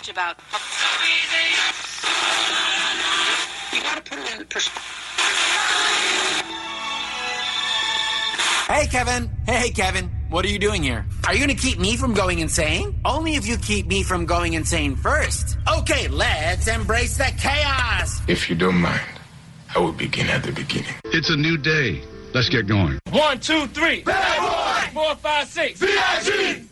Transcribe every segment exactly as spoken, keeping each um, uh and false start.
about... You gotta put it in perspective. Hey, Kevin. Hey, Kevin. What are you doing here? Are you going to keep me from going insane? Only if you keep me from going insane first. Okay, let's embrace the chaos. If you don't mind, I will begin at the beginning. It's a new day. Let's get going. One, two, three. Bad boy. Four, five, six. V I G.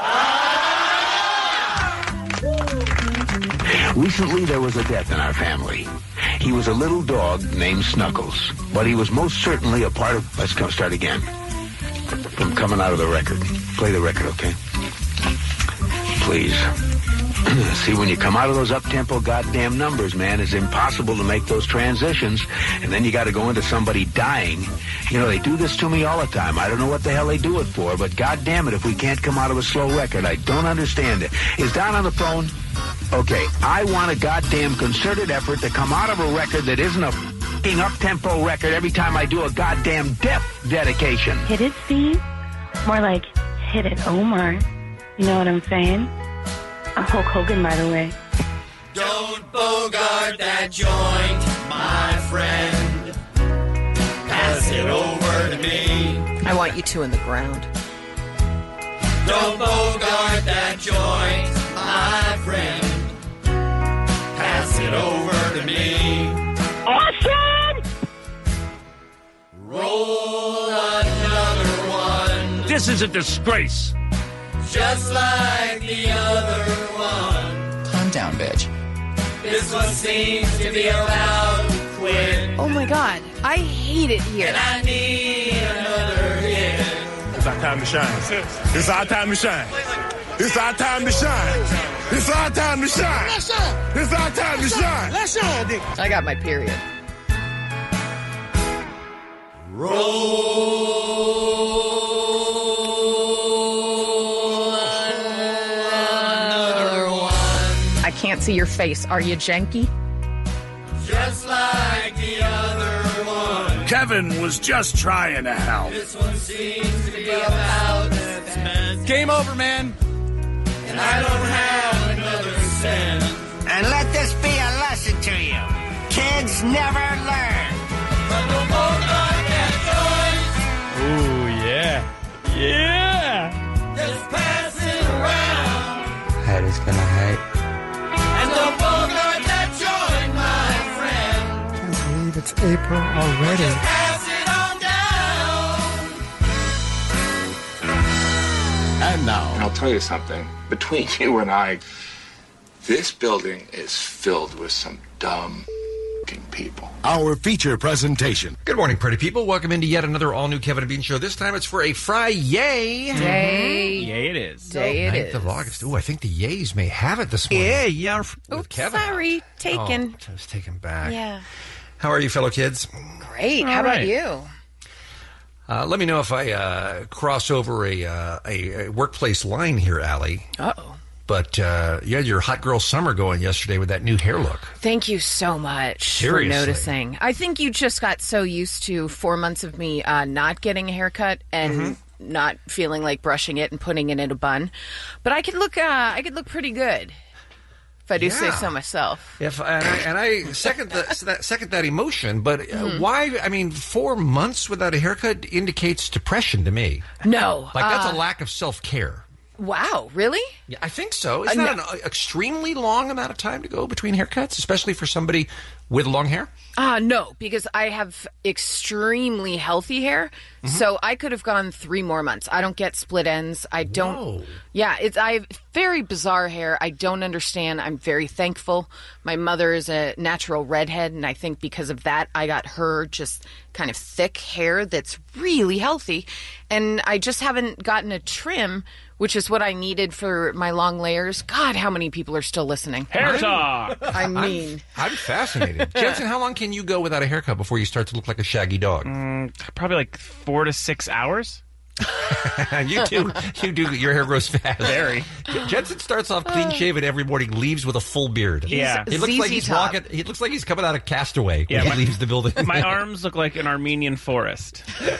Recently, there was a death in our family. He was a little dog named Snuggles, but he was most certainly a part of... Let's come start again. From coming out of the record. Play the record, okay? Please. See, when you come out of those up-tempo goddamn numbers, man, it's impossible to make those transitions, and then you got to go into somebody dying. You know, they do this to me all the time. I don't know what the hell they do it for, but goddamn it, if we can't come out of a slow record, I don't understand it. Is Don on the phone? Okay, I want a goddamn concerted effort to come out of a record that isn't a f***ing up-tempo record every time I do a goddamn death dedication. Hit it, Steve. More like, hit it, Omar. You know what I'm saying? I'm Hulk Hogan, by the way. Don't bogart that joint, my friend. Pass it over to me. I want you two in the ground. Don't bogart that joint, my friend. Pass it over to me. Awesome! Roll another one. This is a disgrace. Just like the other one. Calm down, bitch. This one seems to be about to quit. Oh my God, I hate it here. And I need another hit. It's our time to shine. It's our time to shine. It's our time to shine. It's our time to shine. Let's shine. It's our time to shine. Let's shine, Dick. I got my period. Roll another one. I can't see your face. Are you janky? Just like the other one. Kevin was just trying to help. This one seems to be about to spend. Game over, man. And I don't have another cent. And let this be a lesson to you. Kids never learn. But no more like that Ooh, yeah. Yeah. joint. Just pass it around. Haters gonna hate. And the bogart that joint, my friend. Can't believe it's April already. Just pass it on down. And now, and I'll tell you something. Between you and I, this building is filled with some dumb f***ing people. Our feature presentation. Good morning, pretty people. Welcome into yet another all-new Kevin and Bean show. This time it's for a Fry-yay. Day. Yay it is. Day it ninth is. of August. Ooh, I think the yays may have it this morning. Yeah, yeah. With Kevin. Sorry, taken. Oh, I was taken back. Yeah. How are you, fellow kids? Great. All How about right. you? Uh, let me know if I uh, cross over a, uh, a, a workplace line here, Allie. Uh-oh. But uh, you had your hot girl summer going yesterday with that new hair look. Thank you so much Seriously. for noticing. I think you just got so used to four months of me uh, not getting a haircut and Mm-hmm. not feeling like brushing it and putting it in a bun. But I could look, uh, I could look pretty good if I do say Yeah. so myself. If and I, and I second the, that second that emotion, but uh, Mm-hmm. why? I mean, four months without a haircut indicates depression to me. No, Like that's uh, a lack of self care. Wow, really? Yeah, I think so. Isn't Uh, that no. an uh, extremely long amount of time to go between haircuts, especially for somebody with long hair? Uh, no, because I have extremely healthy hair, Mm-hmm. so I could have gone three more months. I don't get split ends. I don't. Whoa. Yeah, it's I have very bizarre hair. I don't understand. I'm very thankful. My mother is a natural redhead, and I think because of that, I got her just kind of thick hair that's really healthy, and I just haven't gotten a trim, which is what I needed for my long layers. God, how many people are still listening? Hair talk. I mean, I'm fascinated. Jensen, how long can you go without a haircut before you start to look like a shaggy dog? Mm, probably like four to six hours. And you do, you do. Your hair grows fast. Very. Jensen starts off clean shaven every morning, leaves with a full beard. Yeah. he looks Z Z like he's Top. walking. He looks like he's coming out of Castaway Yeah, when my- he leaves the building. My arms look like an Armenian forest.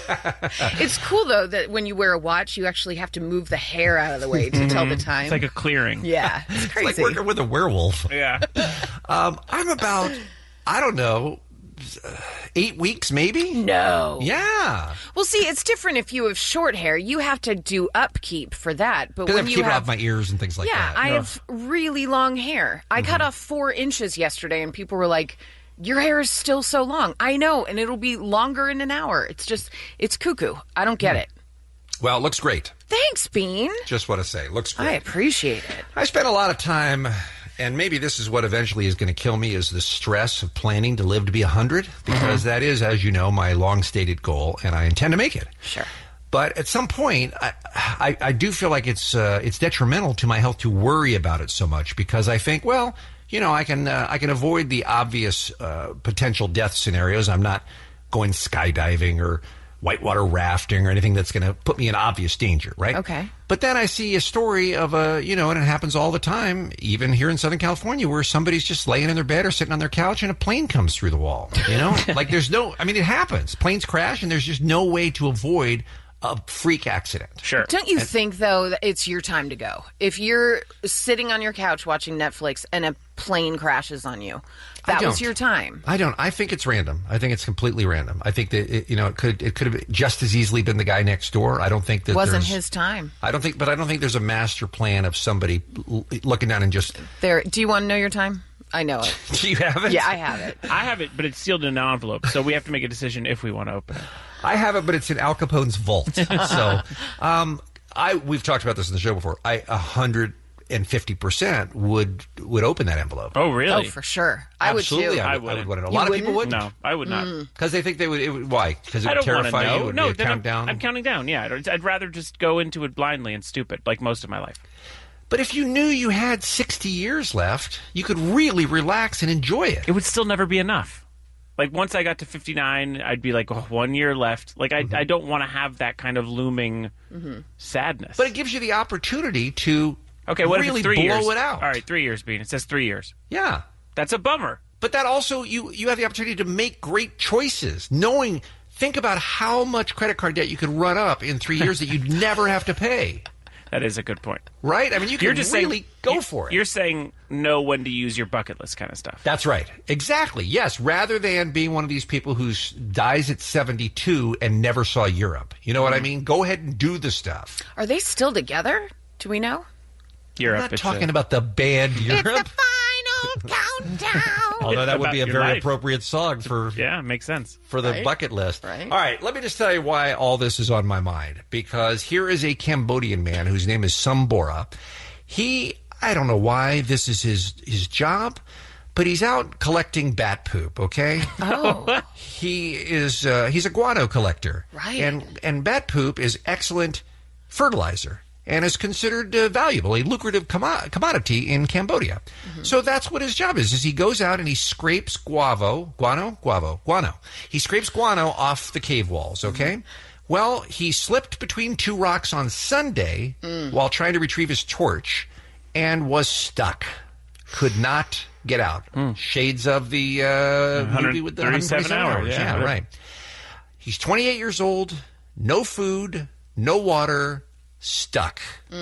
It's cool though that when you wear a watch, you actually have to move the hair out of the way to tell the time. It's like a clearing. yeah, it's It's crazy. like working with a werewolf. Yeah. Um, I'm about, I don't know, uh, eight weeks maybe. No. Yeah. Well, see, it's different if you have short hair. You have to do upkeep for that. But Because I when have to you keep it have off my ears and things like yeah, that. I have really long hair. I cut off four inches yesterday, and people were like, your hair is still so long. I know, and it'll be longer in an hour. It's just, it's cuckoo. I don't get it. Well, it looks great. Thanks, Bean. Just want to say, looks great. I appreciate it. I spent a lot of time, and maybe this is what eventually is going to kill me, is the stress of planning to live to be one hundred, because that is, as you know, my long-stated goal, and I intend to make it. Sure. But at some point, I, I, I do feel like it's uh, it's detrimental to my health to worry about it so much, because I think, well, you know, I can uh, I can avoid the obvious uh, potential death scenarios. I'm not going skydiving or whitewater rafting or anything that's going to put me in obvious danger, right? Okay. But then I see a story of a, you know, and it happens all the time, even here in Southern California, where somebody's just laying in their bed or sitting on their couch and a plane comes through the wall, you know? Like there's no, I mean, it happens. Planes crash and there's just no way to avoid a freak accident. Sure. Don't you think, though, that it's your time to go? If you're sitting on your couch watching Netflix and a plane crashes on you, that was don't. your time. I don't. I think it's random. I think it's completely random. I think that it, you know it could it could have just as easily been the guy next door. I don't think that Wasn't there's, his time. I don't think, but I don't think there's a master plan of somebody l- looking down and just. There. Do you want to know your time? I know it. Do you have it? Yeah, I have it. I have it, but it's sealed in an envelope, so we have to make a decision if we want to open it. I have it, but it's in Al Capone's vault. So, um, I we've talked about this in the show before. I a hundred and fifty percent would would open that envelope. Oh, really? Oh, for sure. I Absolutely, would too. I would, I would want to know. A lot of people would. No, I would not. Because they think they would. It would why? Because it I would don't want to terrify you. know. It would No, be a then I'm, countdown. I'm counting down. Yeah, I'd, I'd rather just go into it blindly and stupid, like most of my life. But if you knew you had sixty years left, you could really relax and enjoy it. It would still never be enough. Like, once I got to fifty-nine, I'd be like, oh, one year left. Like, I, Mm-hmm. I don't want to have that kind of looming sadness. But it gives you the opportunity to okay, what really if it's three blow years? it out. All right, three years, Bean. It says three years. Yeah. That's a bummer. But that also, you, you have the opportunity to make great choices, knowing, think about how much credit card debt you could run up in three years that you'd never have to pay. That is a good point. Right? I mean, you You're can just really saying, go you- for it. You're saying know when to use your bucket list kind of stuff. That's right. Exactly. Yes. Rather than being one of these people who s- dies at seventy-two and never saw Europe. You know what I mean? Go ahead and do the stuff. Are they still together? Do we know? Europe. I'm not it's talking a- about the band Europe. It's the final countdown. Although that would about be a your very life. appropriate song for Yeah, makes sense. for the Right? bucket list. Right. All right, let me just tell you why all this is on my mind. Because here is a Cambodian man whose name is Sambora. He, I don't know why this is his his job, but he's out collecting bat poop. Okay. Oh. He is uh, he's a guano collector. Right. And and bat poop is excellent fertilizer and is considered uh, valuable, a lucrative commo- commodity in Cambodia. So that's what his job is, is he goes out and he scrapes guavo, guano, guavo, guano. He scrapes guano off the cave walls, okay? Well, he slipped between two rocks on Sunday while trying to retrieve his torch and was stuck. Could not get out. Shades of the uh, movie with the one hundred thirty-seven twenty-seven hours, yeah, Yeah, whatever. right. He's twenty-eight years old, no food, no water, stuck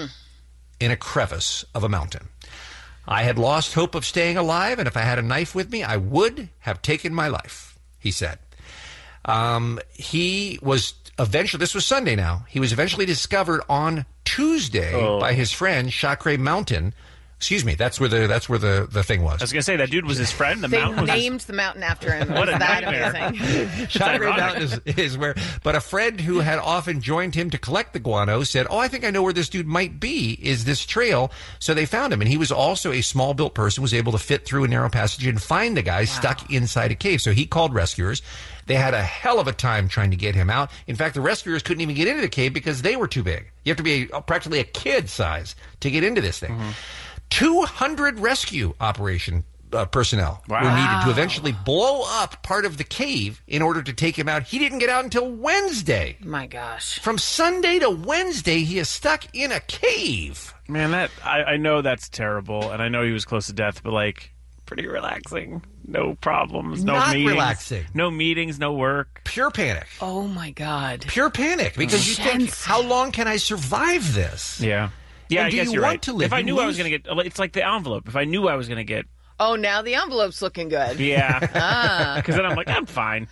in a crevice of a mountain. I had lost hope of staying alive, and if I had a knife with me, I would have taken my life, he said. Um, he was eventually, this was Sunday now, he was eventually discovered on Tuesday Oh. by his friend, Chakre Mountain. Excuse me, that's where the that's where the, the thing was. I was going to say, that dude was his friend. The They mountain was his- named the mountain after him. What Was a that nightmare. amazing? Chakra ironic. Mountain is, is where, but a friend who had often joined him to collect the guano said, "Oh, I think I know where this dude might be. Is this trail?" So they found him, and he was also a small-built person, was able to fit through a narrow passage and find the guy stuck inside a cave. So he called rescuers. They had a hell of a time trying to get him out. In fact, the rescuers couldn't even get into the cave because they were too big. You have to be a, practically a kid size to get into this thing. two hundred rescue operation uh, personnel Wow. were needed to eventually blow up part of the cave in order to take him out. He didn't get out until Wednesday. My gosh. From Sunday to Wednesday, he is stuck in a cave. Man, that I, I know that's terrible, and I know he was close to death, but like, pretty relaxing. No problems, no Not meetings. relaxing. No meetings, no work. Pure panic. Oh, my God. Pure panic. Because you think, how long can I survive this? Yeah. Yeah, And I do guess you you're want right. to live? If I You knew I was lose- going to get, it's like the envelope. If I knew I was going to get, Oh, now the envelope's looking good. yeah, Ah. because then I'm like, I'm fine.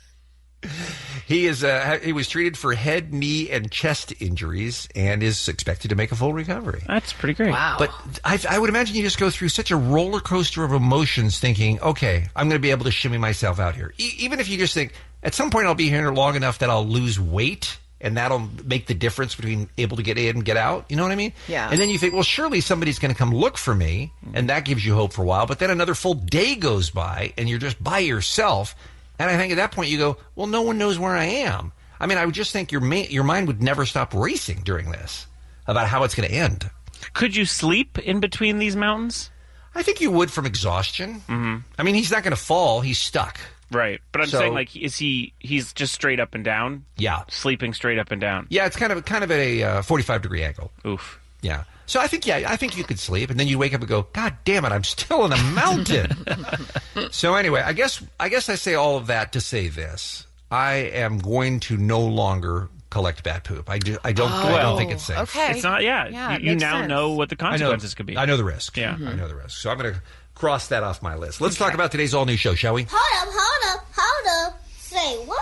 He is. Uh, he was treated for head, knee, and chest injuries, and is expected to make a full recovery. That's pretty great. Wow. But I, I would imagine you just go through such a roller coaster of emotions, thinking, "Okay, I'm going to be able to shimmy myself out here." E- even if you just think, at some point, I'll be here long enough that I'll lose weight, and that'll make the difference between able to get in and get out. You know what I mean? Yeah. And then you think, well, surely somebody's going to come look for me, and that gives you hope for a while. But then another full day goes by, and you're just by yourself. And I think at that point you go, well, no one knows where I am. I mean, I would just think your ma- your mind would never stop racing during this about how it's going to end. Could you sleep in between these mountains? I think you would from exhaustion. Mm-hmm. I mean, he's not going to fall. He's stuck. Right. But I'm So- saying, like, is he, he's just straight up and down? Yeah. Sleeping straight up and down. Yeah, it's kind of kind of at a uh, forty-five degree angle. Oof. Yeah. So I think, yeah, I think you could sleep, and then you wake up and go, God damn it, I'm still in a mountain. So anyway, I guess I guess I say all of that to say this: I am going to no longer collect bat poop. I do. I don't. I don't think it's safe. Okay. It's not, yeah. Yeah, it you you makes now sense. know what the I know, consequences could be. I know the risk. Yeah. I know the risk. So I'm going to cross that off my list. Let's talk about today's all new show, shall we? Hold up, hold up, hold up. Say what?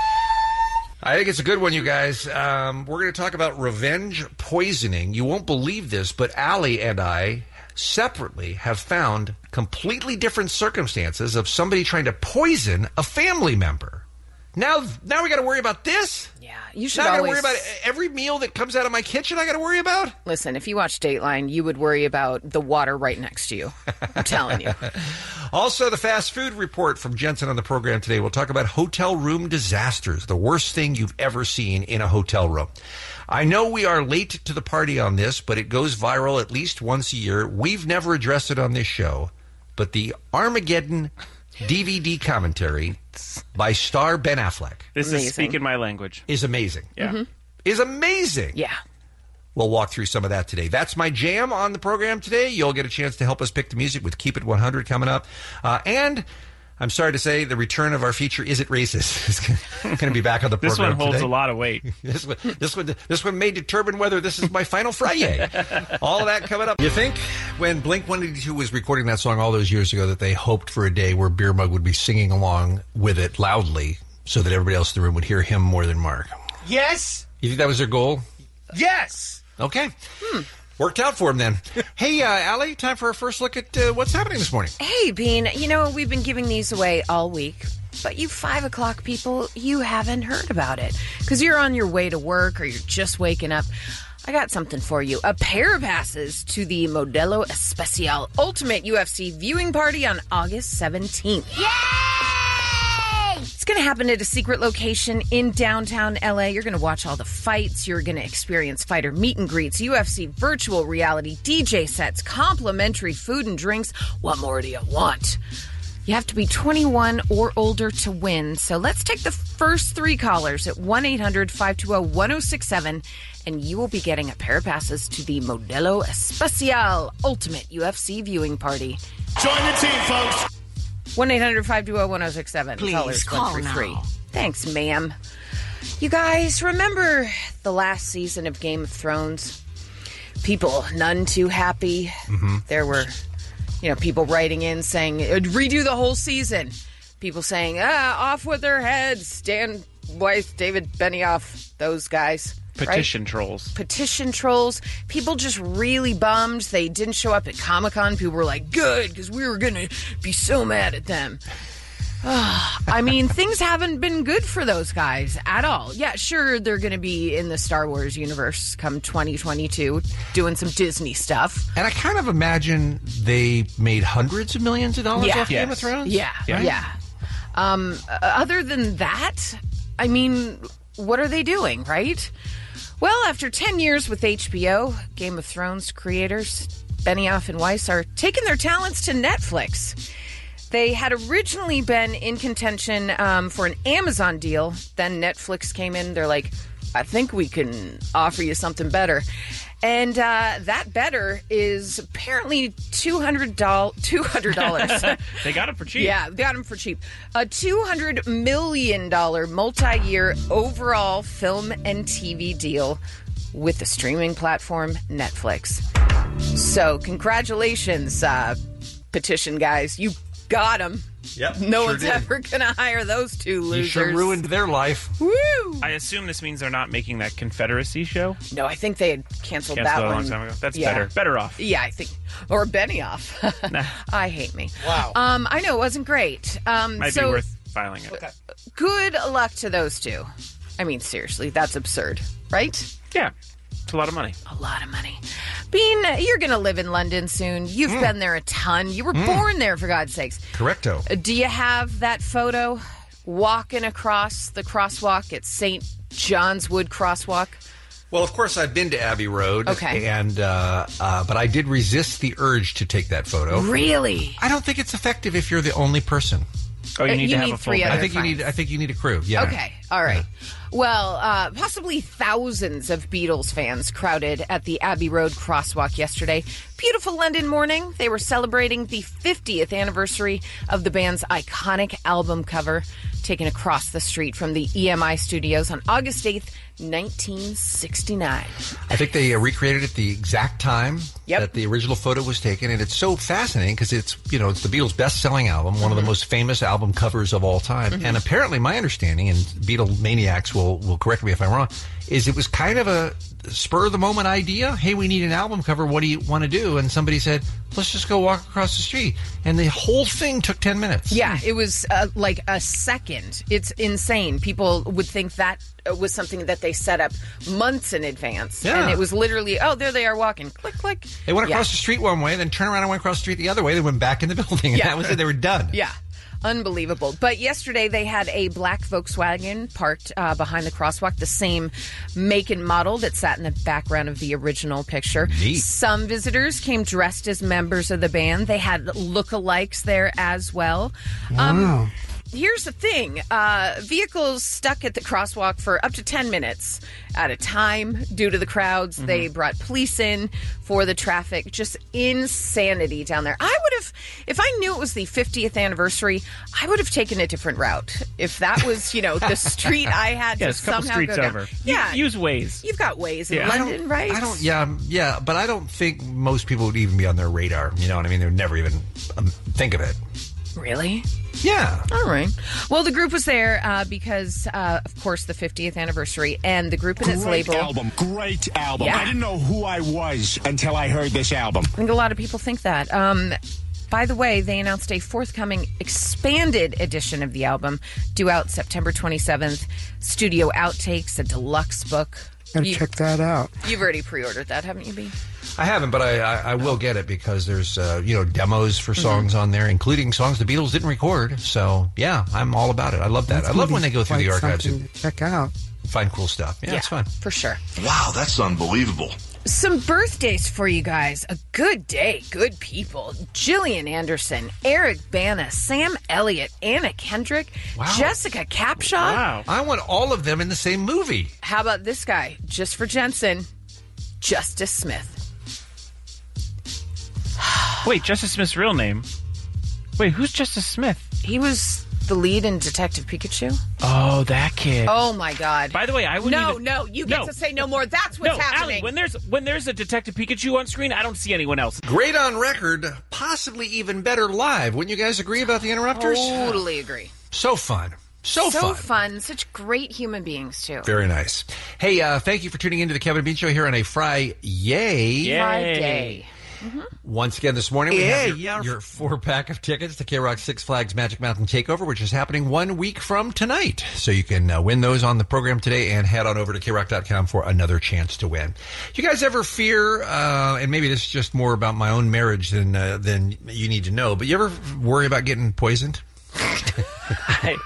I think it's a good one, you guys. Um, we're going to talk about revenge poisoning. You won't believe this, but Allie and I separately have found completely different circumstances of somebody trying to poison a family member. Now, now we got to worry about this? Yeah, you should Now I got to always worry about every meal that comes out of my kitchen. I got to worry about. Listen, if you watch Dateline, you would worry about the water right next to you. I'm telling you. Also, the fast food report from Jensen on the program today. We'll talk about hotel room disasters, the worst thing you've ever seen in a hotel room. I know we are late to the party on this, but it goes viral at least once a year. We've never addressed it on this show, but the Armageddon D V D commentary by star Ben Affleck This Amazing. is speaking my language. is amazing. Yeah. Is amazing. Yeah. We'll walk through some of that today. That's my jam on the program today. You'll get a chance to help us pick the music with Keep It one hundred coming up. Uh, and I'm sorry to say the return of our feature, Is It Racist? is going to be back on the This program one holds today. a lot of weight. This one, this one, this one may determine whether this is my final Friday. All of that coming up. You think when Blink one eighty-two was recording that song all those years ago that they hoped for a day where Beer Mug would be singing along with it loudly so that everybody else in the room would hear him more than Mark? Yes. You think that was their goal? Yes. Okay. Hmm. Worked out for him then. Hey, uh, Allie, time for our first look at uh, what's happening this morning. Hey, Bean, you know, we've been giving these away all week, but you five o'clock people, you haven't heard about it because you're on your way to work or you're just waking up. I got something for you. A pair of passes to the Modelo Especial Ultimate U F C viewing party on August seventeenth. Yay! It's going to happen at a secret location in downtown L A. You're going to watch all the fights. You're going to experience fighter meet and greets, U F C virtual reality, D J sets, complimentary food and drinks. What more do you want? You have to be twenty-one or older to win. So let's take the first three callers at one eight hundred five two zero one zero six seven, and you will be getting a pair of passes to the Modelo Especial Ultimate U F C viewing party. Join the team, folks. one eight hundred five two zero one zero six seven. Please Callers call one three three. now. Thanks, ma'am. You guys, remember the last season of Game of Thrones? People none too happy. Mm-hmm. There were, you know, people writing in saying, "Uh, redo the whole season. People saying, ah, off with their heads. Dan Weiss, David Benioff, those guys. Petition right? trolls. Petition trolls. People just really bummed they didn't show up at Comic-Con. People were like, good, because we were going to be so mad at them. I mean, things haven't been good for those guys at all. Yeah, sure, they're going to be in the Star Wars universe come twenty twenty-two doing some Disney stuff. And I kind of imagine they made hundreds of millions of dollars Yeah. off Game of Yes. Thrones? Yeah, Yeah. yeah. Um, uh, other than that, I mean, what are they doing, right? Well, after ten years with H B O, Game of Thrones creators Benioff and Weiss are taking their talents to Netflix. They had originally been in contention um, for an Amazon deal. Then Netflix came in. They're like, I think we can offer you something better. And uh, that better is apparently two hundred dollars. two hundred dollars. They got it for cheap. Yeah, they got them for cheap. A two hundred million dollars multi-year overall film and T V deal with the streaming platform Netflix. So congratulations, uh, petition guys. You got them. Yep. No sure one's did. ever going to hire those two losers. You sure ruined their life. Woo! I assume this means they're not making that Confederacy show. No, I think they had canceled, Canceled that that a one. long time ago. That's Yeah. better. Better off. Yeah, I think. Or Benioff. Nah. I hate me. Wow. Um, I know, it wasn't great. Um, Might so be worth filing it. good luck to those two. I mean, seriously, that's absurd, right? Yeah. It's a lot of money. A lot of money. Bean, you're going to live in London soon. You've Mm. been there a ton. You were Mm. born there, for God's sakes. Correcto. Uh, Do you have that photo walking across the crosswalk at Saint John's Wood Crosswalk? Well, of course, I've been to Abbey Road. Okay. And, uh, uh, but I did resist the urge to take that photo. Really? I don't think it's effective if you're the only person. Oh, you Uh, need you to have need a full three band. other I think you need. I think you need a crew. Yeah. Okay. All right. Well, uh, possibly thousands of Beatles fans crowded at the Abbey Road crosswalk yesterday. Beautiful London morning. They were celebrating the fiftieth anniversary of the band's iconic album cover, taken across the street from the E M I studios on August eighth, nineteen sixty-nine. I think they uh, recreated it the exact time Yep. that the original photo was taken, and it's so fascinating because it's you know it's the Beatles' best-selling album, one of the most famous album covers of all time, Mhm. and apparently my understanding, and Beatle maniacs will will correct me if I'm wrong, is it was kind of a spur of the moment idea. Hey, we need an album cover. What do you want to do? And somebody said, let's just go walk across the street, and the whole thing took ten minutes. Yeah, it was uh, like a second. It's insane. People would think that was something that they set up months in advance. Yeah. And it was literally, oh, there they are walking. Click, click. They went Yeah. across the street one way, then turned around and went across the street the other way. They went back in the building, and Yeah. that was it. They were done. Yeah. Unbelievable. But yesterday they had a black Volkswagen parked uh, behind the crosswalk, the same make and model that sat in the background of the original picture. Neat. Some visitors came dressed as members of the band. They had lookalikes there as well. Wow. Here's the thing. Uh, vehicles stuck at the crosswalk for up to ten minutes at a time due to the crowds. Mm-hmm. They brought police in for the traffic. Just insanity down there. I would have, if I knew it was the fiftieth anniversary, I would have taken a different route. If that was, you know, the street I had Yeah, to it's a couple somehow streets go down. over. Yeah. Use Waze. You've got Waze in Yeah. I London, don't- right? I don't. Yeah, um, yeah, but I don't think most people would even be on their radar. You know what I mean? They would never even um, think of it. Really? Yeah. All right. Well, the group was there uh, because, uh, of course, the fiftieth anniversary, and the group and its Great label. album. Great album. Yeah. I didn't know who I was until I heard this album. I think a lot of people think that. Um, by the way, they announced a forthcoming expanded edition of the album due out September twenty-seventh. Studio outtakes, a deluxe book. Gotta You- check that out. You've already pre-ordered that, haven't you, B? I haven't, but I, I, I will get it because there's uh, you know demos for songs on there, including songs the Beatles didn't record. So yeah, I'm all about it. I love that. That's I love gonna when be they go through the quite archives something and to check out. find cool stuff. Yeah, it's fun. For sure. Wow, that's unbelievable. Some birthdays for you guys. A good day, good people. Gillian Anderson, Eric Bana, Sam Elliott, Anna Kendrick, Wow. Jessica Capshaw. Wow. I want all of them in the same movie. How about this guy? Just for Jensen, Justice Smith. Wait, Justice Smith's real name? Wait, who's Justice Smith? He was the lead in Detective Pikachu. Oh, that kid. Oh my God! By the way, I wouldn't No, even... no, you get No. to say no more. That's what's no, happening. Allie, when there's when there's a Detective Pikachu on screen, I don't see anyone else. Great on record, possibly even better live. Wouldn't you guys agree about the Interrupters? Totally agree. So fun. So, so fun. fun. Such great human beings too. Very nice. Hey, uh, thank you for tuning into the Kevin Bean Show here on a Friday. Yay. Friday. Once again this morning, we Yeah, have your, yeah. your four-pack of tickets to K-Rock Six Flags Magic Mountain Takeover, which is happening one week from tonight. So you can uh, win those on the program today and head on over to K rock dot com for another chance to win. You guys ever fear, uh, and maybe this is just more about my own marriage than, uh, than you need to know, but you ever worry about getting poisoned? I,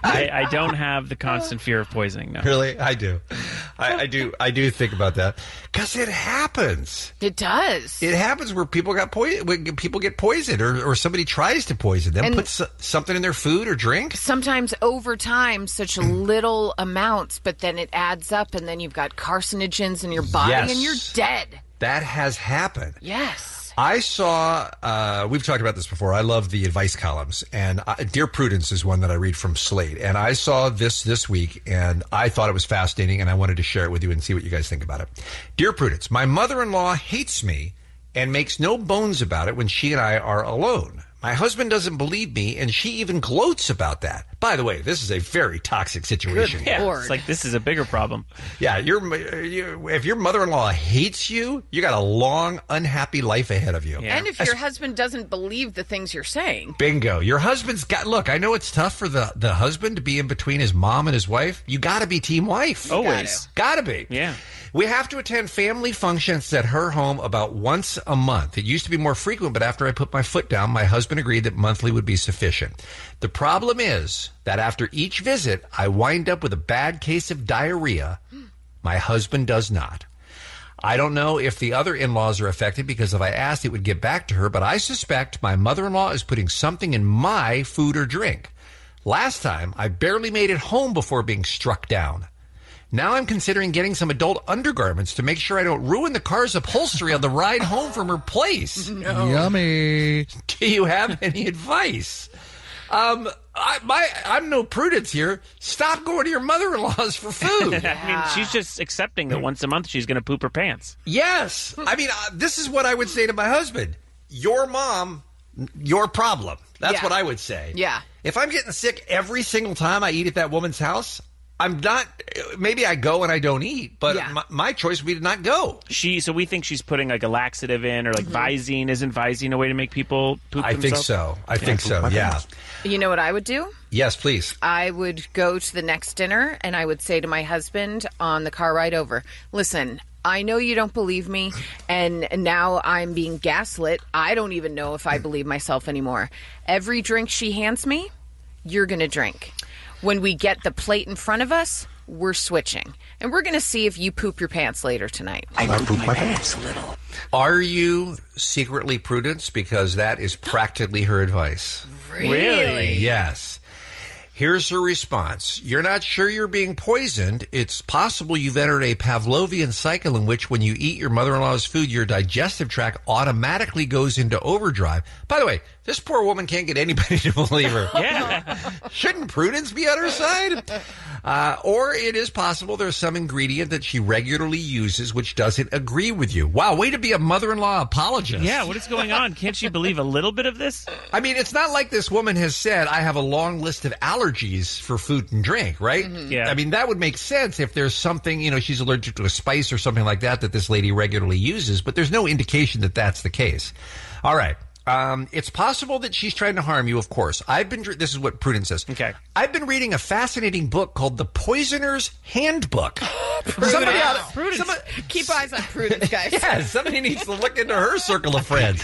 I, I don't have the constant fear of poisoning. No. Really? I do. I, I do. I do think about that because it happens. It does. It happens where people got poisoned. When people get poisoned, or, or somebody tries to poison them, And- puts something in their food or drink. Sometimes over time, such little amounts, but then it adds up, and then you've got carcinogens in your body, Yes. and you're dead. That has happened. Yes. I saw, uh, we've talked about this before. I love the advice columns, and uh, Dear Prudence is one that I read from Slate. And I saw this this week, and I thought it was fascinating, and I wanted to share it with you and see what you guys think about it. Dear Prudence, my mother-in-law hates me and makes no bones about it when she and I are alone. My husband doesn't believe me, and she even gloats about that. By the way, this is a very toxic situation. Yeah, it's like this is a bigger problem. Yeah, your you, if your mother-in-law hates you, you got a long, unhappy life ahead of you. And if your husband doesn't believe the things you're saying. Bingo. Your husband's got, look, I know it's tough for the, the husband to be in between his mom and his wife. You got to be team wife. Always. Got to be. Yeah. We have to attend family functions at her home about once a month. It used to be more frequent, but after I put my foot down, my husband agreed that monthly would be sufficient. The problem is that after each visit, I wind up with a bad case of diarrhea. My husband does not. I don't know if the other in-laws are affected because if I asked, it would get back to her, but I suspect my mother-in-law is putting something in my food or drink. Last time, I barely made it home before being struck down. Now I'm considering getting some adult undergarments to make sure I don't ruin the car's upholstery on the ride home from her place. No. Yummy. Do you have any advice? Um, I, my, I'm no Prudence here. Stop going to your mother-in-law's for food. I mean, she's just accepting that once a month she's going to poop her pants. Yes. I mean, uh, this is what I would say to my husband. Your mom, your problem. That's Yeah. what I would say. Yeah. If I'm getting sick every single time I eat at that woman's house, I'm not, maybe I go and I don't eat, but Yeah. my, my choice would be to not go. She, so we think she's putting like a laxative in, or like Mm-hmm. Visine. Isn't Visine a way to make people poop I think themselves? so. I think so, yeah. You know what I would do? Yes, please. I would go to the next dinner and I would say to my husband on the car ride over, listen, I know you don't believe me, and now I'm being gaslit. I don't even know if I believe myself anymore. Every drink she hands me, you're going to drink. When we get the plate in front of us, we're switching. And we're going to see if you poop your pants later tonight. I poop my pants a little. Are you secretly Prudence? Because that is practically her advice. Really? Yes. Here's her response. You're not sure you're being poisoned. It's possible you've entered a Pavlovian cycle in which when you eat your mother-in-law's food, your digestive tract automatically goes into overdrive. By the way, this poor woman can't get anybody to believe her. Yeah. Shouldn't Prudence be on her side? Uh, or it is possible there's some ingredient that she regularly uses which doesn't agree with you. Wow, way to be a mother-in-law apologist. Yeah, what is going on? Can't she believe a little bit of this? I mean, it's not like this woman has said, I have a long list of allergies for food and drink, right? Yeah. I mean, that would make sense if there's something, you know, she's allergic to a spice or something like that that this lady regularly uses, but there's no indication that that's the case. All right. Um, it's possible that she's trying to harm you, of course. I've been, this is what Prudence says. Okay. I've been reading a fascinating book called The Poisoner's Handbook. Somebody ought to- Prudence. somebody- Keep eyes on Prudence, guys. yeah, somebody needs to look into her circle of friends.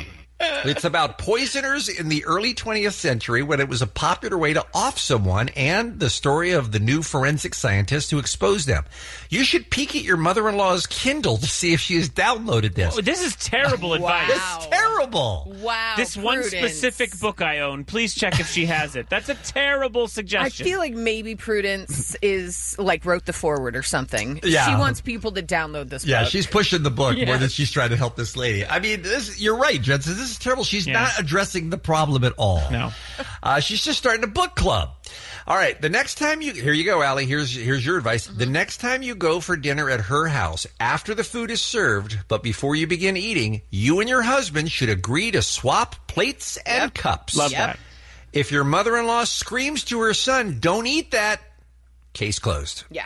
It's about poisoners in the early twentieth century when it was a popular way to off someone and the story of the new forensic scientist who exposed them. You should peek at your mother-in-law's Kindle to see if she has downloaded this. Oh, this is terrible advice. It's terrible. Wow. This one Prudence. specific book I own. Please check if she has it. That's a terrible I suggestion. feel like maybe Prudence is like wrote the forward or something. Yeah. She wants people to download this Yeah, book. she's pushing the book more Yes. than she's trying to help this lady. I mean, this, you're right, Jensen. This is terrible. She's Yeah. not addressing the problem at all. No. Uh, she's just starting a book club. All right, the next time you... Here you go, Allie. Here's, here's your advice. The next time you go for dinner at her house, after the food is served, but before you begin eating, you and your husband should agree to swap plates and cups. Love that. If your mother-in-law screams to her son, don't eat that, case closed. Yeah.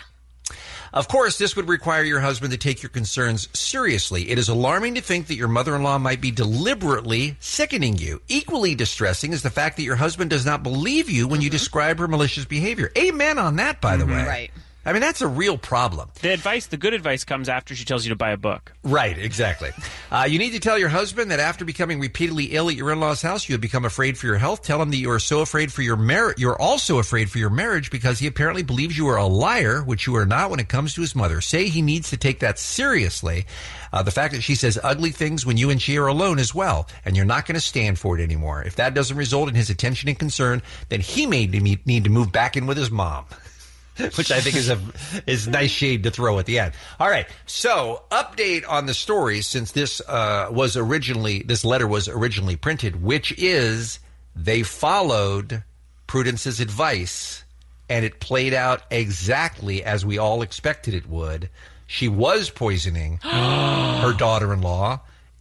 Of course, this would require your husband to take your concerns seriously. It is alarming to think that your mother-in-law might be deliberately sickening you. Equally distressing is the fact that your husband does not believe you when you describe her malicious behavior. Amen on that, by the way. Right. I mean, that's a real problem. The advice, the good advice comes after she tells you to buy a book. Right, exactly. Uh, you need to tell your husband that after becoming repeatedly ill at your in-laws' house, you have become afraid for your health. Tell him that you are so afraid for your marriage. You're also afraid for your marriage because he apparently believes you are a liar, which you are not when it comes to his mother. Say he needs to take that seriously. Uh, the fact that she says ugly things when you and she are alone as well, and you're not going to stand for it anymore. If that doesn't result in his attention and concern, then he may need to move back in with his mom. Which I think is a is nice shade to throw at the end. All right, so update on the story since this uh, was originally this letter was originally printed, which is they followed Prudence's advice, and it played out exactly as we all expected it would. She was poisoning her daughter-in-law,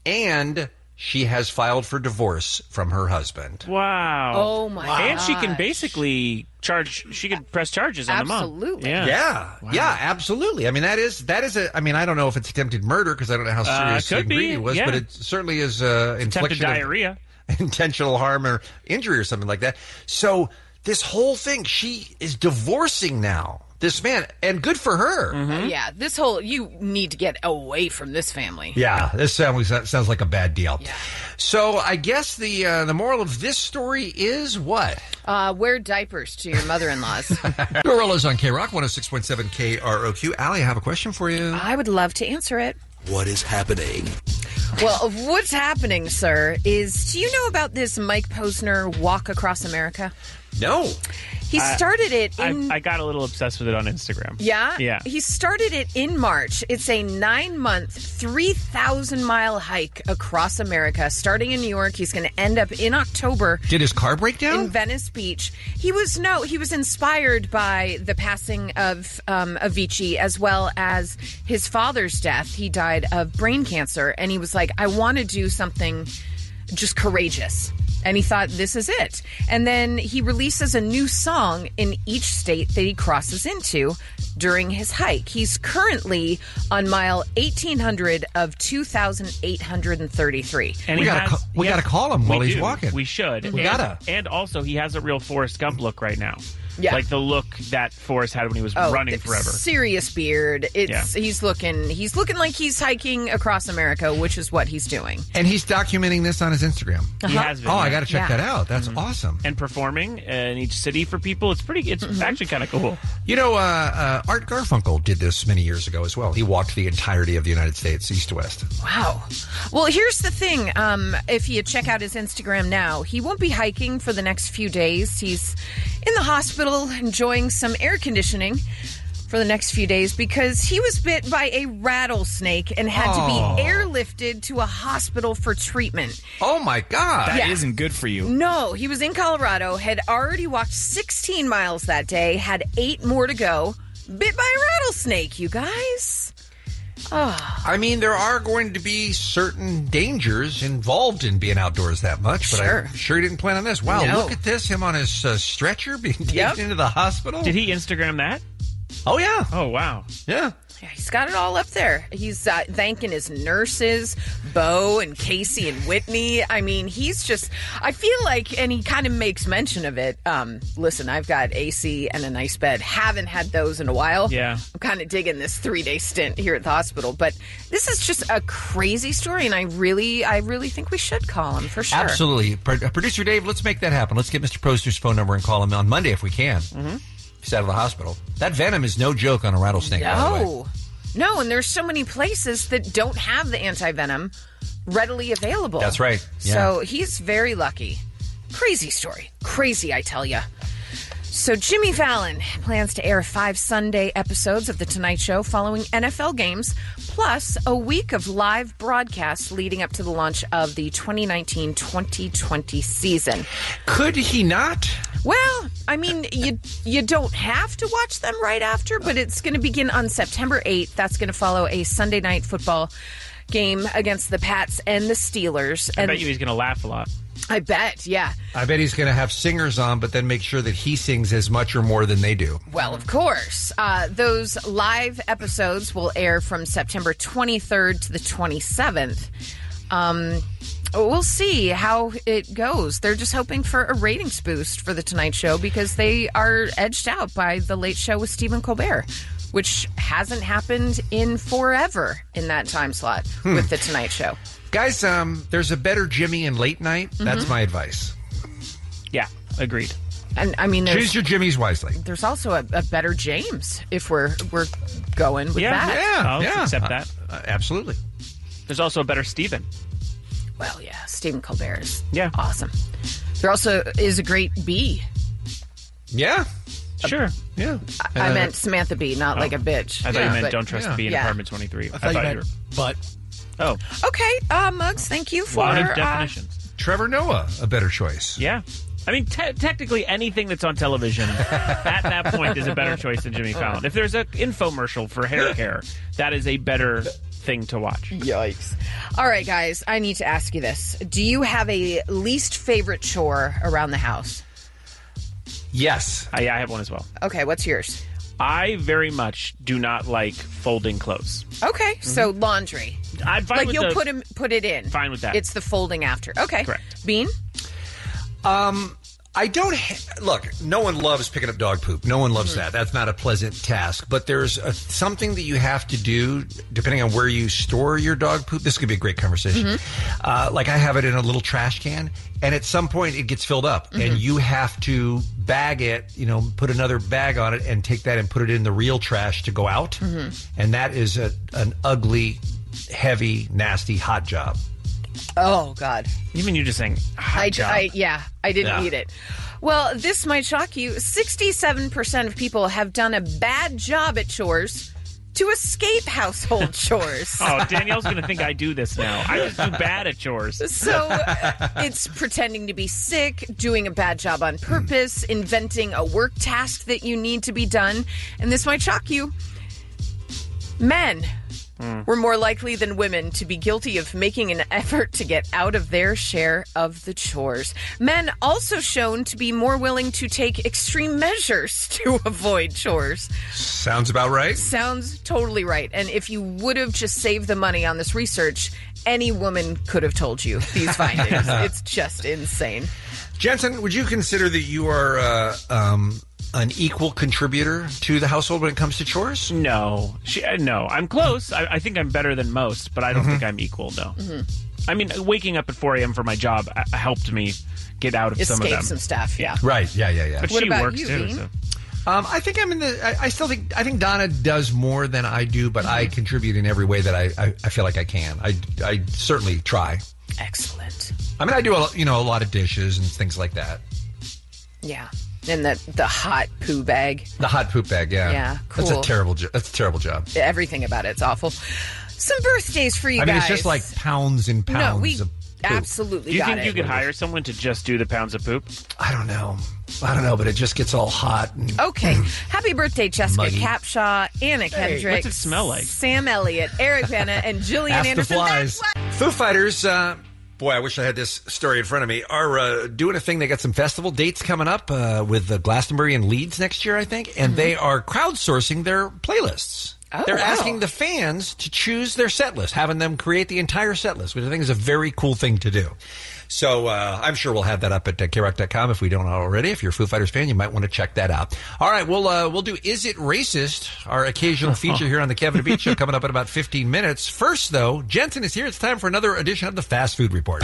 and she has filed for divorce from her husband. Wow. Oh, my God. And she can basically charge, she could press charges on the mom. Absolutely. Yeah. Yeah, Wow. yeah, absolutely. I mean, that is that is a. I mean, I don't know if it's attempted murder because I don't know how Uh, serious the could be, ingredient was, yeah. but it certainly is uh, Attempted infliction of diarrhea. intentional harm or injury or something like that. So this whole thing, she is divorcing now. This man, and good for her. Mm-hmm. Yeah, this whole, you need to get away from this family. Yeah, this family sounds sounds like a bad deal. Yeah. So I guess the uh, the moral of this story is what? Uh, wear diapers to your mother-in-laws. Gorillas on K-Rock, one oh six point seven K R O Q. Allie, I have a question for you. I would love to answer it. What is happening? Well, what's happening, sir, is do you know about this Mike Posner Walk Across America? No. He started it in... I, I got a little obsessed with it on Instagram. Yeah? Yeah. He started it in March. It's a nine-month, three thousand mile hike across America, starting in New York. He's going to end up in October. Did his car break down? In Venice Beach. He was, no, he was inspired by the passing of um, Avicii as well as his father's death. He died of brain cancer, and he was like, I want to do something just courageous. And he thought, this is it. And then he releases a new song in each state that he crosses into during his hike. He's currently on mile eighteen hundred of two thousand eight hundred thirty-three. And we he gotta has, ca- we he has- gotta call him while we he's do. walking. We should. We and, gotta. And also, he has a real Forrest Gump look right now. Yeah. Like the look that Forrest had when he was Oh, running the forever. Serious beard. It's Yeah. he's looking he's looking like he's hiking across America, which is what he's doing. And he's documenting this on his Instagram. He has been. Oh, I yeah. got to check Yeah. that out. That's awesome. And performing in each city for people. It's pretty, it's Mm-hmm. actually kind of cool. You know, uh, uh, Art Garfunkel did this many years ago as well. He walked the entirety of the United States, east to west. Wow. Well, here's the thing. Um, if you check out his Instagram now, he won't be hiking for the next few days. He's in the hospital enjoying some air conditioning for the next few days because he was bit by a rattlesnake and had Oh. to be airlifted to a hospital for treatment. Oh, my God. That Yeah. not good for you. No, he was in Colorado, had already walked sixteen miles that day, had eight more to go, bit by a rattlesnake, you guys. Oh. I mean, there are going to be certain dangers involved in being outdoors that much, but Sure. I sure didn't plan on this. Wow, No. look at this. Him on his uh, stretcher being taken Yep. into the hospital. Did he Instagram that? Oh, yeah. Oh, wow. Yeah. Yeah, he's got it all up there. He's uh, thanking his nurses, Bo and Casey and Whitney. I mean, he's just, I feel like, and he kind of makes mention of it. Um, listen, I've got A C and a nice bed. Haven't had those in a while. Yeah. I'm kind of digging this three-day stint here at the hospital. But this is just a crazy story, and I really, I really think we should call him for sure. Absolutely. Pro- uh, Producer Dave, let's make that happen. Let's get Mister Poster's phone number and call him on Monday if we can. Mm-hmm. He's out of the hospital. That venom is no joke on a rattlesnake, by the way. No. No, and there's so many places that don't have the anti-venom readily available. That's right. Yeah. So he's very lucky. Crazy story. Crazy, I tell ya. So Jimmy Fallon plans to air five Sunday episodes of The Tonight Show following N F L games, plus a week of live broadcasts leading up to the launch of the twenty nineteen twenty twenty season. Could he not? Well, I mean, you you don't have to watch them right after, but it's going to begin on September eighth. That's going to follow a Sunday night football game against the Pats and the Steelers. I And bet you he's going to laugh a lot. I bet, yeah. I bet he's going to have singers on, but then make sure that he sings as much or more than they do. Well, of course. Uh, those live episodes will air from September twenty-third to the twenty-seventh. Um, we'll see how it goes. They're just hoping for a ratings boost for The Tonight Show because they are edged out by The Late Show with Stephen Colbert. which hasn't happened in forever in that time slot Hmm. with The Tonight Show. Guys, um, there's a better Jimmy in late night. That's Mhm. my advice. Yeah, agreed. And I mean, there's, Choose your Jimmys wisely. there's also a, a better James if we're we're going with Yeah, that. yeah, I'll yeah. accept that. Uh, absolutely. There's also a better Steven. Well, yeah, Stephen Colbert is Yeah. awesome. There also is a great B. Yeah. Sure. Yeah. I Uh, meant Samantha B, not oh. like a bitch. I thought you meant But- Don't Trust the Bee in Yeah. Apartment twenty-three. I thought you meant were... but. Oh. Okay, uh, Muggs, thank you for lot of uh, definitions. Trevor Noah, a better choice. Yeah. I mean, te- technically, anything that's on television at that point is a better choice than Jimmy Fallon. If there's an infomercial for hair care, that is a better thing to watch. Yikes. All right, guys, I need to ask you this. Do you have a least favorite chore around the house? Yes. I, I have one as well. Okay, what's yours? I very much do not like folding clothes. Okay, so laundry. I'm fine like with you'll the- put him, put it in. Fine with that. It's the folding after. Okay. Correct. Bean? Um, I don't ha- look. No one loves picking up dog poop. No one loves that. That's not a pleasant task. But there's a, something that you have to do depending on where you store your dog poop. This could be a great conversation. Uh, like I have it in a little trash can, and at some point it gets filled up, and you have to bag it. You know, put another bag on it, and take that and put it in the real trash to go out. And that is a, an ugly, heavy, nasty, hot job. Oh, God. You mean you're just saying hot I, job? I, yeah, I didn't Yeah. eat it. Well, this might shock you. sixty-seven percent of people have done a bad job at chores to escape household chores. Oh, Danielle's going to think I do this now. I just do bad at chores. So uh, it's pretending to be sick, doing a bad job on purpose, inventing a work task that you need to be done. And this might shock you. Men were more likely than women to be guilty of making an effort to get out of their share of the chores. Men also shown to be more willing to take extreme measures to avoid chores. Sounds about right. Sounds totally right. And if you would have just saved the money on this research, any woman could have told you these findings. It's just insane. Jensen, would you consider that you are uh, um, an equal contributor to the household when it comes to chores? No. She, uh, no. I'm close. I, I think I'm better than most, but I don't think I'm equal, no. I mean, waking up at four a.m. for my job uh, helped me get out of some of Escape them. some stuff, yeah. Right. Yeah. Yeah. Yeah. But What she about works you, too. Bean? So. Um, I think I'm in the. I, I still think. I think Donna does more than I do, but I contribute in every way that I, I, I feel like I can. I, I certainly try. Excellent. I mean, I do a, you know a lot of dishes and things like that. Yeah. And the, the hot poo bag. The hot poop bag. Yeah. Yeah, That's cool. a terrible. Jo- that's a terrible job. Everything about it's awful. Some birthdays for you I mean, guys. it's just like pounds and pounds No, we of poop. absolutely Do you got think it. you could hire someone to just do the pounds of poop? I don't know. I don't know, but it just gets all hot. And, Okay. Happy birthday, Jessica Muggy. Capshaw, Anna Kendrick, what's it smell like? Sam Elliott, Eric Bana, and Jillian Ask the Anderson. flies. That's Foo Fighters. Uh, boy, I wish I had this story in front of me. Are uh, doing a thing. They got some festival dates coming up uh, with uh, Glastonbury and Leeds next year, I think, and they are crowdsourcing their playlists. Oh, They're wow. asking the fans to choose their set list, having them create the entire set list, which I think is a very cool thing to do. So uh, I'm sure we'll have that up at uh, K rock dot com if we don't already. If you're a Foo Fighters fan, you might want to check that out. All right, we'll uh, we'll do Is It Racist, our occasional feature here on the Kevin and Bean Show, coming up in about fifteen minutes. First, though, Jensen is here. It's time for another edition of the Fast Food Report.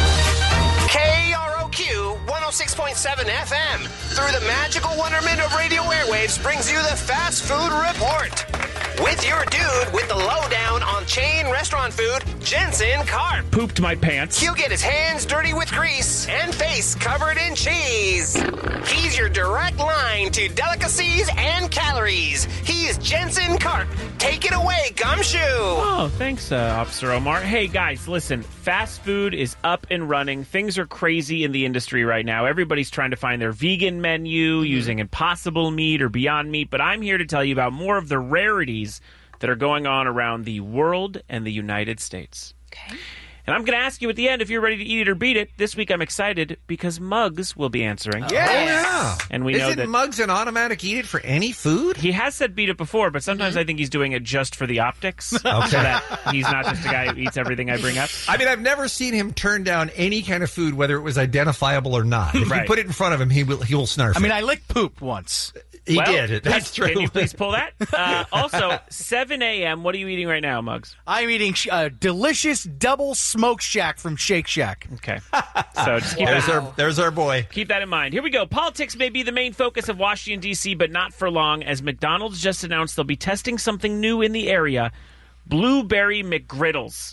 K R O Q one oh six point seven F M, through the magical wonderment of radio airwaves, brings you the Fast Food Report. With your dude with the lowdown on chain restaurant food, Jensen Karp. Pooped my pants. He'll get his hands dirty with grease and face covered in cheese. He's your direct line to delicacies and calories. He's Jensen Karp. Take it away, Gumshoe. Oh, thanks, uh, Officer Omar. Hey, guys, listen. Fast food is up and running. Things are crazy in the industry right now. Everybody's trying to find their vegan menu using Impossible Meat or Beyond Meat, but I'm here to tell you about more of the rarities that are going on around the world and the United States. Okay. And I'm going to ask you at the end if you're ready to eat it or beat it. This week I'm excited because Muggs will be answering. Yeah. Oh, yeah. And we know Isn't that Muggs an automatic eat it for any food? he has said beat it before, but sometimes I think he's doing it just for the optics. Okay. So that he's not just a guy who eats everything I bring up. I mean, I've never seen him turn down any kind of food, whether it was identifiable or not. If Right. you put it in front of him, he will he will snarf I mean, it. I licked poop once. He Well, did. That's please- true. Can you please pull that? Uh, also, seven a.m., what are you eating right now, Muggs? I'm eating a delicious double smoke shack from Shake Shack. Okay. So just keep There's that, our, there's our boy. keep that in mind. Here we go. Politics may be the main focus of Washington, D C, but not for long, as McDonald's just announced they'll be testing something new in the area. Blueberry McGriddles.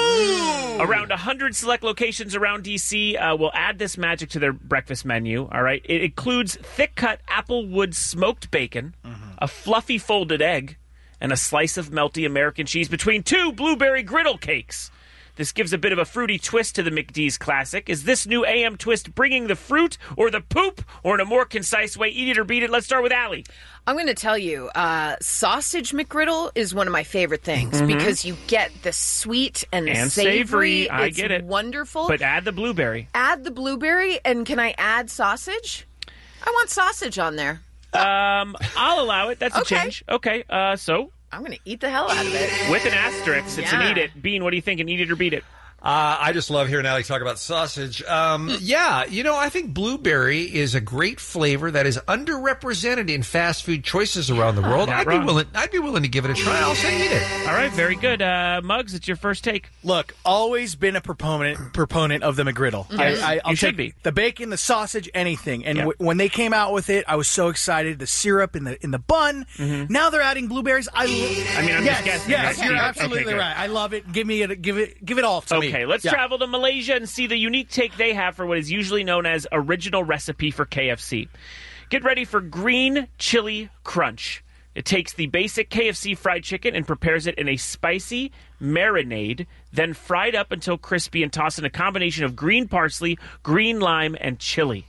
Ooh! Around one hundred select locations around D C uh, will add this magic to their breakfast menu, all right? It includes thick-cut applewood smoked bacon, a fluffy folded egg, and a slice of melty American cheese between two blueberry griddle cakes. This gives a bit of a fruity twist to the McD's classic. Is this new A M twist bringing the fruit or the poop, or in a more concise way, eat it or beat it? Let's start with Allie. I'm going to tell you, uh, sausage McGriddle is one of my favorite things Mhm. because you get the sweet and the And savory. savory, I It's get it. wonderful. But add the blueberry. Add the blueberry, and can I add sausage? I want sausage on there. Um, I'll allow it. That's Okay. a change. Okay, uh, so I'm going to eat the hell out of it. with an asterisk, it's Yeah. an eat it. Bean, what do you think? An eat it or beat it? Uh, I just love hearing Alex talk about sausage. Um, yeah, you know, I think blueberry is a great flavor that is underrepresented in fast food choices around the world. Not I'd wrong. be willing. I'd be willing to give it a try. I'll say eat it. All right, very good. Uh, Muggs, it's your first take. Look, always been a proponent proponent of the McGriddle. Yes, I, I, I'll you should take be. the bacon, the sausage, anything. And Yeah. w- when they came out with it, I was so excited. The syrup in the in the bun. Now they're adding blueberries. I, I mean, I'm yes, just guessing. Yes, Right? you're Okay, absolutely good. right. I love it. Give me it. Give it. Give it all to me. Okay, let's Yeah. travel to Malaysia and see the unique take they have for what is usually known as original recipe for K F C. Get ready for green chili crunch. It takes the basic K F C fried chicken and prepares it in a spicy marinade, then fried up until crispy and tossed in a combination of green parsley, green lime, and chili.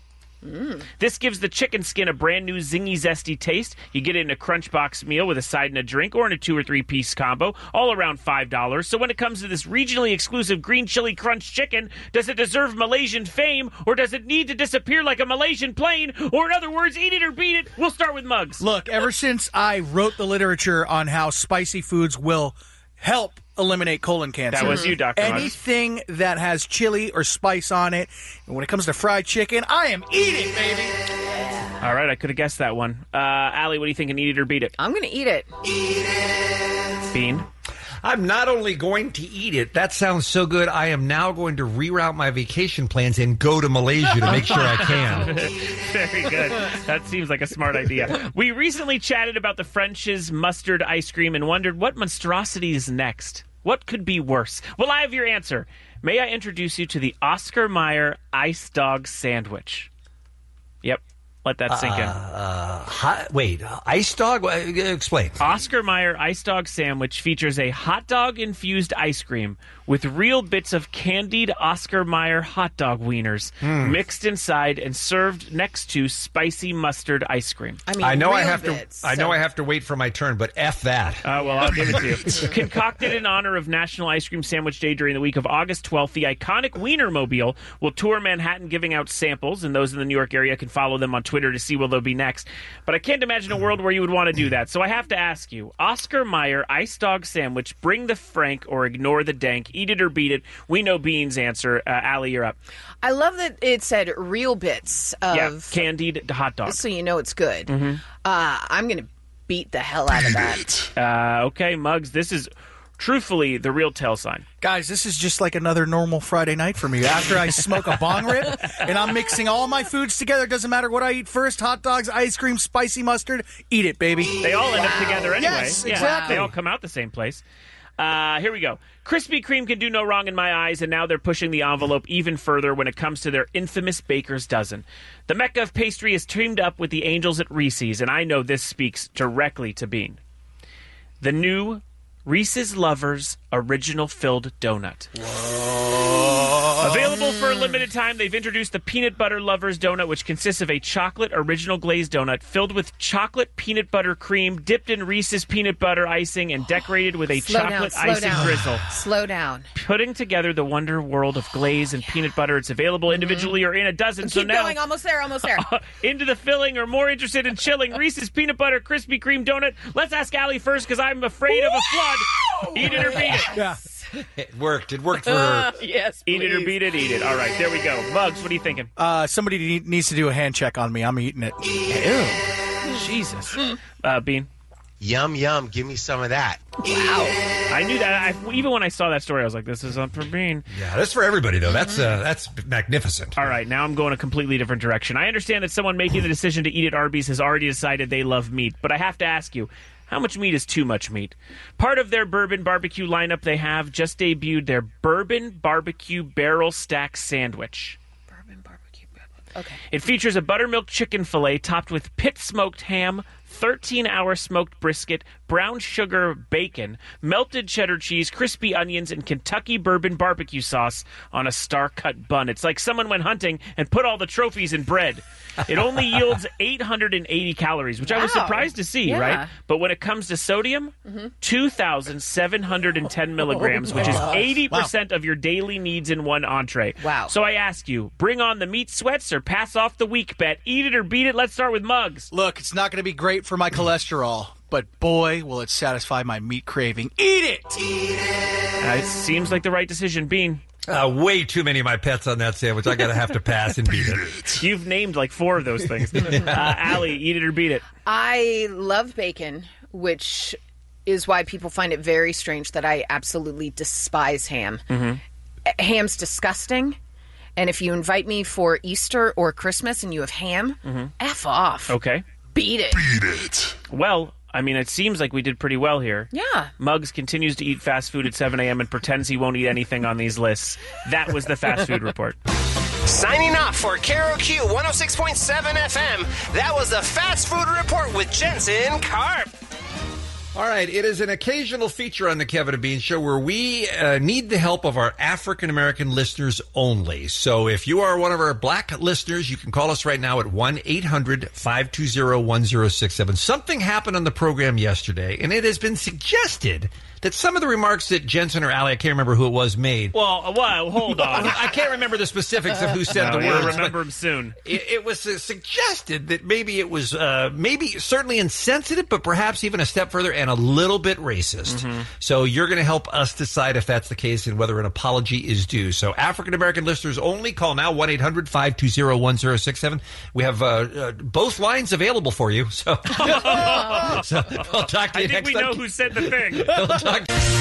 This gives the chicken skin a brand new zingy, zesty taste. You get it in a Crunch Box meal with a side and a drink, or in a two or three piece combo, all around five dollars. So when it comes to this regionally exclusive green chili crunch chicken, does it deserve Malaysian fame, or does it need to disappear like a Malaysian plane? Or in other words, eat it or beat it? We'll start with Muggs. Look, ever since I wrote the literature on how spicy foods will help eliminate colon cancer. That was you, Doctor Muggs. Anything that has chili or spice on it, and when it comes to fried chicken, I am eating, baby. All right, I could have guessed that one. Uh, Allie, what do you think? An eat it or beat it? I'm going to eat it. Bean? I'm not only going to eat it. That sounds so good. I am now going to reroute my vacation plans and go to Malaysia to make sure I can. Very good. That seems like a smart idea. We recently chatted about the French's mustard ice cream and wondered what monstrosity is next. What could be worse? Well, I have your answer. May I introduce you to the Oscar Mayer Ice Dog Sandwich? Yep. Let that sink in. Uh, hot, wait, uh, ice dog? Uh, explain. Oscar Mayer Ice Dog Sandwich features a hot dog infused ice cream with real bits of candied Oscar Mayer hot dog wieners Mm. mixed inside and served next to spicy mustard ice cream. I mean, I know I real have bits, to. I know so- I have to wait for my turn, but f that. Uh, well, I'll give it to you. Concocted in honor of National Ice Cream Sandwich Day during the week of August twelfth, the iconic Wienermobile will tour Manhattan giving out samples, and those in the New York area can follow them on Twitter to see where they'll be next. But I can't imagine a world where you would want to do that. So I have to ask you, Oscar Mayer Ice Dog Sandwich, bring the frank or ignore the dank, eat it or beat it. We know Bean's answer. Uh, Allie, you're up. I love that it said real bits of. yeah, candied hot dog. So you know it's good. Mhm. Uh, I'm going to beat the hell out of that. Uh, okay, Muggs, this is truthfully the real tell sign. Guys, this is just like another normal Friday night for me. After I smoke a bong rip and I'm mixing all my foods together, doesn't matter what I eat first, hot dogs, ice cream, spicy mustard, eat it, baby. They all end up together anyway. Yes, Yeah, exactly. They all come out the same place. Uh, here we go. Krispy Kreme can do no wrong in my eyes, and now they're pushing the envelope even further when it comes to their infamous Baker's Dozen. The Mecca of pastry is teamed up with the angels at Reese's, and I know this speaks directly to Bean. The new Reese's Lovers Original Filled Donut. Available for a limited time, they've introduced the Peanut Butter Lovers Donut, which consists of a chocolate original glazed donut filled with chocolate peanut butter cream, dipped in Reese's peanut butter icing, and decorated with a Slow down, chocolate slow icing down. drizzle. Slow down. Putting together the wonder world of glaze and peanut butter. It's available individually or in a dozen. So Keep now, going. Almost there. Almost there. into the filling or more interested in chilling Reese's Peanut Butter Krispy Kreme Donut. Let's ask Allie first because I'm afraid of a flood. Eat it or beat it. Yeah. It worked. It worked for her. yes. Eat it or please. beat it, eat it. All right, there we go. Muggs, what are you thinking? Uh, somebody need- needs to do a hand check on me. I'm eating it. Jesus. Uh, Bean? Yum, yum. Give me some of that. Wow. I knew that. I, even when I saw that story, I was like, this is up for Bean. Yeah, that's for everybody, though. That's uh, that's magnificent. All right, now I'm going a completely different direction. I understand that someone making the decision to eat at Arby's has already decided they love meat, but I have to ask you, how much meat is too much meat? Part of their bourbon barbecue lineup they have just debuted their bourbon barbecue barrel stack sandwich. Bourbon barbecue barrel. Okay. It features a buttermilk chicken fillet topped with pit-smoked ham, thirteen-hour smoked brisket, brown sugar bacon, melted cheddar cheese, crispy onions, and Kentucky bourbon barbecue sauce on a star-cut bun. It's like someone went hunting and put all the trophies in bread. It only yields eight hundred eighty calories, which wow. I was surprised to see, yeah. right? But when it comes to sodium, mm-hmm. two thousand seven hundred ten milligrams, oh, which is eighty percent wow. of your daily needs in one entree. Wow. So I ask you, bring on the meat sweats or pass off the weak bet? Eat it or beat it? Let's start with Muggs. Look, it's not going to be great for my cholesterol, but boy, will it satisfy my meat craving. Eat it! Eat it! Uh, it seems like the right decision, Bean. Uh, way too many of my pets on that sandwich. I gotta have to pass and beat it. You've named like four of those things. uh, Allie, eat it or beat it. I love bacon, which is why people find it very strange that I absolutely despise ham. Mm-hmm. Ham's disgusting. And if you invite me for Easter or Christmas and you have ham, mm-hmm. F off. Okay. Beat it. Beat it. Well, I mean, it seems like we did pretty well here. Yeah. Muggs continues to eat fast food at seven a.m. and pretends he won't eat anything on these lists. That was the Fast Food Report. Signing off for K R O Q one oh six point seven F M, that was the Fast Food Report with Jensen Karp. All right, it is an occasional feature on the Kevin and Bean Show where we uh, need the help of our African-American listeners only. So if you are one of our black listeners, you can call us right now at one eight hundred five two zero one zero six seven. Something happened on the program yesterday, and it has been suggested that some of the remarks that Jensen or Allie, I can't remember who it was, made. Well, well hold on. I can't remember the specifics of who said no, the you'll words. remember them soon. It, it was uh, suggested that maybe it was uh, maybe certainly insensitive, but perhaps even a step further and a little bit racist. Mm-hmm. So you're going to help us decide if that's the case and whether an apology is due. So African-American listeners only, call now one eight hundred five two zero one zero six seven. We have uh, uh, both lines available for you. So, so we'll talk to you I think next we time. know who said the thing. We'll talk.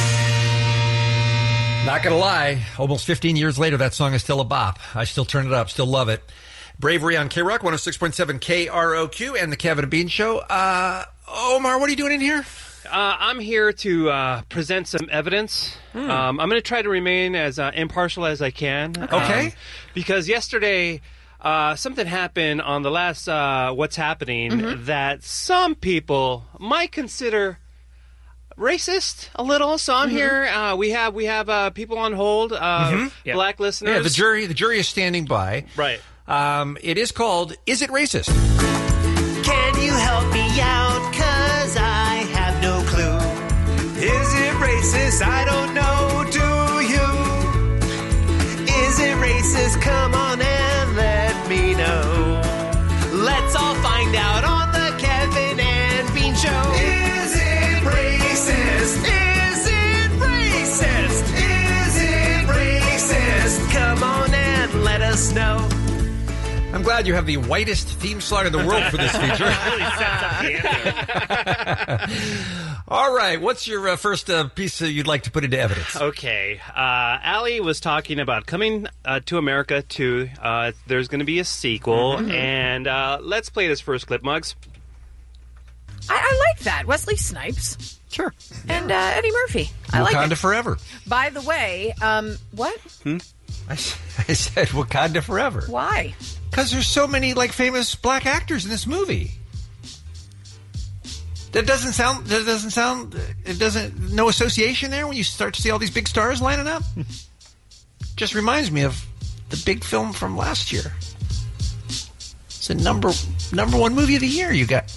Not gonna lie, almost fifteen years later, that song is still a bop. I still turn it up, still love it. Bravery on K-Rock, one oh six point seven K R O Q, and the Kevin and Bean Show. Uh, Omar, what are you doing in here? Uh, I'm here to uh, present some evidence. Hmm. Um, I'm going to try to remain as uh, impartial as I can. Okay. Um, because yesterday, uh, something happened on the last uh, What's Happening Mm-hmm. that some people might consider racist a little. So I'm Mm-hmm. here. Uh, we have we have uh, people on hold, uh, Mhm. Yeah. black listeners. Yeah, the jury, the jury is standing by. Right. Um, it is called "Is It Racist?" Can you help me out? Cause I have no clue. Is it racist? I don't know. Do you? Is it racist? Come on and let me know. Let's all find out on the Kevin and Bean Show. Is it racist? Is it racist? Is it racist? Come on and let us know. I'm glad you have the whitest theme song in the world for this feature. really sets up the answer. All right, what's your uh, first uh, piece uh, you'd like to put into evidence? Okay. Uh, Allie was talking about coming uh, to America two. Uh, there's going to be a sequel. Mm-hmm. And uh, let's play this first clip, Muggs. I, I like that. Wesley Snipes. Sure. And uh, Eddie Murphy. I like Wakanda it. Forever. By the way, um, what? I, I said Wakanda Forever. Why? Because there's so many like famous black actors in this movie. That doesn't sound. That doesn't sound. It doesn't. No association there when you start to see all these big stars lining up. Just reminds me of the big film from last year. It's a number number one movie of the year. You got.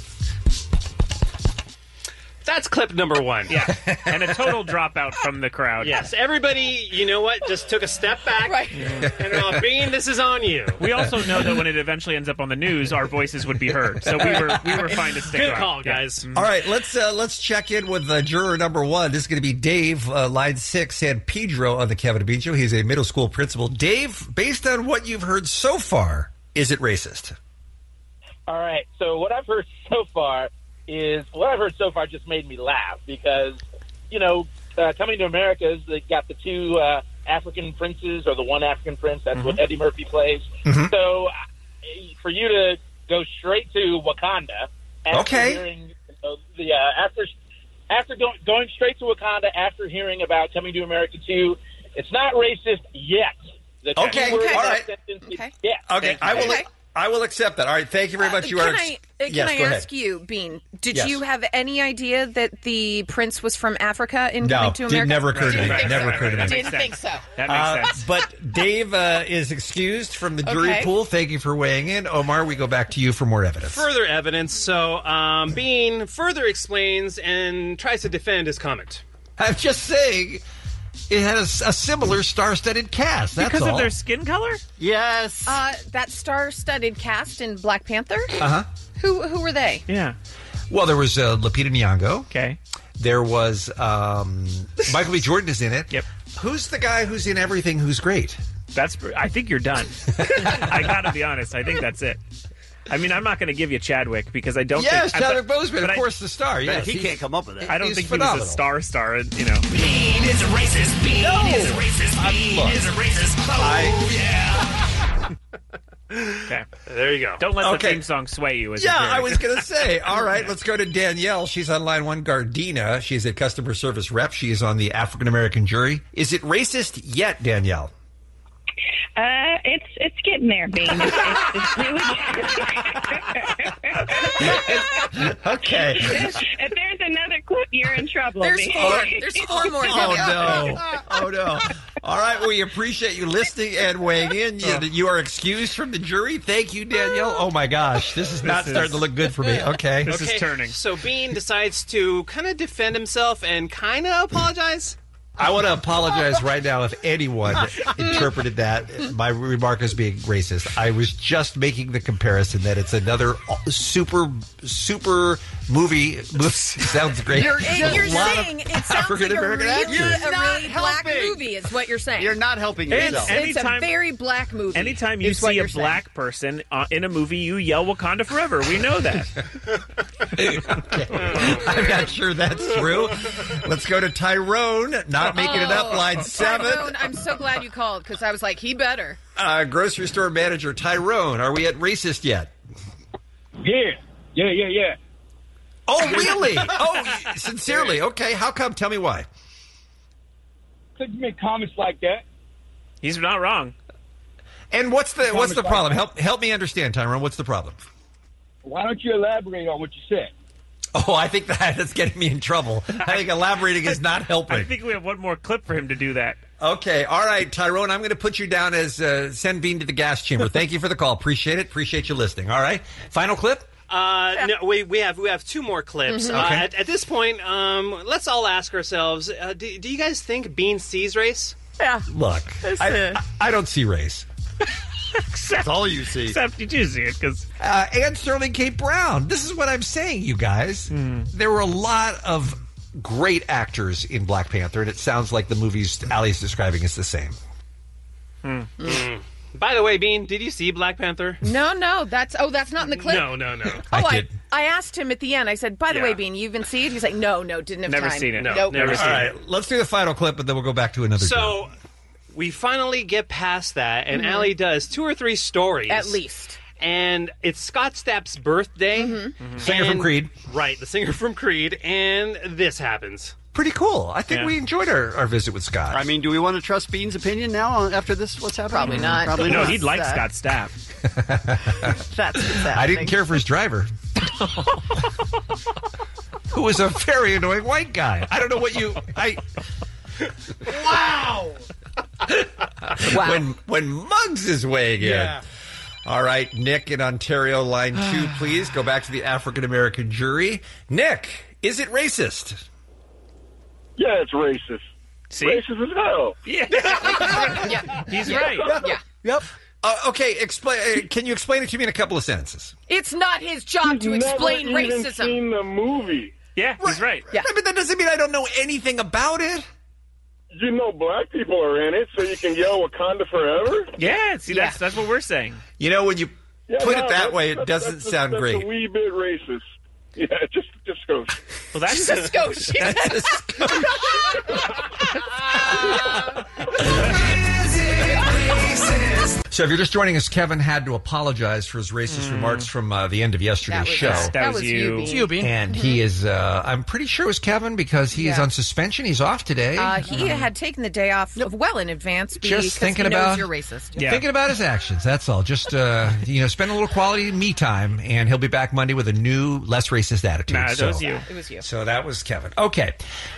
That's clip number one. Yeah, and a total dropout from the crowd. Yes, everybody, you know what, just took a step back. Right. And uh, Bean, this is on you. We also know that when it eventually ends up on the news, our voices would be heard. So we were we were fine to stick Good around. call, Yeah. guys. All right, let's uh, let's check in with uh, juror number one. This is going to be Dave, uh, line six, San Pedro on the Kevin and Bean Show. He's a middle school principal. Dave, based on what you've heard so far, is it racist? All right. So what I've heard so far is what I've heard so far just made me laugh because, you know, uh, Coming to America is they got the two uh, African princes or the one African prince. That's Mm-hmm. what Eddie Murphy plays. Mhm. So uh, for you to go straight to Wakanda after Okay. hearing you know, the uh, after after going going straight to Wakanda after hearing about Coming to America two, it's not racist yet. The Okay, key word okay. in All that right. sentence is Okay. yet. Okay, I will. I will accept that. All right, thank you very much. You can are. I, uh, can yes, I go ask ahead. you, Bean, did Yes. you have any idea that the prince was from Africa in No, Coming to did America? never occur to me. Didn't think Never so. occurred to me. Didn't think so. That makes Uh, sense. But Dave uh, is excused from the jury Okay. pool. Thank you for weighing in. Omar, we go back to you for more evidence. Further evidence. So, um, Bean further explains and tries to defend his comment. I'm just saying, it had a, a similar star-studded cast. That's Because all. of their skin color? Yes. Uh, that star-studded cast in Black Panther? Uh huh. Who who were they? Yeah. Well, there was uh, Lupita Nyong'o. Okay. There was um, Michael B. Jordan is in it. Yep. Who's the guy who's in everything? Who's great? That's. I think you're done. I gotta be honest. I think that's it. I mean, I'm not going to give you Chadwick because I don't Yes, think... Chadwick but- Boseman, but of I- course, the star. but Yes, he he's- can't come up with that. I don't He's think phenomenal. he was a star star, you know. Bean is a racist. Bean No. is a racist. Bean look, is a racist. Oh, yeah. Okay. There you go. Don't let Okay. the theme song sway you. As a Yeah, jury. I was going to say. All right, let's go to Danielle. She's on line one. Gardena. She's a customer service rep. She is on the African American jury. Is it racist yet, Danielle? Uh, it's it's getting there, Bean. It's, it's, it's really... Okay. If there's another clip, you're in trouble. There's Bean. four. There's four more. Oh, no. Oh, no. All right, we appreciate you listening and weighing in. You, you are excused from the jury. Thank you, Danielle. Oh, my gosh. This is not This starting is- to look good for me. Okay. This is turning. So Bean decides to kind of defend himself and kind of apologize. I want to apologize right now if anyone interpreted that my remark as being racist. I was just making the comparison that it's another super, super movie. Sounds great. You're, A you're lot of saying it sounds like a African-American really, actors. a really black helping. movie is what you're saying. You're not helping And yourself. It's a Anytime- very black movie. Anytime you is what see a you're saying. black person uh, in a movie, you yell Wakanda Forever. We know that. I'm not sure that's true. Let's go to Tyrone. Not making it up. Line seven. Tyrone, I'm so glad you called because I was like, he better. Uh, grocery store manager Tyrone. Are we at racist yet? Yeah, yeah, yeah, yeah. Oh, really? Oh, sincerely. Okay. How come? Tell me why. Could you make comments like that? He's not wrong. And what's the what's the problem? Help help me understand, Tyrone. What's the problem? Why don't you elaborate on what you said? Oh, I think that that's getting me in trouble. I think elaborating is not I helping. think we have one more clip for him to do that. Okay, all right, Tyrone. I'm going to put you down as uh, send Bean to the gas chamber. Thank you for the call. Appreciate it. Appreciate you listening. All right, final clip. Uh, no, we we have we have two more clips. Mhm. Uh, Okay. at, at this point, um, let's all ask ourselves: uh, do, do you guys think Bean sees race? Yeah. Look, That's, I, uh, I don't see race. That's all you see. Except you do see it because Uh, and Sterling K. Brown. This is what I'm saying, you guys. There were a lot of great actors in Black Panther, and it sounds like the movies Allie's describing is the same. Mm. By the way, Bean, did you see Black Panther? No, no, that's oh, that's not in the clip. No, no, no. Oh, I I, did. I asked him at the end. I said, "By the Yeah. way, Bean, you even see it?" He's like, "No, no, didn't have Never time." seen it. No, Nope. never All seen right, it. let's do the final clip, and then we'll go back to another. So we finally get past that, and Mhm. Allie does two or three stories At least. And it's Scott Stapp's birthday. Mm-hmm. Singer from And- Creed. Right, the singer from Creed, and this happens. Pretty cool. I think Yeah. we enjoyed our, our visit with Scott. I mean, do we want to trust Bean's opinion now after this? What's happening? Probably not. Probably no, not. he'd like That- Scott Stapp. That's what's I didn't happening. care for his driver, who was a very annoying white guy. I don't know what you. I Wow. Wow. when when Muggs is weighing in. Yeah. All right, Nick in Ontario, line two, please go back to the African American jury. Nick, is it racist? Yeah, it's racist. See? Racist as hell. Yeah. Yeah. He's Yeah. right. Yeah. Yep. Uh, okay, explain. Uh, can you explain it to me in a couple of sentences? It's not his job to You've explain never even racism. seen the movie. Yeah, he's right. Yeah. Right, but that doesn't mean I don't know anything about it. You know black people are in it, so you can yell Wakanda forever? Yeah, see, Yeah. that's that's what we're saying. You know, when you Yeah, put no, it that that's- way, it that's- doesn't that's- sound that's great. a wee bit racist. Yeah, just just goes. Well, that's Just go. She That's So if you're just joining us, Kevin had to apologize for his racist remarks from uh, the end of yesterday's That was show. us. That That was was you. you, Bean. It's you, Bean. And he is, uh, I'm pretty sure it was Kevin because he is Yeah. on suspension. He's off today. Uh, he had taken the day off well in advance because Just thinking he knows about you're racist. Thinking about his actions. That's all. Just uh, you know, spend a little quality me time, and he'll be back Monday with a new, less racist attitude. Nah, that so, was you. It was you. So that was Kevin. Okay.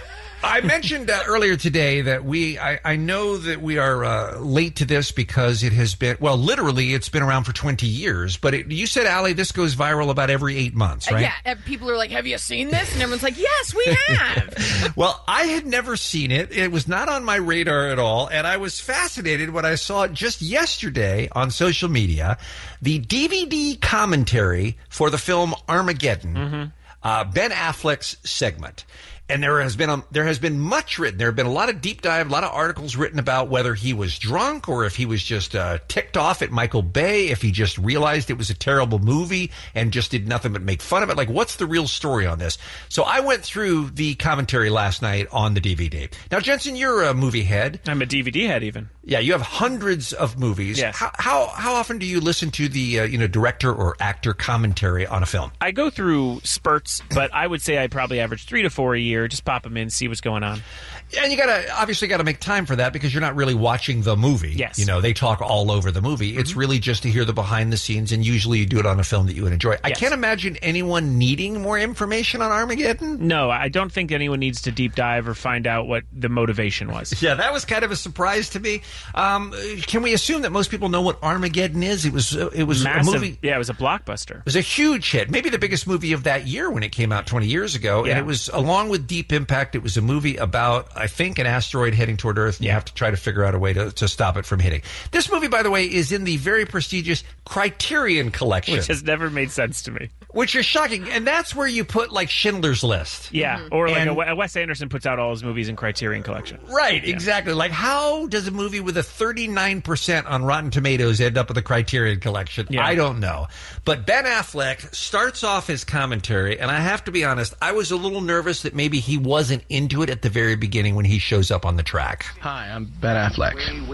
I mentioned uh, earlier today that we, I, I know that we are uh, late to this because it has been, well, literally it's been around for twenty years, but it, you said, Allie, this goes viral about every eight months, right? Uh, yeah, and people are like, have you seen this? And everyone's like, yes, we have. Well, I had never seen it. It was not on my radar at all, and I was fascinated when I saw it just yesterday on social media, the D V D commentary for the film Armageddon, Mm-hmm. uh, Ben Affleck's segment. And there has been a, there has been much written. There have been a lot of deep dive, a lot of articles written about whether he was drunk or if he was just uh, ticked off at Michael Bay, if he just realized it was a terrible movie and just did nothing but make fun of it. Like, what's the real story on this? So I went through the commentary last night on the D V D. Now, Jensen, you're a movie head. I'm a D V D head, even. Yeah, you have hundreds of movies. Yes. How how, how often do you listen to the uh, you know director or actor commentary on a film? I go through spurts, but I would say I probably average three to four a year. Just pop them in, see what's going on. And you gotta obviously got to make time for that because you're not really watching the movie. Yes. You know, they talk all over the movie. Mm-hmm. It's really just to hear the behind the scenes, and usually you do it on a film that you would enjoy. I Yes. can't imagine anyone needing more information on Armageddon. No, I don't think anyone needs to deep dive or find out what the motivation was. Yeah, that was kind of a surprise to me. Um, can we assume that most people know what Armageddon is? It was uh, it was Massive, a movie. Yeah, it was a blockbuster. It was a huge hit, maybe the biggest movie of that year when it came out twenty years ago. Yeah. And it was, along with Deep Impact, it was a movie about, I think, an asteroid heading toward Earth, and you have to try to figure out a way to, to stop it from hitting. This movie, by the way, is in the very prestigious Criterion Collection. Which has never made sense to me. Which is shocking. And that's where you put, like, Schindler's List. Yeah, or like And- a, a Wes Anderson puts out all his movies in Criterion Collection. Right, Yeah. exactly. Like, how does a movie with a thirty-nine percent on Rotten Tomatoes end up with a Criterion Collection? Yeah. I don't know. But Ben Affleck starts off his commentary, and I have to be honest, I was a little nervous that maybe he wasn't into it at the very beginning when he shows up on the track. Hi, I'm Ben Affleck.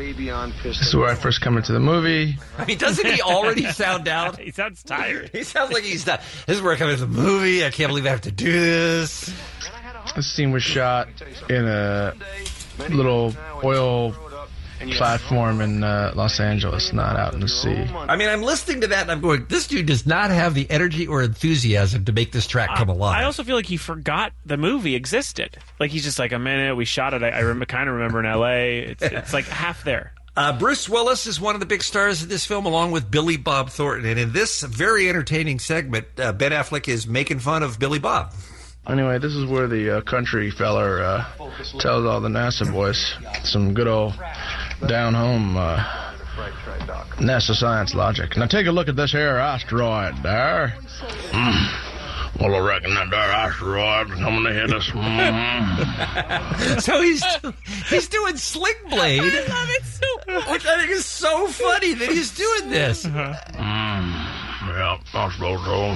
This is where I first come into the movie. I mean, doesn't he already sound out? He sounds tired. He sounds like he's not. This is where I come into the movie. I can't believe I have to do this. This scene was shot in a little oil platform in uh, Los Angeles, not out in the sea. I mean, I'm listening to that and I'm going, this dude does not have the energy or enthusiasm to make this track come alive. I also feel like he forgot the movie existed. Like, he's just like, a minute, we shot it. I, I rem- kind of remember in L A. It's, it's like half there. Uh, Bruce Willis is one of the big stars of this film, along with Billy Bob Thornton. And in this very entertaining segment, uh, Ben Affleck is making fun of Billy Bob. Anyway, this is where the uh, country feller uh, tells all the NASA boys some good old down-home uh, NASA science logic. Now take a look at this here asteroid there. Mm. Well, I reckon that there asteroid coming to hit us. Mm. So he's he's doing Sling Blade, I love it so much. which I think is so funny that he's doing this. Mm. Yeah, I suppose so.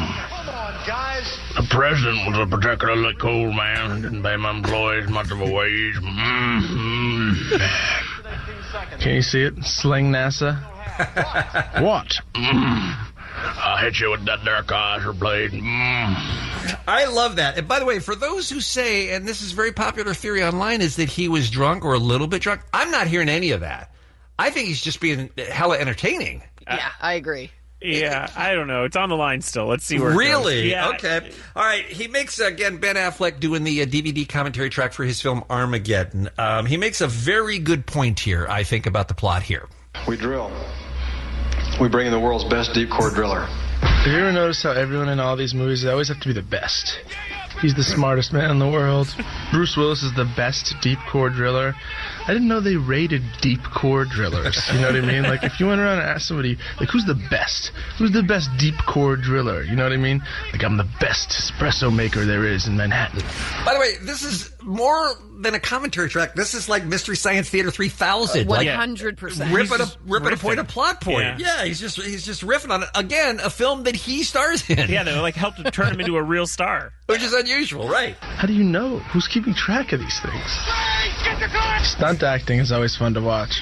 The president was a particularly cool man. Didn't pay my employees much of a wage. Mm-hmm. Can you see it? Sling NASA. What? Mm. I'll hit you with that dark eyes blade. Mm. I love that. And by the way, for those who say, and this is very popular theory online, is that he was drunk or a little bit drunk, I'm not hearing any of that. I think he's just being hella entertaining. Yeah, I agree. Yeah, I don't know. It's on the line still. Let's see where it Really? goes. Yeah. Okay. All right. He makes, again, Ben Affleck doing the uh, D V D commentary track for his film Armageddon. Um, he makes a very good point here, I think, about the plot here. We drill. We bring in the world's best deep core driller. Have you ever noticed how everyone in all these movies, they always have to be the best? He's the smartest man in the world. Bruce Willis is the best deep core driller. I didn't know they rated deep core drillers. You know what I mean? Like, if you went around and asked somebody, like, who's the best? Who's the best deep core driller? You know what I mean? Like, I'm the best espresso maker there is in Manhattan. By the way, this is more than a commentary track. This is like Mystery Science Theater three thousand. one hundred percent. Like, ripping, He's a, ripping a point, a plot point. Yeah. Yeah. he's just he's just riffing on it. Again, a film that he stars in. Yeah, they like helped to turn him into a real star. Which is unusual, right? How do you know? Who's keeping track of these things? Stunt acting is always fun to watch.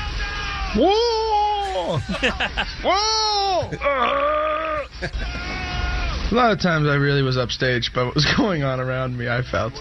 Whoa! Whoa! A lot of times I really was upstaged by what was going on around me, I felt.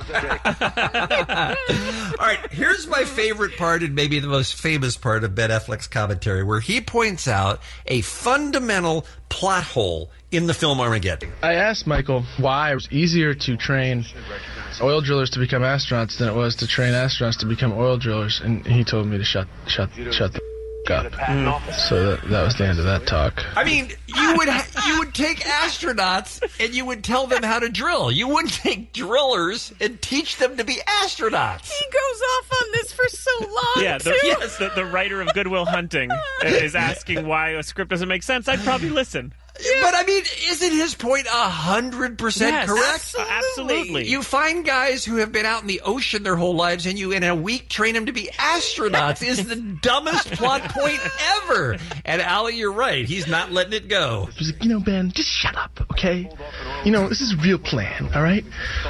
All right, here's my favorite part and maybe the most famous part of Ben Affleck's commentary, where he points out a fundamental plot hole in the film Armageddon. I asked Michael why it was easier to train oil drillers to become astronauts than it was to train astronauts to become oil drillers, and he told me to shut shut shut the f- up. Mm. So that, that was the end of that talk. I mean, you would ha- you would take astronauts and you would tell them how to drill. You wouldn't take drillers and teach them to be astronauts. He goes off on this for so long. Yeah, the, too. yes, the, the writer of Good Will Hunting is asking why a script doesn't make sense. I'd probably listen. Yeah. But I mean, isn't his point a hundred percent Yes, correct? absolutely. absolutely. You find guys who have been out in the ocean their whole lives, and you in a week train them to be astronauts. Is the dumbest plot point ever. And Allie, you're right. He's not letting it go. He's like, you know, Ben, just shut up, okay? You know, this is a real plan, all right?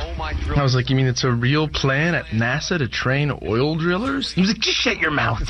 I was like, you mean it's a real plan at NASA to train oil drillers? He was like, just shut your mouth.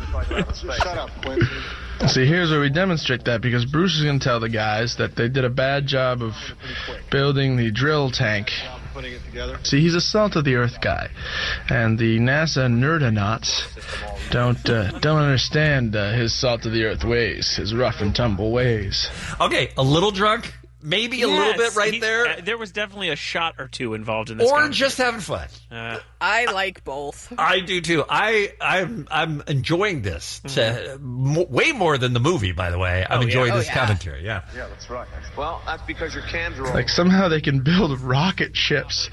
Shut up, Quentin. See, here's where we demonstrate that, because Bruce is going to tell the guys that they did a bad job of building the drill tank. See, he's a salt-of-the-earth guy, and the NASA nerdonauts don't uh, don't understand uh, his salt-of-the-earth ways, his rough-and-tumble ways. Okay, a little drunk, maybe a Yes, little bit right he- there. uh, there was definitely a shot or two involved in this. Or conversation. just having fun. Uh, I like both. I do too. I I'm I'm enjoying this to, m- way more than the movie. By the way, I'm Oh, yeah. enjoying Oh, this yeah. commentary. Yeah. Yeah, that's right. Well, that's because your cams are all... Like, somehow they can build rocket ships.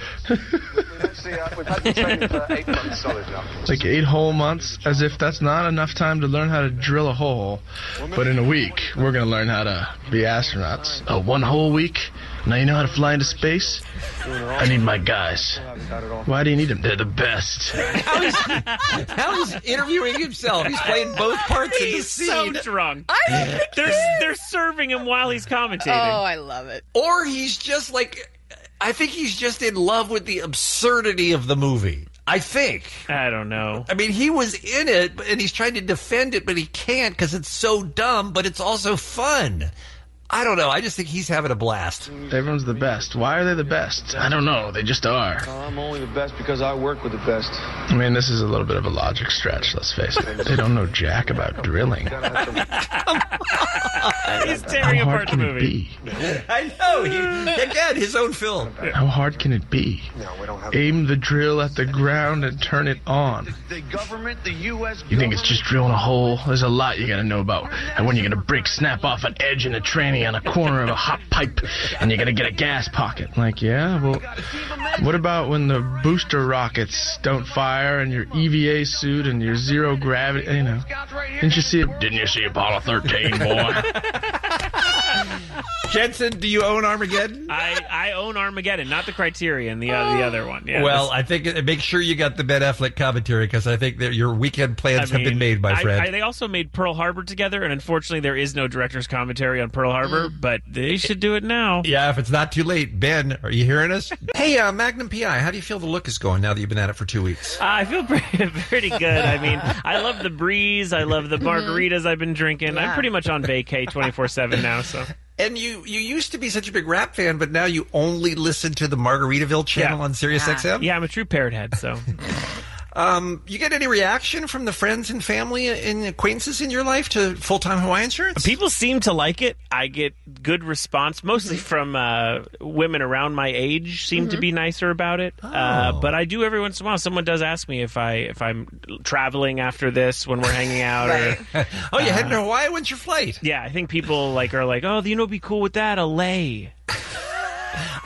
See, uh, we've had the training for eight months solid now. Like eight whole months, as if that's not enough time to learn how to drill a hole. But in a week, we're going to learn how to be astronauts. Oh, one whole week? Now you know how to fly into space? I need my guys. Why do you need them? They're the best. Now he's, now he's interviewing himself. He's playing both parts in the he's so scene. drunk. I don't think They're he is. they're serving him while he's commentating. Oh, I love it. Or he's just like, I think he's just in love with the absurdity of the movie. I think. I don't know. I mean, he was in it, and he's trying to defend it, but he can't because it's so dumb, but it's also fun. I don't know. I just think he's having a blast. Everyone's the best. Why are they the best? I don't know. They just are. I'm only the best because I work with the best. I mean, this is a little bit of a logic stretch, let's face it. They don't know jack about drilling. He's tearing How hard apart the can it movie. be? I know. He, again, his own film. How hard can it be? Aim the drill at the ground and turn it on. The government, the U S You think it's just drilling a hole? There's a lot you gotta know about. And when you're gonna break snap off an edge in a tranny on a corner of a hot pipe, and you're gonna get a gas pocket. Like, yeah, well, what about when the booster rockets don't fire and your E V A suit and your zero gravity, you know? Didn't you see it? Didn't you see Apollo thirteen, boy? Jensen, do you own Armageddon? I, I own Armageddon, not the Criterion, the uh, the other one. Yeah, well, this- I think make sure you got the Ben Affleck commentary because I think that your weekend plans I have been mean, made, my I- friend. I, they also made Pearl Harbor together, and unfortunately, there is no director's commentary on Pearl Harbor. But they should do it now. Yeah, if it's not too late. Ben, are you hearing us? Hey, uh, Magnum P I, how do you feel the look is going now that you've been at it for two weeks? Uh, I feel pretty, pretty good. I mean, I love the breeze. I love the margaritas I've been drinking. I'm pretty much on vacay twenty-four seven now. So. And you, you used to be such a big rap fan, but now you only listen to the Margaritaville channel Yeah. on Sirius X M? Yeah, I'm a true parrot head, so. Um, you get any reaction from the friends and family and acquaintances in your life to full-time Hawaiian shirts? People seem to like it. I get good response, mostly from uh, women around my age seem to be nicer about it. Uh, but I do every once in a while. Someone does ask me if, I, if I'm traveling after this when we're hanging out. or, oh, you heading to Hawaii? When's your flight? Yeah, I think people like are like, oh, you know, what'd be cool with that? A lay. I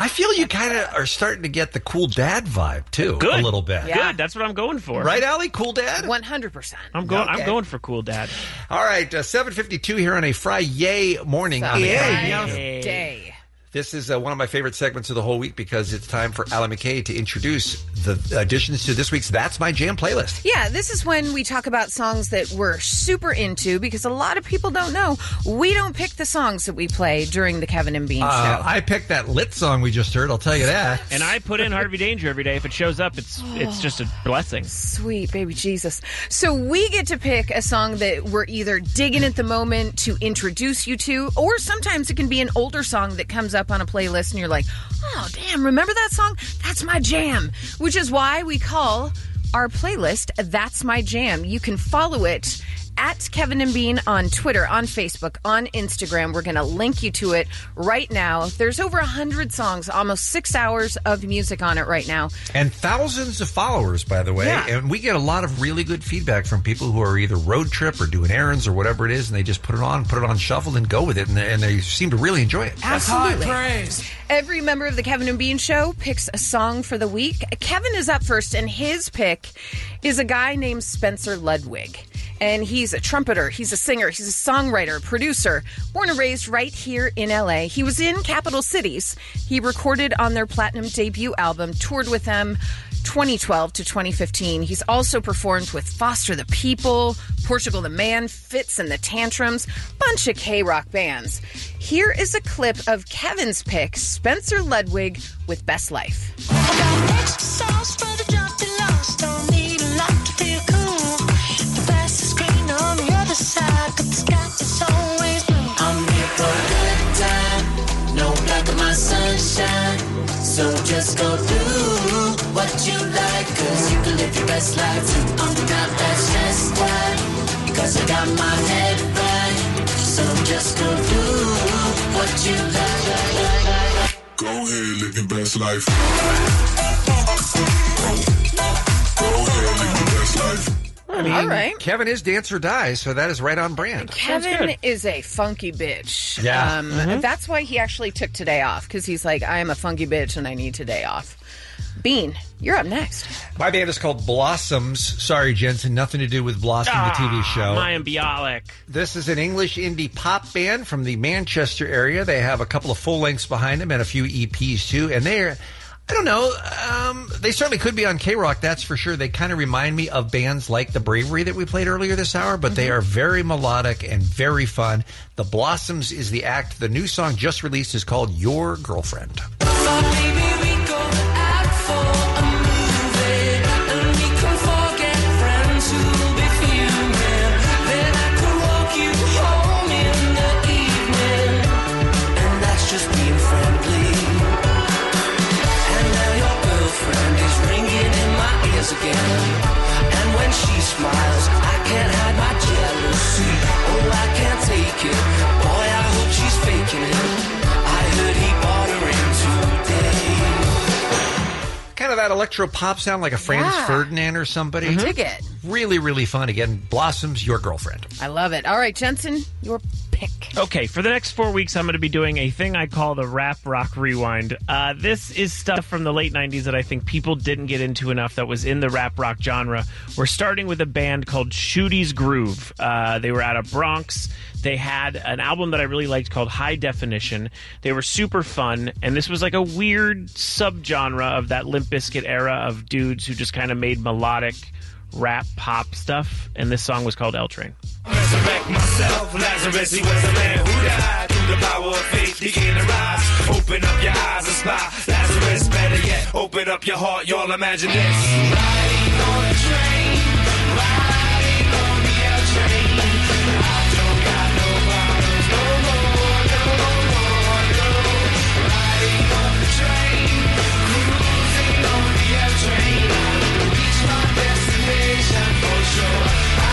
I feel you kind of are starting to get the cool dad vibe too, Good. a little bit. Yeah. Good. That's what I'm going for. Right, Allie? Cool dad. one hundred percent. I'm going. Okay. I'm going for cool dad. All right, uh, seven fifty-two here on a Friday morning. on the Friday day. This is uh, one of my favorite segments of the whole week because it's time for Allie McKay to introduce the additions to this week's That's My Jam playlist. Yeah, this is when we talk about songs that we're super into because a lot of people don't know. We don't pick the songs that we play during the Kevin and Bean Uh, show. I picked that lit song we just heard, I'll tell you that. And I put in Harvey Danger every day. If it shows up, it's it's just a blessing. Sweet baby Jesus. So we get to pick a song that we're either digging at the moment to introduce you to, or sometimes it can be an older song that comes up on a playlist and you're like, oh, damn, remember that song? That's my jam. Which is why we call our playlist That's My Jam. You can follow it at Kevin and Bean on Twitter, on Facebook, on Instagram. We're going to link you to it right now. There's over one hundred songs, almost six hours of music on it right now. And thousands of followers, by the way. Yeah. And we get a lot of really good feedback from people who are either road trip or doing errands or whatever it is, and they just put it on, put it on shuffle, and go with it, and they, and they seem to really enjoy it. Absolutely. Every member of the Kevin and Bean Show picks a song for the week. Kevin is up first, and his pick is a guy named Spencer Ludwig. And he's a trumpeter, he's a singer, he's a songwriter, producer, born and raised right here in L A. He was in Capital Cities. He recorded on their platinum debut album, toured with them twenty twelve to twenty fifteen. He's also performed with Foster the People, Portugal the Man, Fitz and the Tantrums, bunch of K-rock bands. Here is a clip of Kevin's pick, Spencer Ludwig with Best Life. I'm here for a good time, no black of my sunshine. So just go do what you like, cause you can live your best life too. I'm not that stressed out, because I got my head right. So just go do what you like. Go ahead, live your best life. Go ahead, live your best life. I mean, All right. Kevin is dance or die, so that is right on brand. Kevin is a funky bitch. Yeah. Um, Mhm. That's why he actually took today off, because he's like, I am a funky bitch and I need today off. Bean, you're up next. My band is called Blossoms. Sorry, Jensen, nothing to do with Blossom, the T V show. Mayim Bialik. This is an English indie pop band from the Manchester area. They have a couple of full lengths behind them and a few E Ps too. And they're, I don't know, um, they certainly could be on K-Rock, that's for sure. They kind of remind me of bands like The Bravery that we played earlier this hour, but they are very melodic and very fun. The Blossoms is the act. The new song just released is called Your Girlfriend. Again. And when she smiles, I can't hide my jealousy. Oh, I can't take it. Boy, I hope she's faking it. I heard he bought her in today. Kind of that electro pop sound like a Franz Yeah. Ferdinand or somebody. Dig it. Really, really fun. Again, Blossoms, Your Girlfriend. I love it. All right, Jensen, your pick. Okay, for the next four weeks, I'm going to be doing a thing I call the Rap Rock Rewind. Uh, this is stuff from the late nineties that I think people didn't get into enough that was in the rap rock genre. We're starting with a band called Shooty's Groove. Uh, they were out of Bronx. They had an album that I really liked called High Definition. They were super fun, and this was like a weird subgenre of that Limp Bizkit era of dudes who just kind of made melodic rap pop stuff, and this song was called L Train. Resurrect myself, Lazarus, he was a man who died. Through the power of faith, began to rise. Open up your eyes and spy. Lazarus, better yet, open up your heart, y'all imagine this. Riding on a train, riding on the L train. I don't got no problems, no more, no more, no. Riding on the train, cruising on the L train. I'll reach my destination for sure.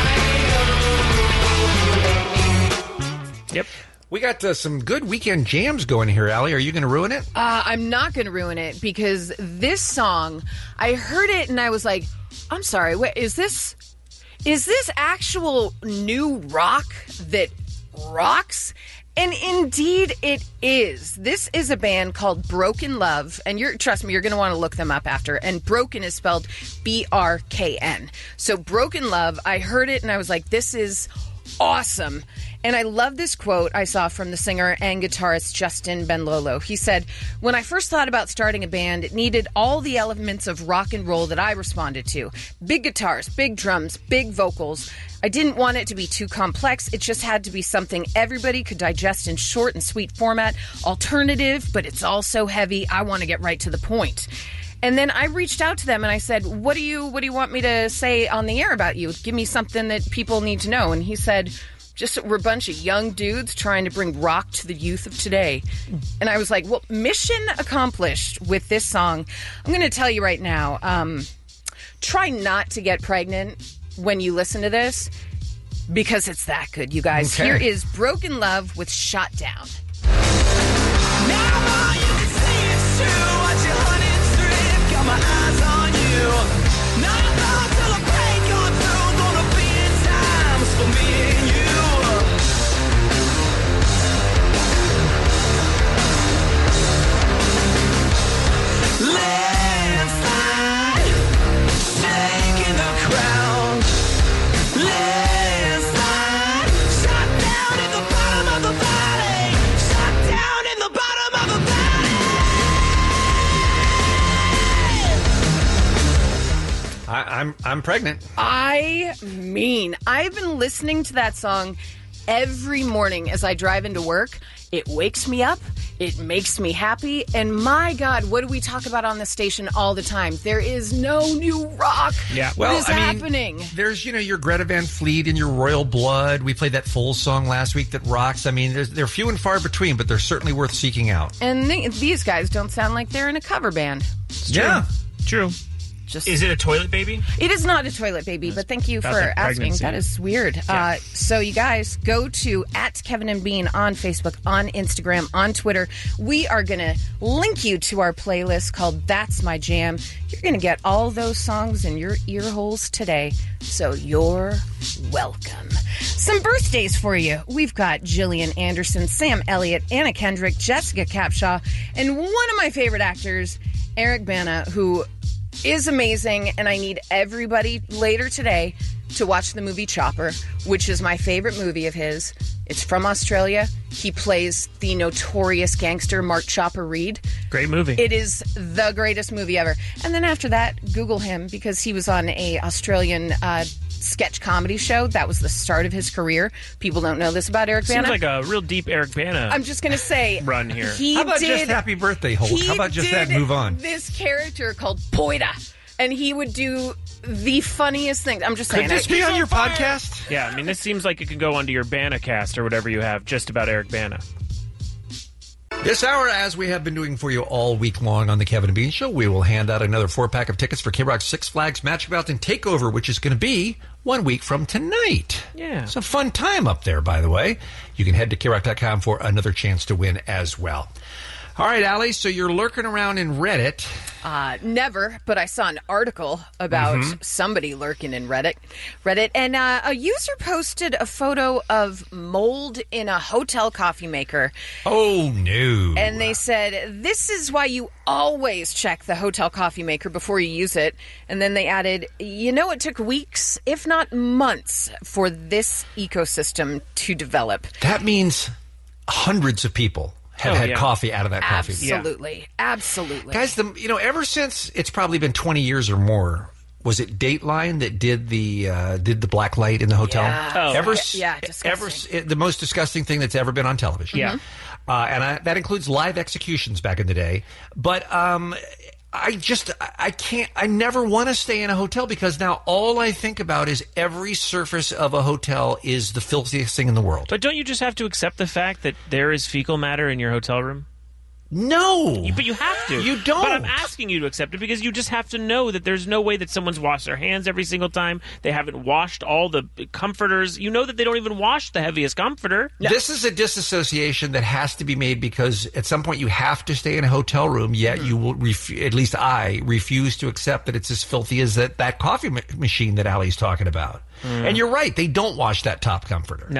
Yep. We got uh, some good weekend jams going here, Allie. Are you going to ruin it? Uh, I'm not going to ruin it because this song, I heard it and I was like, I'm sorry, wait, is this is this actual new rock that rocks? And indeed it is. This is a band called Broken Love, and you're trust me, you're going to want to look them up after. And Broken is spelled B R K N. So Broken Love, I heard it and I was like, this is awesome. And I love this quote I saw from the singer and guitarist Justin Benlolo. He said, when I first thought about starting a band, it needed all the elements of rock and roll that I responded to. Big guitars, big drums, big vocals. I didn't want it to be too complex. It just had to be something everybody could digest in short and sweet format. Alternative, but it's all so heavy. I want to get right to the point. And then I reached out to them and I said, what do you what do you want me to say on the air about you? Give me something that people need to know. And he said, just we're a bunch of young dudes trying to bring rock to the youth of today. And I was like, well, mission accomplished with this song. I'm going to tell you right now, um, try not to get pregnant when you listen to this because it's that good, you guys. Okay. Here is Broken Love with Shot Down. Now you can see it's true. Watch your honey strip. Got my eyes on you. Not long till the break on through. Gonna be in times for me and you. Landslide, shaking the ground. Landslide, shot down in the bottom of the valley. Shot down in the bottom of the valley. I, I'm I'm pregnant. I mean, I've been listening to that song every morning as I drive into work. It wakes me up. It makes me happy. And my God, what do we talk about on the station all the time? There is no new rock. Yeah, What well, is I mean, happening? there's, you know, your Greta Van Fleet and your Royal Blood. We played that Foles song last week that rocks. I mean, there's, they're few and far between, but they're certainly worth seeking out. And th- these guys don't sound like they're in a cover band. Yeah. True. Just Is it a toilet baby? It is not a toilet baby, but thank you That's for like asking. pregnancy. That is weird. Uh, so you guys go to at Kevin and Bean on Facebook, on Instagram, on Twitter. We are going to link you to our playlist called That's My Jam. You're going to get all those songs in your ear holes today. So you're welcome. Some birthdays for you. We've got Gillian Anderson, Sam Elliott, Anna Kendrick, Jessica Capshaw, and one of my favorite actors, Eric Bana, who is amazing, and I need everybody later today to watch the movie Chopper, which is my favorite movie of his. It's from Australia. He plays the notorious gangster Mark Chopper Reed. Great movie. It is the greatest movie ever. And then after that, Google him because he was on a Australian uh, sketch comedy show. That was the start of his career. People don't know this about Eric Seems Bana. like a real deep Eric Bana. I'm just going to say run here. He How about did, just happy birthday, Holt? he How about just that did and move on? This character called Poida, and he would do the funniest things. I'm just saying. Could this I- be on your podcast? Yeah, I mean, this seems like it could go onto your Bana cast or whatever you have just about Eric Bana. This hour, as we have been doing for you all week long on the Kevin and Bean Show, we will hand out another four-pack of tickets for K-Rock's Six Flags Magic Mountain Takeover, which is going to be one week from tonight. Yeah. It's a fun time up there, by the way. You can head to K rock dot com for another chance to win as well. All right, Allie, so you're lurking around in Reddit. Uh, never, but I saw an article about Mhm. somebody lurking in Reddit. Reddit, and uh, a user posted a photo of mold in a hotel coffee maker. Oh, no. And they said, this is why you always check the hotel coffee maker before you use it. And then they added, you know, it took weeks, if not months, for this ecosystem to develop. That means hundreds of people have Oh, had yeah. coffee out of that coffee. Absolutely. Absolutely. Guys, the, you know, ever since it's probably been twenty years or more, was it Dateline that did the uh, did the black light in the hotel? Yeah. Oh. Ever, Yeah, ever it, the most disgusting thing that's ever been on television. Yeah. uh, and I, that includes live executions back in the day. But um, I just I I can't. I never want to stay in a hotel because now all I think about is every surface of a hotel is the filthiest thing in the world. But don't you just have to accept the fact that there is fecal matter in your hotel room? No. You- but you have to. You don't. But I'm asking you to accept it because you just have to know that there's no way that someone's washed their hands every single time. They haven't washed all the comforters. You know that they don't even wash the heaviest comforter. This is a disassociation that has to be made because at some point you have to stay in a hotel room, yet Mm-hmm. you will, ref- at least I, refuse to accept that it's as filthy as that, that coffee ma- machine that Allie's talking about. Mm. And you're right, they don't wash that top comforter. No.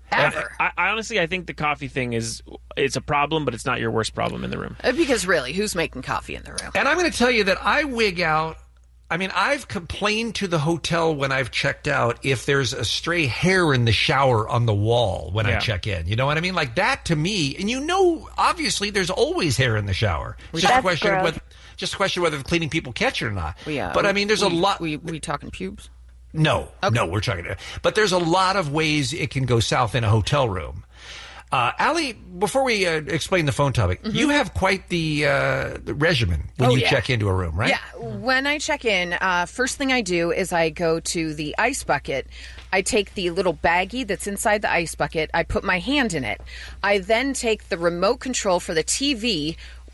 Ever. I, I honestly, I think the coffee thing is it's a problem, but it's not your worst problem in the room. Uh, Because really, who's making coffee in the room? And I'm going to tell you that I wig out. I mean, I've complained to the hotel when I've checked out if there's a stray hair in the shower on the wall when I Yeah. check in. You know what I mean? Like that to me, and you know, obviously there's always hair in the shower. It's just a That's question of gross. whether, just a question of whether the cleaning people catch it or not. Yeah, but I mean, there's a we- lot. We we talking pubes? No, no, we're talking. But there's a lot of ways it can go south in a hotel room. Uh, Allie, before we uh, explain the phone topic, you have quite the, uh, the regimen when Oh, you yeah. check into a room, right? Yeah. When I check in, uh, first thing I do is I go to the ice bucket. I take the little baggie that's inside the ice bucket. I put my hand in it. I then take the remote control for the T V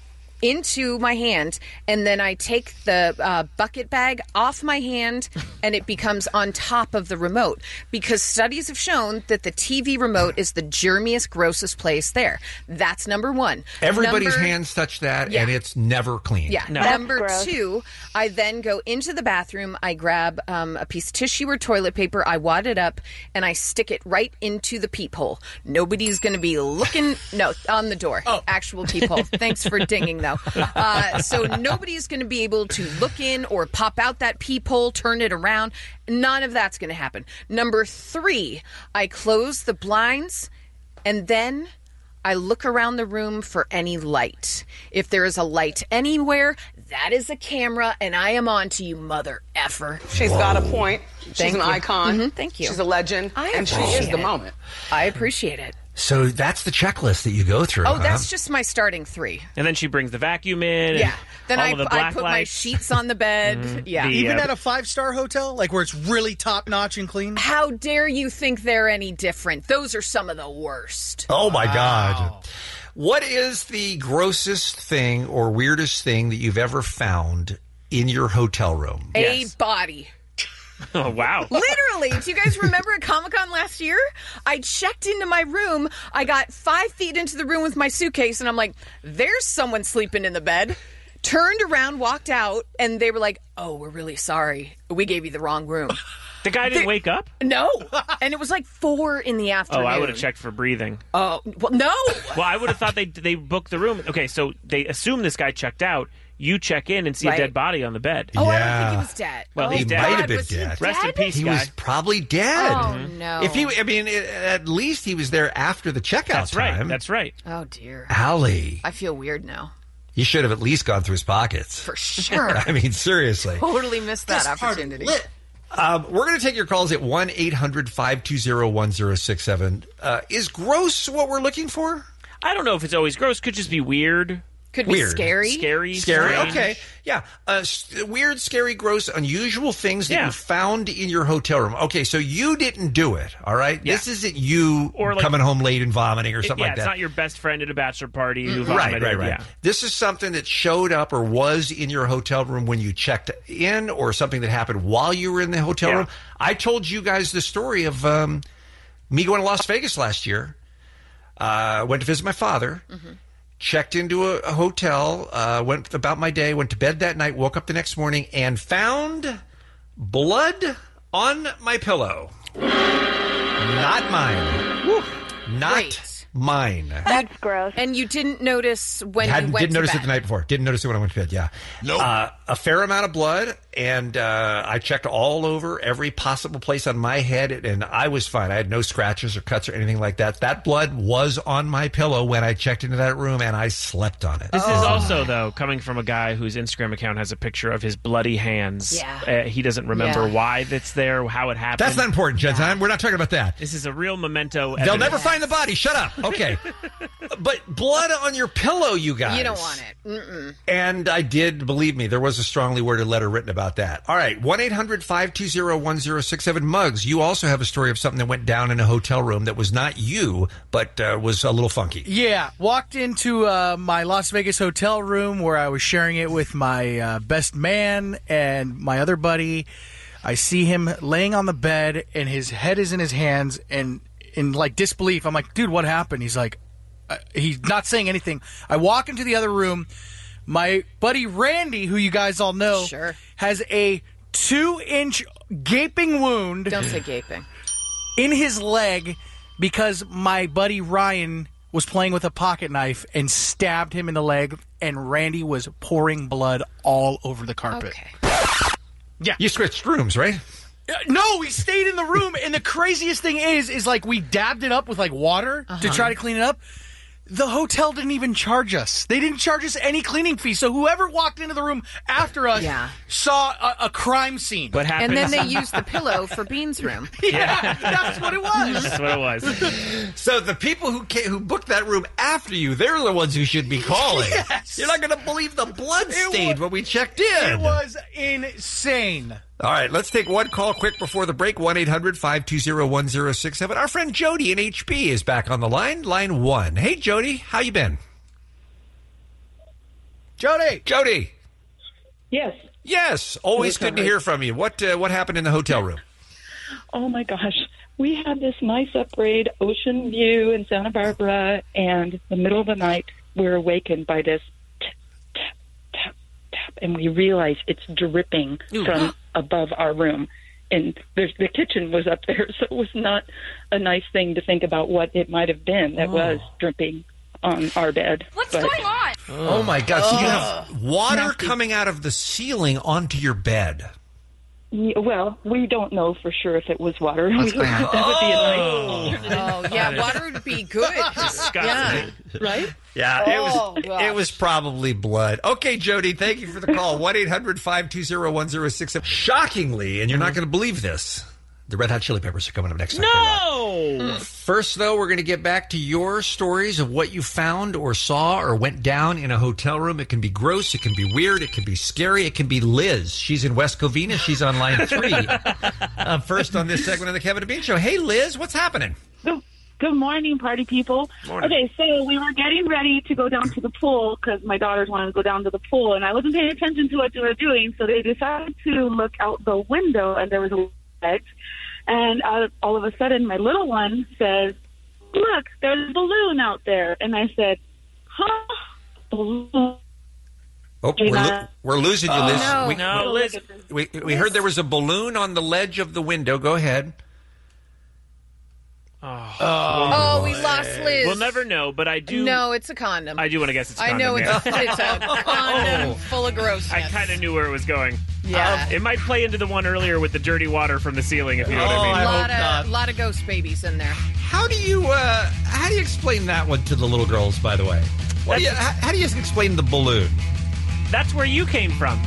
into my hand, and then I take the uh, bucket bag off my hand, and it becomes on top of the remote, because studies have shown that the T V remote is the germiest, grossest place there. That's number one. Everybody's Number- hands touch that, Yeah. and it's never clean. Yeah. Number two, I then go into the bathroom. I grab um, a piece of tissue or toilet paper. I wad it up and I stick it right into the peephole. Nobody's going to be looking. No, on the door. Oh. Actual peephole. Thanks for dinging, though. Uh, so nobody's going to be able to look in or pop out that peephole, turn it around. None of that's going to happen. Number three, I close the blinds and then I look around the room for any light. If there is a light anywhere, that is a camera, and I am on to you, mother effer. She's got a point. She's Thank an you. icon. Mhm, thank you. She's a legend. I and she is appreciate the it. moment. I appreciate it. So that's the checklist that you go through. Oh, huh? that's just my starting three. And then she brings the vacuum in. and Yeah. Then all I, of the I black put my lights. sheets on the bed. Mhm. Yeah. The, Even uh, at a five-star hotel, like where it's really top-notch and clean? How dare you think they're any different? Those are some of the worst. Oh my God. What is the grossest thing or weirdest thing that you've ever found in your hotel room? A body. Oh, wow. Literally. Do you guys remember at Comic-Con last year? I checked into my room. I got five feet into the room with my suitcase, and I'm like, there's someone sleeping in the bed. Turned around, walked out, and they were like, oh, we're really sorry. We gave you the wrong room. The guy didn't They- wake up? No. And it was like four in the Oh, afternoon. I would have checked for breathing. Oh, well, no. Well, I would have thought they they booked the room. Okay, so they assume this guy checked out. You check in and see Right. a dead body on the bed. Oh, I don't think he was dead. Well, oh, he's He dead. might God, have been was he dead. Rest in peace, He guy. was probably dead. Oh, no. If he, I mean, at least he was there after the checkout That's right. time. That's right. Oh, dear. Allie, I feel weird now. you should have at least gone through his pockets. For sure. I mean, seriously. Totally missed that opportunity. Um, we're going to take your calls at one eight hundred five two zero one zero six seven. Uh, is gross what we're looking for? I don't know if it's always gross. Could just be weird. Could Weird. be scary. Scary. Scary. strange. Okay. Yeah. Uh, s- weird, scary, gross, unusual things that Yeah. you found in your hotel room. Okay, so you didn't do it, all right? Yeah. This isn't you Or like- coming home late and vomiting or It- something yeah, like that. it's not your best friend at a bachelor party who Right, vomited. right, right. Yeah. This is something that showed up or was in your hotel room when you checked in, or something that happened while you were in the hotel Yeah. room. I told you guys the story of um, me going to Las Vegas last year. Uh, went to visit my father. Checked into a, a hotel. Uh, went about my day. Went to bed that night. Woke up the next morning and found blood on my pillow. Not mine. Not Wait. mine. That's gross. And you didn't notice when Hadn't, you went didn't to notice bed. it the night before. Didn't notice it when I went to bed. Yeah. Nope. Uh, a fair amount of blood, and uh, I checked all over every possible place on my head, and I was fine. I had no scratches or cuts or anything like that. That blood was on my pillow when I checked into that room, and I slept on it. This Oh. is also, though, coming from a guy whose Instagram account has a picture of his bloody hands. Yeah. Uh, he doesn't remember Yeah. why that's there, how it happened. That's not important, Jen. We're not talking about that. This is a real memento. They'll evidence. never find the body. Shut up. Okay. But blood on your pillow, you guys. You don't want it. Mm-mm. And I did, believe me, there was a strongly worded letter written about that. All right, one eight hundred five two zero one zero six seven. Muggs, you also have a story of something that went down in a hotel room that was not you, but uh, was a little funky. Yeah, walked into uh, my Las Vegas hotel room where I was sharing it with my uh, best man and my other buddy. I see him laying on the bed, and his head is in his hands, and in like disbelief, I'm like, dude, what happened? He's like, uh, he's not saying anything. I walk into the other room. My buddy Randy, who you guys all know, Sure. has a two-inch gaping wound Don't say gaping. in his leg because my buddy Ryan was playing with a pocket knife and stabbed him in the leg, and Randy was pouring blood all over the carpet. Okay. Yeah. You switched rooms, right? Uh, No, we stayed in the room, and the craziest thing is, is like we dabbed it up with like water Uh-huh. to try to clean it up. The hotel didn't even charge us. They didn't charge us any cleaning fee. So whoever walked into the room after us Yeah. saw a, a crime scene. What happened? And then they used the pillow for Bean's room. Yeah, that's what it was. That's what it was. So the people who came, who booked that room after you, they're the ones who should be calling. Yes. You're not going to believe the blood stain was- when we checked in. It was insane. All right, let's take one call quick before the break. one eight hundred five two zero one zero six seven. Our friend Jody in H P is back on the line. Line one. Hey, Jody. How you been? Jody. Jody. Yes. Yes. Always good to hear from you. What uh, what happened in the hotel room? Oh my gosh. We had this nice upgrade, ocean view in Santa Barbara, and in the middle of the night, we were awakened by this tap, tap, tap, tap, and we realized it's dripping from above our room. And there's, the kitchen was up there, so it was not a nice thing to think about what it might have been that was dripping on our bed. What's But- going on? Oh, my God. So you Ugh. have water Nasty. coming out of the ceiling onto your bed. Yeah, well, we don't know for sure if it was water. We- that would be a nice. Oh, yeah, water would be good. Disgusting. Right? Yeah, Oh, it was gosh. it was probably blood. Okay, Jody, thank you for the call. one eight hundred five two zero one zero six seven. Shockingly, and you're not going to believe this, the Red Hot Chili Peppers are coming up next. No! First, though, we're going to get back to your stories of what you found or saw or went down in a hotel room. It can be gross, it can be weird, it can be scary, it can be Liz. She's in West Covina. She's on line three. uh, first on this segment of the Kevin and Bean Show. Hey, Liz, what's happening? Good, good morning, party people. Morning. Okay, so we were getting ready to go down to the pool because my daughters wanted to go down to the pool, and I wasn't paying attention to what they were doing, so they decided to look out the window, and there was a ledge. And uh, all of a sudden, my little one says, "Look, there's a balloon out there." And I said, "Huh? Balloon?" Oh, we're, lo- we're losing you, Liz. no. we, No, Liz. We, we heard there was a balloon on the ledge of the window. Go ahead. Oh, Oh, we lost Liz. We'll never know, but I do. No, it's a condom. I do want to guess it's a I condom. know it's, yeah. it's a condom full of grossness. I kind of knew where it was going. Yeah. Um, it might play into the one earlier with the dirty water from the ceiling, if you know what I mean. a lot of, lot of ghost babies in there. How do you uh, how do you explain that one to the little girls? By the way, what do you, how, how do you explain the balloon? That's where you came from.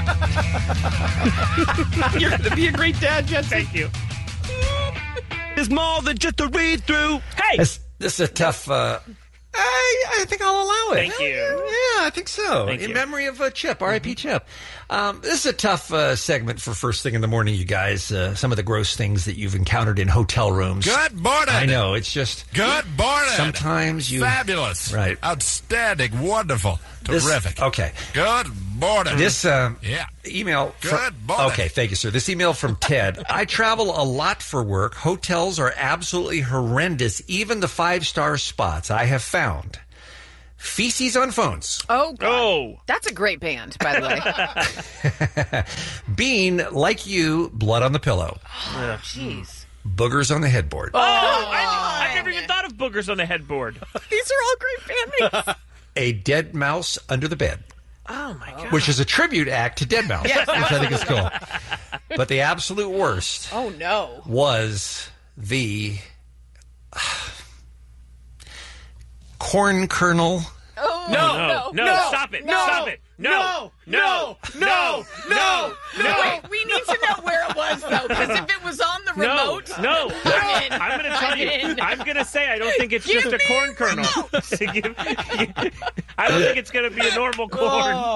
You're going to be a great dad, Jensen. Thank you. It's more than just a read through. Hey, this, this is a tough. Uh, I I think I'll allow it. Thank you. Yeah, I think so. Thank in you. memory of uh, Chip, R I P Chip. Um, this is a tough uh, segment for first thing in the morning, you guys. Uh, some of the gross things that you've encountered in hotel rooms. Good morning. I know it's just Good morning. sometimes you Fabulous. Right. Outstanding. Wonderful. This- Terrific. okay. Good morning. This uh, Yeah. email. Good From, morning. okay, thank you, sir. This email from Ted. I travel a lot for work. Hotels are absolutely horrendous, even the five star spots. I have found feces on phones. Oh, God. Oh. That's a great band, by the way. Bean, like you, blood on the pillow, Oh, jeez. boogers on the headboard, Oh, I, I've never even thought of boogers on the headboard. These are all great band names. a dead mouse under the bed. Oh, my God. Which is a tribute act to Dead Mouse, Yes. which I think is cool. But the absolute worst Oh, no. was the corn kernel. Oh, No, no, no, stop it, no, stop it. No, no, no, no, no. Wait, we need to know where it was, though, because if it was on the No, remote, no. I'm in. I'm going to tell I'm you. in. I'm going to say I don't think it's Give just a me corn kernel. Give- I don't think it's going to be a normal corn.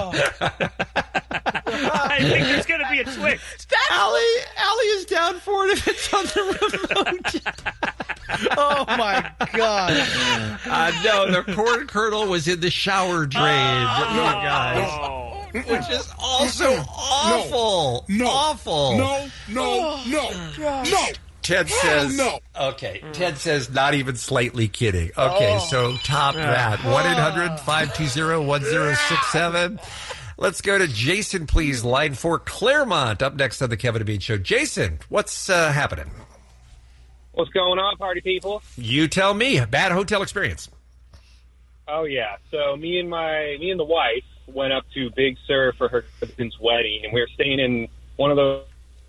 I think there's going to be a twist. Allie, Allie is down for it if it's on the remote. Oh my God! Uh, no, the corn kernel was in the shower drain, you guys. Oh. Which is also awful. No. Awful. No, no, no, no. Ted says, no. okay, Ted says, not even slightly kidding. Okay, so top that. one eight hundred five two zero one zero six seven. Let's go to Jason, please. Line four, Claremont, up next on the Kevin and Bean Show. Jason, what's uh, happening? What's going on, party people? You tell me. Bad hotel experience. Oh yeah. So me and my me and the wife went up to Big Sur for her husband's wedding, and we were staying in one of those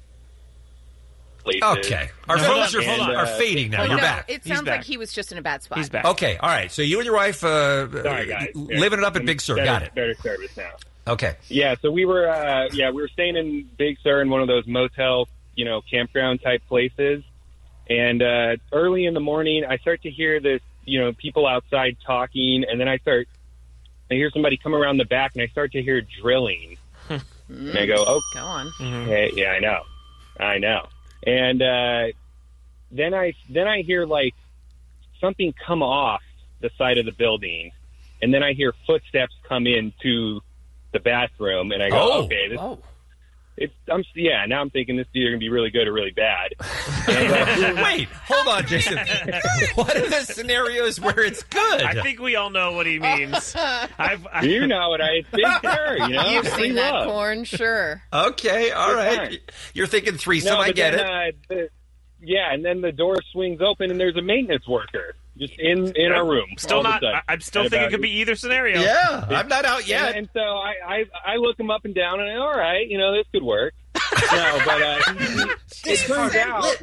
places. Okay. Our And, phones are, uh, are fading now. Well, You're no, back. It sounds like he was just in a bad spot. He's back. Okay. All right. So you and your wife uh, Sorry, guys. living it up at Big Sur. Better, Got it. Better service now. Okay. Yeah. So we were uh, yeah we were staying in Big Sur in one of those motel, you know, campground type places. And uh, early in the morning, I start to hear this, you know, people outside talking, and then I start, I hear somebody come around the back, and I start to hear drilling. And I go, oh, go on. Hey, yeah, I know, I know. And uh, then I then I hear like something come off the side of the building, and then I hear footsteps come into the bathroom, and I go, Oh. okay, this. It's, I'm yeah. Now I'm thinking this is either gonna be really good or really bad. And, uh, Wait, hold on, Jason. What are the scenarios where it's good? I think we all know what he means. I've, I, you know it. I Big Sur, you know. You've Free seen that love. porn, sure. Okay, all Good right. time. You're thinking threesome. No, I but get then, it. Uh, the, yeah, and then the door swings open, and there's a maintenance worker just in in our room. Still all of a not. sudden. I- I'm still At thinking it about- could be either scenario. Yeah, I'm not out yet. And, and so I, I I look him up and down, and all right, you know, this could work. No, but uh, it turns out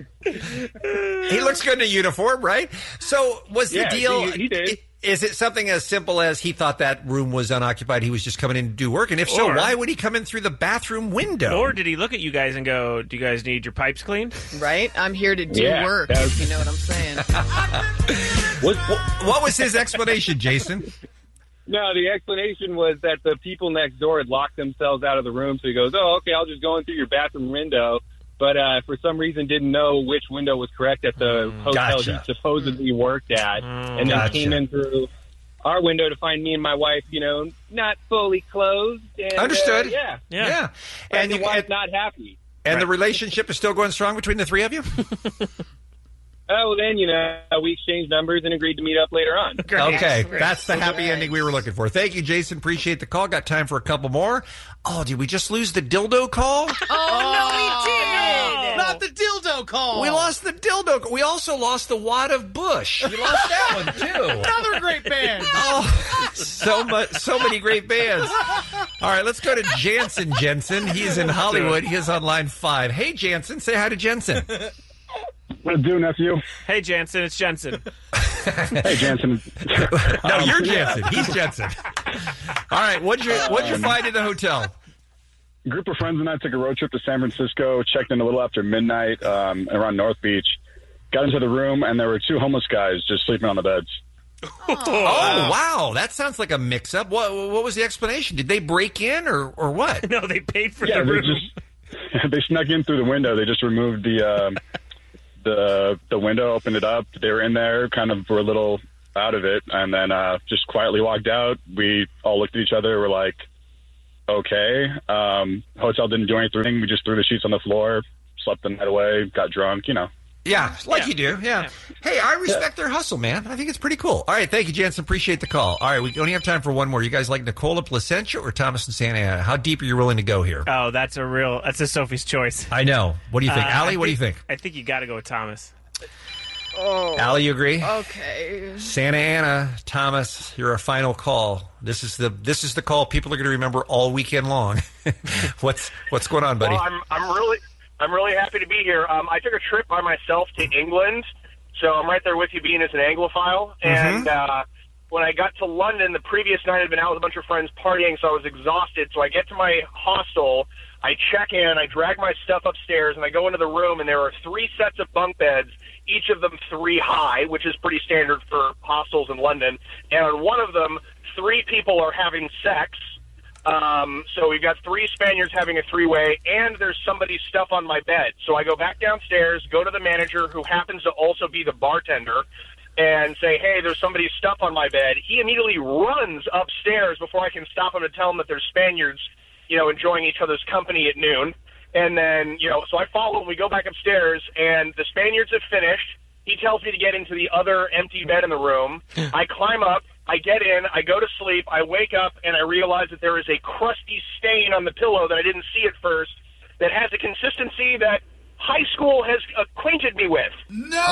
He looks good in a uniform, right? So was the Yeah, deal? he- he did. i- Is it something as simple as he thought that room was unoccupied? He was just coming in to do work, and if so, Or- why would he come in through the bathroom window? Or did he look at you guys and go, "Do you guys need your pipes cleaned?" Right? I'm here to do Yeah, work, that was- if you know what I'm saying. what, what was his explanation, Jason? No, the explanation was that the people next door had locked themselves out of the room. So he goes, "Oh, okay, I'll just go in through your bathroom window." But uh, for some reason, didn't know which window was correct at the hotel Gotcha. he supposedly worked at, and then Gotcha. came in through our window to find me and my wife, you know, not fully closed. And, uh, Understood. yeah, Yeah. Yeah. And And the you- wife not happy. And the relationship is still going strong between the three of you? Oh, well, then, you know, we exchanged numbers and agreed to meet up later on. Okay, that's the happy ending we were looking for. Thank you, Jason. Appreciate the call. Got time for a couple more. Oh, did we just lose the dildo call? Oh, no, we did! Not the dildo call! We lost the dildo. We also lost the wad of bush. We lost that one too. Another great band! Oh, so much, so many great bands. All right, let's go to Jansen. Jensen, he's in Hollywood. He is on line five. Hey, Jansen, say hi to Jensen. What do, nephew? Hey, Jansen, it's Jensen. Hey, Jansen. No, Um, you're yeah. Jansen. He's Jensen. All right, what'd you what'd you Um, find in the hotel? A group of friends and I took a road trip to San Francisco, checked in a little after midnight um, around North Beach, got into the room, and there were two homeless guys just sleeping on the beds. Oh, wow. That sounds like a mix-up. What, what was the explanation? Did they break in or, or what? No, they paid for Yeah, the they room. just they snuck in through the window. They just removed the uh, the the window, opened it up. They were in there, kind of were a little out of it, and then uh, just quietly walked out. We all looked at each other. We're like, okay. Um, hotel didn't do anything. We just threw the sheets on the floor, slept the night away, got drunk. You know. Yeah, like you do. Yeah. Hey, I respect their hustle, man. I think it's pretty cool. All right, thank you, Jansen. Appreciate the call. All right, we only have time for one more. You guys like Nicola Placentia or Thomas and Santa Ana? How deep are you willing to go here? Oh, that's a real. That's a Sophie's choice. I know. What do you think, Uh, Allie? I What do you think? I think you got to go with Thomas. Oh. Allie, you agree? Okay. Santa Ana, Thomas, you're our final call. This is the this is the call people are going to remember all weekend long. what's what's going on, buddy? Well, I'm I'm really I'm really happy to be here. Um, I took a trip by myself to England, so I'm right there with you, being as an Anglophile. And uh, when I got to London, the previous night I'd been out with a bunch of friends partying, so I was exhausted. So I get to my hostel, I check in, I drag my stuff upstairs, and I go into the room, and there are three sets of bunk beds, each of them three high, which is pretty standard for hostels in London. And on one of them, three people are having sex. Um, so we've got three Spaniards having a three-way, and there's somebody's stuff on my bed. So I go back downstairs, go to the manager, who happens to also be the bartender, and say, hey, there's somebody's stuff on my bed. He immediately runs upstairs before I can stop him and tell him that there's Spaniards, you know, enjoying each other's company at noon. And then, you know, so I follow him. We go back upstairs, and the Spaniards have finished. He tells me to get into the other empty bed in the room. I climb up. I get in. I go to sleep. I wake up, and I realize that there is a crusty stain on the pillow that I didn't see at first that has a consistency that high school has acquainted me with. No!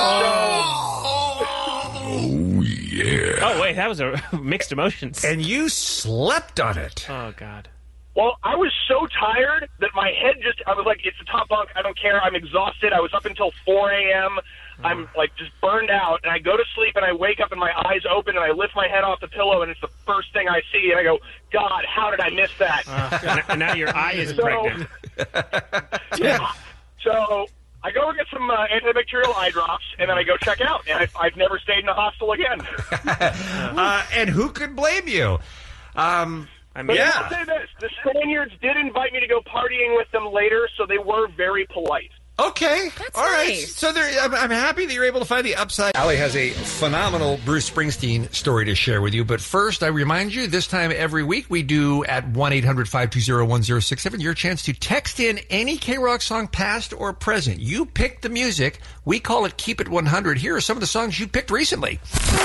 Oh, yeah. Oh, wait, that was a mixed emotions. And you slept on it. Oh, God. Well, I was so tired that my head just, I was like, it's the top bunk. I don't care. I'm exhausted. I was up until four a.m. I'm, like, just burned out. And I go to sleep, and I wake up, and my eyes open, and I lift my head off the pillow, and it's the first thing I see. And I go, God, how did I miss that? Uh, and now your eye is so, pregnant. Yeah. So I go get some uh, antibacterial eye drops, and then I go check out. And I've, I've never stayed in a hostel again. uh, and who could blame you? Um, I But mean, I'll yeah. say this. The Spaniards did invite me to go partying with them later, so they were very polite. Okay. That's All right. nice. So there, I'm, I'm happy that you're able to find the upside. Allie has a phenomenal Bruce Springsteen story to share with you. But first, I remind you, this time every week we do at one eight hundred five two zero one zero six seven your chance to text in any K-Rock song, past or present. You pick the music. We call it Keep It one hundred. Here are some of the songs you picked recently.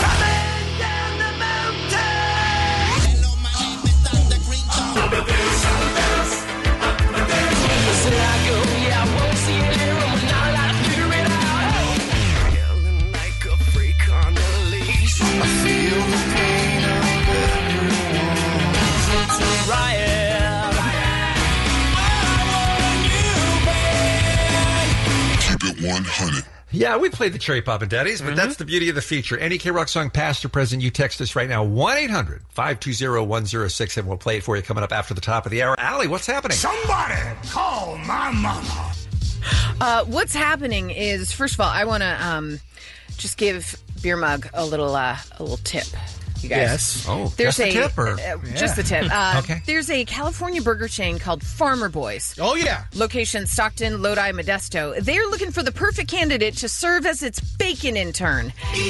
Keep it one hundred. Yeah, we played the Cherry Pop and Daddies, but that's the beauty of the feature. Any K-Rock song, past or present, you text us right now, one eight hundred five two zero one zero six seven. We'll play it for you coming up after the top of the hour. Allie, what's happening? Somebody call my mama. Uh, what's happening is, first of all, I want to um, just give Beer Mug a little uh, a little tip. You guys. Yes. Oh, there's just the a tip, or- uh, just the tip. Uh, Okay. There's a California burger chain called Farmer Boys. Oh yeah. Location Stockton, Lodi, Modesto. They're looking for the perfect candidate to serve as its bacon intern.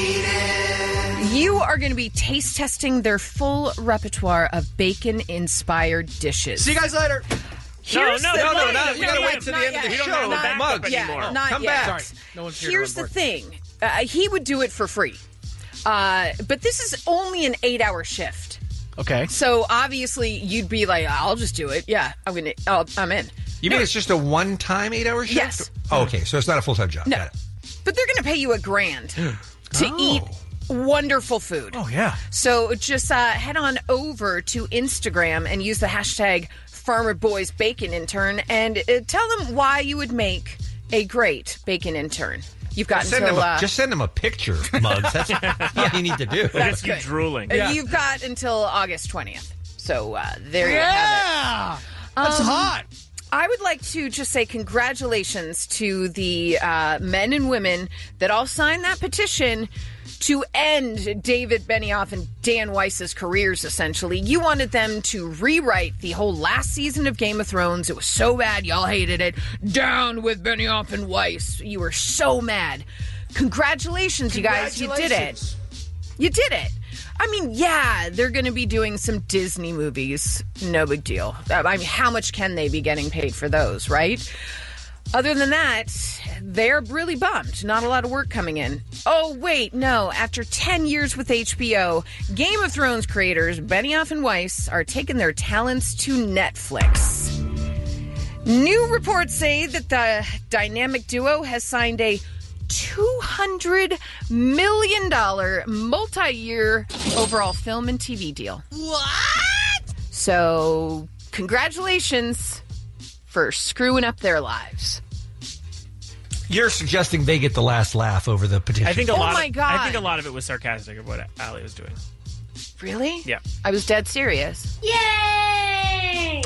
You are going to be taste testing their full repertoire of bacon-inspired dishes. See you guys later. Here's no, the no, no, thing. no, you gotta Not wait yet, till the not end of the yet. show. Not Not back up yet. anymore. Not Come yet. back. Sorry, no one's here. Here's to the learn thing. Uh, he would do it for free. Uh, but this is only an eight-hour shift. Okay. So obviously you'd be like, I'll just do it. Yeah, I'm gonna. I'll, I'm in. You mean it's just a one-time eight-hour shift? Yes. Oh, okay, so it's not a full-time job. No. Got it. But they're going to pay you a grand to Oh. eat wonderful food. Oh yeah. So just uh, head on over to Instagram and use the hashtag Farmer Boys Bacon Intern and uh, tell them why you would make a great bacon intern. You've got Send until him a, uh, just send him a picture, Mugs. That's all you need to do. That's Just you good. drooling. uh, you've got until August twentieth. So uh, there you Yeah. have it. That's Um, hot. I would like to just say congratulations to the uh, men and women that all signed that petition to end David Benioff and Dan Weiss's careers, essentially. You wanted them to rewrite the whole last season of Game of Thrones. It was so bad. Y'all hated it. Down with Benioff and Weiss. You were so mad. Congratulations, you guys. You did it. You did it. I mean, yeah, they're going to be doing some Disney movies. No big deal. I mean, how much can they be getting paid for those, right? Other than that, they're really bummed. Not a lot of work coming in. Oh, wait, no. After ten years with H B O, Game of Thrones creators Benioff and Weiss are taking their talents to Netflix. New reports say that the dynamic duo has signed a two hundred million dollars multi-year overall film and T V deal. What? So, congratulations for screwing up their lives. You're suggesting they get the last laugh over the petition. I think a Oh lot. my of, God. I think a lot of it was sarcastic of what Allie was doing. Really? Yeah. I was dead serious. Yay!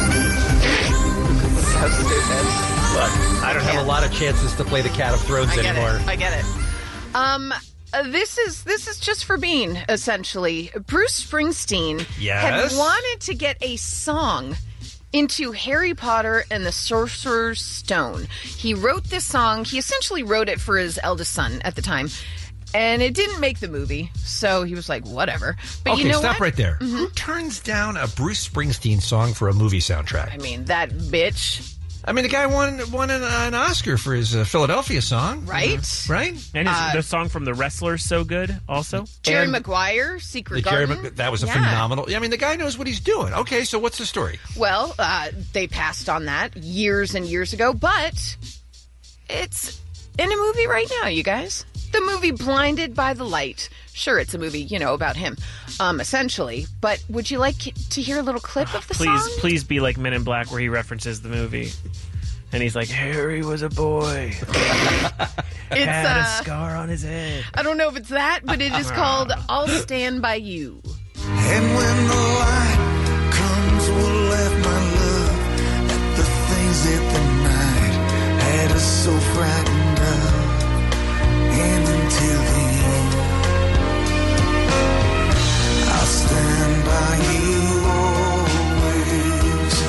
So stupid. Look, I don't have a lot of chances to play the Cat of Thrones I get anymore. it. I get it. Um, uh, this is this is just for Bean, essentially. Bruce Springsteen Yes? had wanted to get a song into Harry Potter and the Sorcerer's Stone. He wrote this song. He essentially wrote it for his eldest son at the time. And it didn't make the movie, so he was like, whatever. But okay, you know stop what? right there. Mhm. Who turns down a Bruce Springsteen song for a movie soundtrack? I mean, that bitch. I mean, the guy won won an, an Oscar for his uh, Philadelphia song. Right? Right? And his, Uh, the song from The Wrestler's so good, also. Jerry And Maguire, Secret The Jerry Garden. Mc- that was a Yeah. phenomenal. I mean, the guy knows what he's doing. Okay, so what's the story? Well, uh, they passed on that years and years ago, but It's in a movie right now, you guys. The movie Blinded by the Light. Sure, it's a movie, you know, about him, um, essentially. But would you like to hear a little clip of the Please, song? please be like Men in Black, where he references the movie, and he's like, "Harry was a boy, It's, had uh, a scar on his head." I don't know if it's that, but it is called I'll Stand By You. And when the light comes, we'll laugh, my love, at the things that the night had us so frightened of. And until then, I'll stand by you always,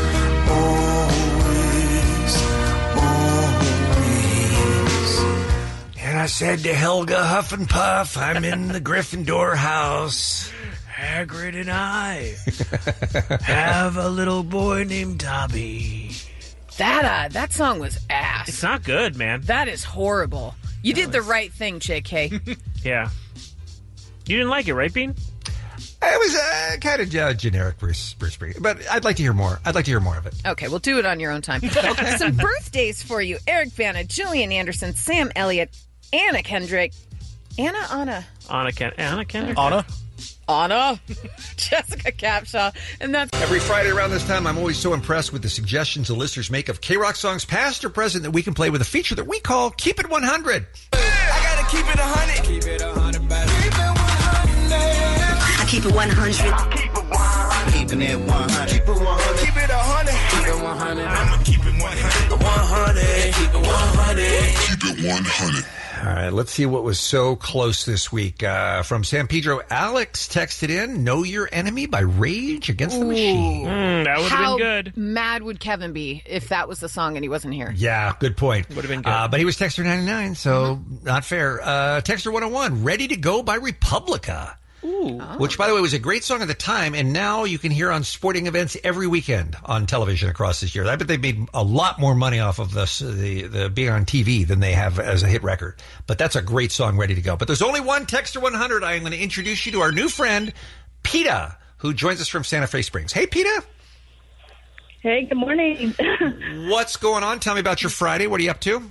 always, always. And I said to Helga Huff and Puff, I'm in the Gryffindor house. Hagrid and I have a little boy named Dobby. That uh, that song was ass. It's not good, man. That is horrible. You did the right thing, J K. Yeah. You didn't like it, right, Bean? It was uh, kind of uh, generic, Bruce, Bruce Springsteen. But I'd like to hear more. I'd like to hear more of it. Okay, we'll do it on your own time. Some birthdays for you. Eric Bana, Julian Anderson, Sam Elliott, Anna Kendrick. Anna, Anna. Anna, Ken- Anna Kendrick? Anna? Anna. Jessica Capshaw. And that's... Every Friday around this time, I'm always so impressed with the suggestions the listeners make of K-Rock songs past or present that we can play with a feature that we call Keep It one hundred. I gotta keep it a hundred. Keep it a hundred, baby. Keep it one hundred. I keep it one hundred. I keep it one hundred. Keeping it one hundred. Keep it one hundred. Keep it a hundred. Keep it one hundred. I'ma keep it one hundred. one hundred. Keep it one hundred. Keep it one hundred. All right, let's see what was so close this week. Uh, from San Pedro, Alex texted in, Know Your Enemy by Rage Against the Machine. Mm, that would have How been good. mad would Kevin be if that was the song and he wasn't here? Yeah, good point. Would have been good. Uh, but he was Texter ninety-nine, so Mm-hmm. not fair. Uh, Texter one oh one, Ready to Go by Republica. Ooh. Which, by the way, was a great song at the time, and now you can hear on sporting events every weekend on television across this year. I bet they made a lot more money off of this, the, the being on T V than they have as a hit record. But that's a great song, Ready to Go. But there's only one Texter one hundred. I'm going to introduce you to our new friend, PETA, who joins us from Santa Fe Springs. Hey, PETA. Hey, good morning. What's going on? Tell me about your Friday. What are you up to?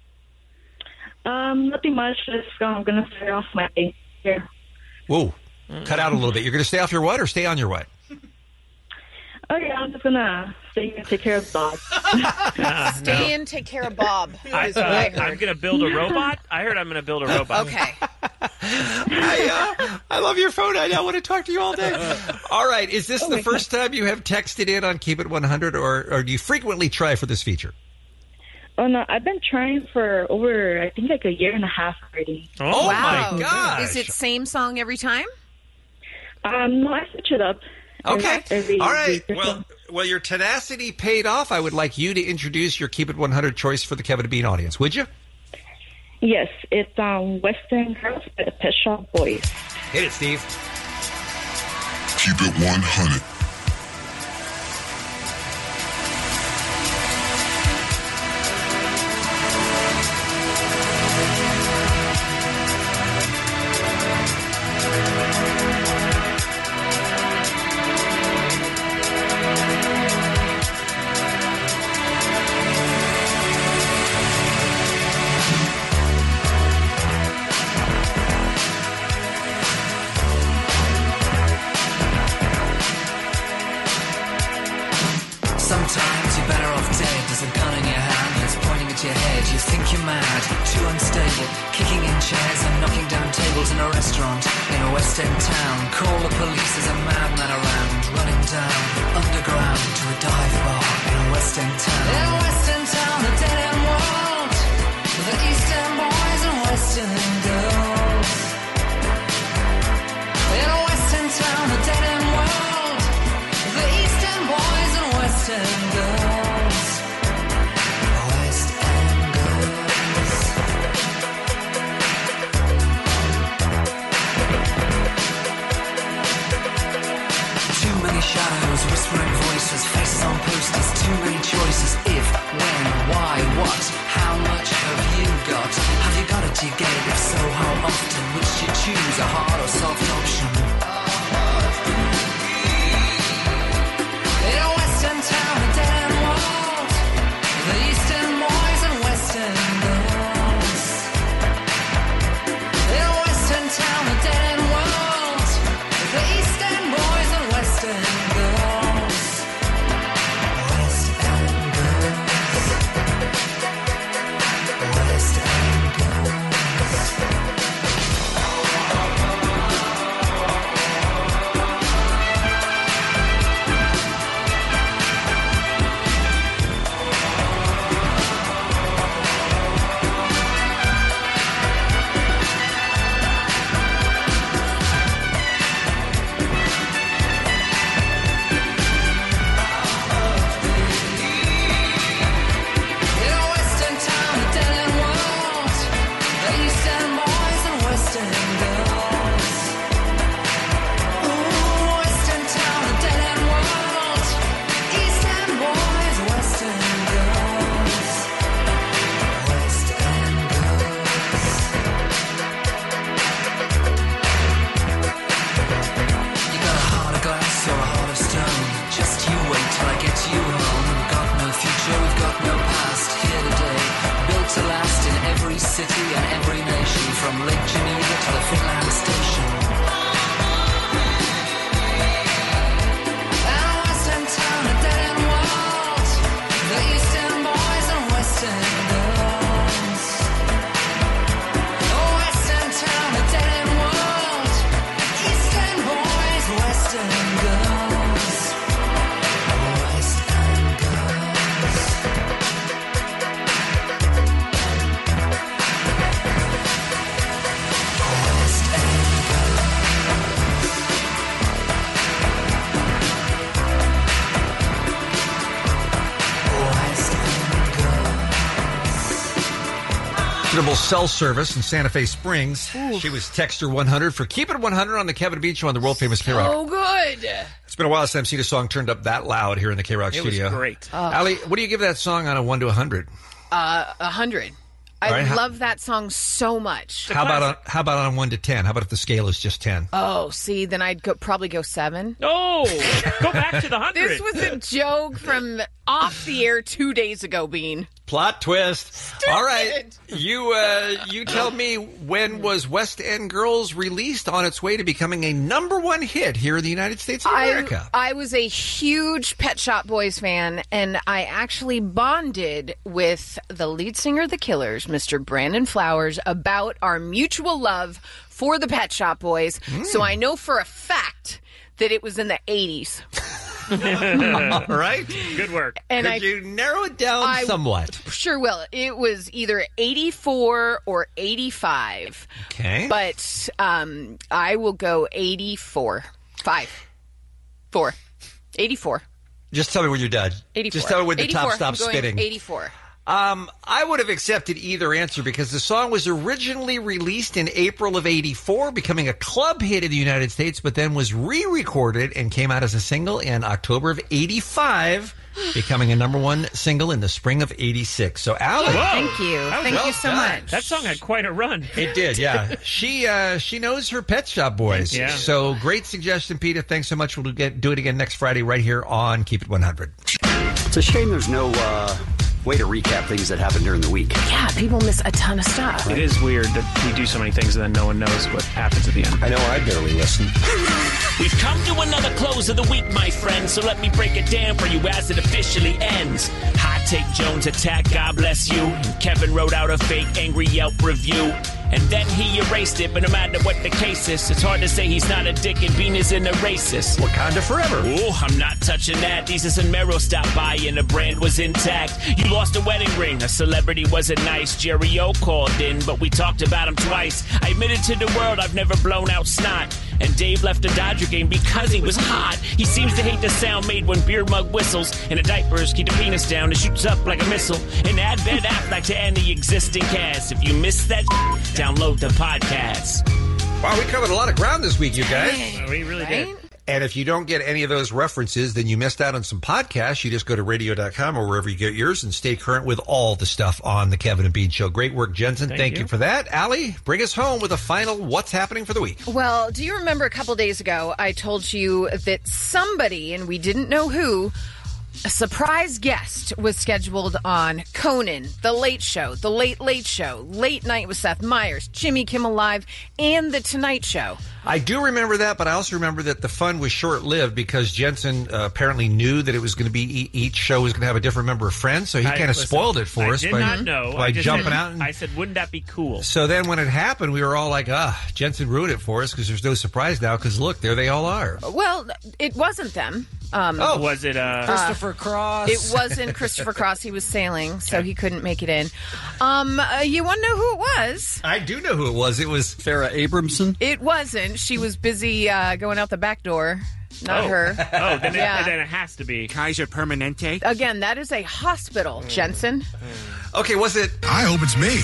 um, nothing much. Just I'm gonna start off my day here. Whoa. Cut out a little bit. You're going to stay off your what or stay on your what? Okay, I'm just gonna stay and take care of the dog. Stay in, take care of Bob. I, is what I heard. I'm going to build a robot? I heard I'm going to build a robot. Okay. I, uh, I love your phone. I want to talk to you all day. All right. Is this Oh the my first time you have texted in on Keep It one hundred, or, or do you frequently try for this feature? Oh no, I've been trying for over I think like a year and a half already. Oh, wow. my gosh. Is it same song every time? Um, no, I switch it up. Okay. Every All right. week or Well, so. well, your tenacity paid off. I would like you to introduce your Keep It one hundred choice for the Kevin and Bean audience, would you? Yes, it's um Western Girls by the Pet Shop Boys. Hit it, Steve. Keep it one hundred. Sometimes you're better off dead. There's a gun in your hand that's pointing at your head. You think you're mad, too unstable, kicking in chairs and knocking down tables in a restaurant in a West End town. Call the police, there's a madman around, running down underground to a dive bar in a West End town. In a West End town, a dead end world, with the East End boys and West End girls. In a West End town, a dead end world, with the East End boys and West End girls. West End girls. Too many shadows, whispering voices, faces on posters, too many choices. If, when, why, what, how much have you got? Have you got it, you get it? If so, how often? Which you choose, a hard or soft option? In a West End town, a dead end world, the East End boys and West End girls. from Lake Geneva to the Finland station. Down Western town, a dead-end world. The Eastern boys and Western girls. Oh, Western town, a dead-end world. Eastern boys, Western girls. Western girls. Cell service in Santa Fe Springs. Ooh. She was Texter one hundred for Keep It one hundred on the Kevin and Bean Show on the world famous K Rock. Oh, good. It's been a while since I've seen a song turned up that loud here in the K Rock It studio. was great. Oh. Allie, what do you give that song on a one to a hundred? Uh, a hundred. I All right, how- love that song so much. How about on, how about on one to ten? How about if the scale is just ten? Oh, see, then I'd go, probably go seven. Oh, go back to the hundred. This was a joke from off the air two days ago, Bean. Plot twist. All right, you uh, you tell me, when was West End Girls released on its way to becoming a number one hit here in the United States of America? I, I was a huge Pet Shop Boys fan, and I actually bonded with the lead singer of the Killers, Mister Brandon Flowers, about our mutual love for the Pet Shop Boys. Mm. So I know for a fact that it was in the eighties. All right. Good work. And Could I- you narrow it down I somewhat? Sure will. It was either eighty-four or eighty-five. Okay. But um, I will go eighty-four. Five. Four. eighty-four. Just tell me when you're done. eighty-four. Just tell me when the top eighty-four. stops I'm going spinning. eighty-four. Um, I would have accepted either answer because the song was originally released in April of eighty-four, becoming a club hit in the United States, but then was re-recorded and came out as a single in October of eighty-five, becoming a number one single in the spring of eighty-six. So, Allie. Whoa. Thank you. That was Thank well you so done. much. That song had quite a run. It did, yeah. she uh, she knows her Pet Shop Boys. Yeah. So, great suggestion, Peter. Thanks so much. We'll get, do it again next Friday right here on Keep It one hundred. It's a shame there's no uh, way to recap things that happened during the week. Yeah, people miss a ton of stuff. It is weird that we do so many things and then no one knows what happens at the end. I know I barely listen. We've come to another close of the week, my friend, so let me break it down for you as it officially ends. Hot Take Jones attack, God bless you. And Kevin wrote out a fake angry Yelp review. And then he erased it, but no matter what the case is, it's hard to say he's not a dick and Bean isn't a racist. Wakanda forever. Oh, I'm not touching that. Jesus and Mero stopped by and the brand was intact. You lost a wedding ring, a celebrity wasn't nice. Jerry O called in, but we talked about him twice. I admitted to the world I've never blown out snot. And Dave left the Dodger game because he was hot. He seems to hate the sound made when beer mug whistles. And the diapers keep the penis down and shoots up like a missile. And add Ben Affleck to any existing cast. If you missed that, download the podcast. Wow, we covered a lot of ground this week, you guys. We really did. And if you don't get any of those references, then you missed out on some podcasts. You just go to radio dot com or wherever you get yours and stay current with all the stuff on the Kevin and Bean Show. Great work, Jensen. Thank, Thank you. you for that. Allie, bring us home with a final What's Happening for the Week. Well, do you remember a couple days ago I told you that somebody, and we didn't know who, a surprise guest was scheduled on Conan, The Late Show, The Late Late Show, Late Night with Seth Meyers, Jimmy Kimmel Live, and The Tonight Show. I do remember that, but I also remember that the fun was short-lived because Jensen uh, apparently knew that it was going to be e- each show was going to have a different member of friends, so he I- kind of listen, spoiled it for I us did by, not know. by I just jumping said, out. And, I said, wouldn't that be cool? so then when it happened, we were all like, ah, Jensen ruined it for us because there's no surprise now because, look, there they all are. Well, it wasn't them. Um, Oh, was it uh, Christopher Cross? It wasn't Christopher Cross. He was sailing, so he couldn't make it in. Um, uh, you want to know who it was? I do know who it was. It was Farrah Abramson. It wasn't. She was busy uh, going out the back door. Not oh. her. Oh, then, Yeah. it, then it has to be Kaiser Permanente. Again, that is a hospital, Jensen. Okay, was it? I hope it's me.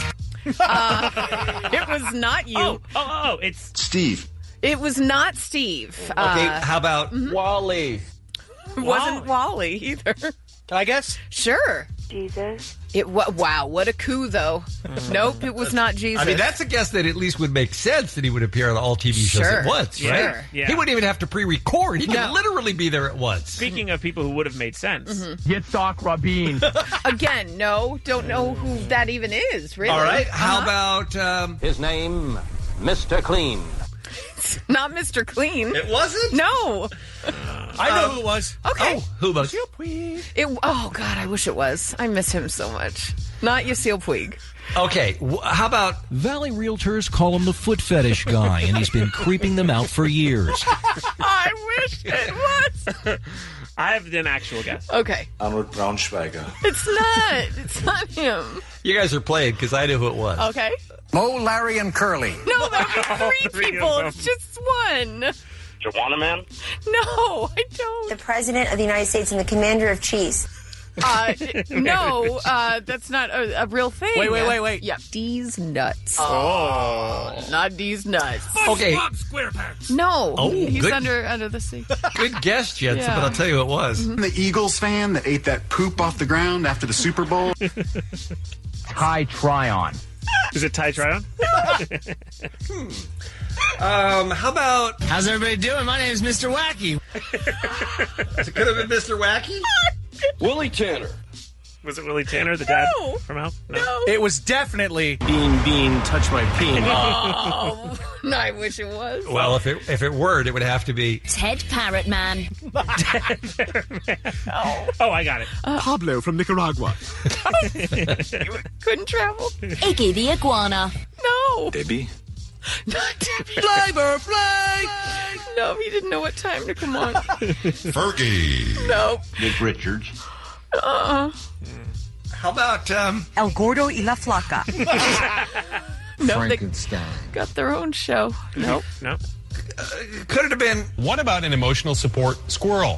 Uh, it was not you. Oh, oh, oh, it's Steve. It was not Steve. Okay, Uh, how about Wally? it wasn't Wally either. Can I guess? Sure. Jesus. It wa- wow, what a coup though. Nope, it was not Jesus. I mean, that's a guess that at least would make sense that he would appear on all T V shows Sure. at once, Sure. right? Yeah. He wouldn't even have to pre-record. He could No. literally be there at once. Speaking of people who would have made sense. Yitzhak Rabin. Again, no, don't know who that even is, really. All right, how Uh-huh. about... Um, His name, Mister Clean. Not Mister Clean. It wasn't? No. I know who it was. Okay. Oh, who was It, oh, God, I wish it was. I miss him so much. Not Yasiel Puig. Okay, wh- how about... Valley Realtors call him the foot fetish guy, and he's been creeping them out for years. I wish it was. I have an actual guess. Okay. Arnold Braunschweiger. It's not. It's not him. You guys are playing because I knew who it was. Okay. Mo, Larry, and Curly. No, that would be three people. It's just one. Joanna Man? No, I don't. The President of the United States and the Commander of Cheese. Uh, no, uh, that's not a, a real thing. Wait, wait, wait, wait. Yeah, D's nuts. Oh. Not D's nuts. Okay. No, Oh, he's good. under under the sea. Good guess, Jensen, Yeah. but I'll tell you who it was. The Eagles fan that ate that poop off the ground after the Super Bowl. Ty Tryon. Is it Ty Tryon? Um, how about... How's everybody doing? My name's Mister Wacky. It could have been Mister Wacky? Willie Tanner. Was it Willie Tanner, the dad No. from Help? No. It was definitely. Bean, bean, touch my peen. Oh, no, I wish it was. Well, if it if it were, it would have to be... Ted Parrot Man. Oh, Oh, I got it. Pablo from Nicaragua. you couldn't travel? Iggy the Iguana. No. Debbie. Not Debbie. Flavor Flake. No, he didn't know what time to come on. Fergie. No. Nick Richards. Uh-uh. How about... Um, El Gordo y la Flaca. No, they Frankenstein. got their own show. Nope. No. could it have been... What about an emotional support squirrel?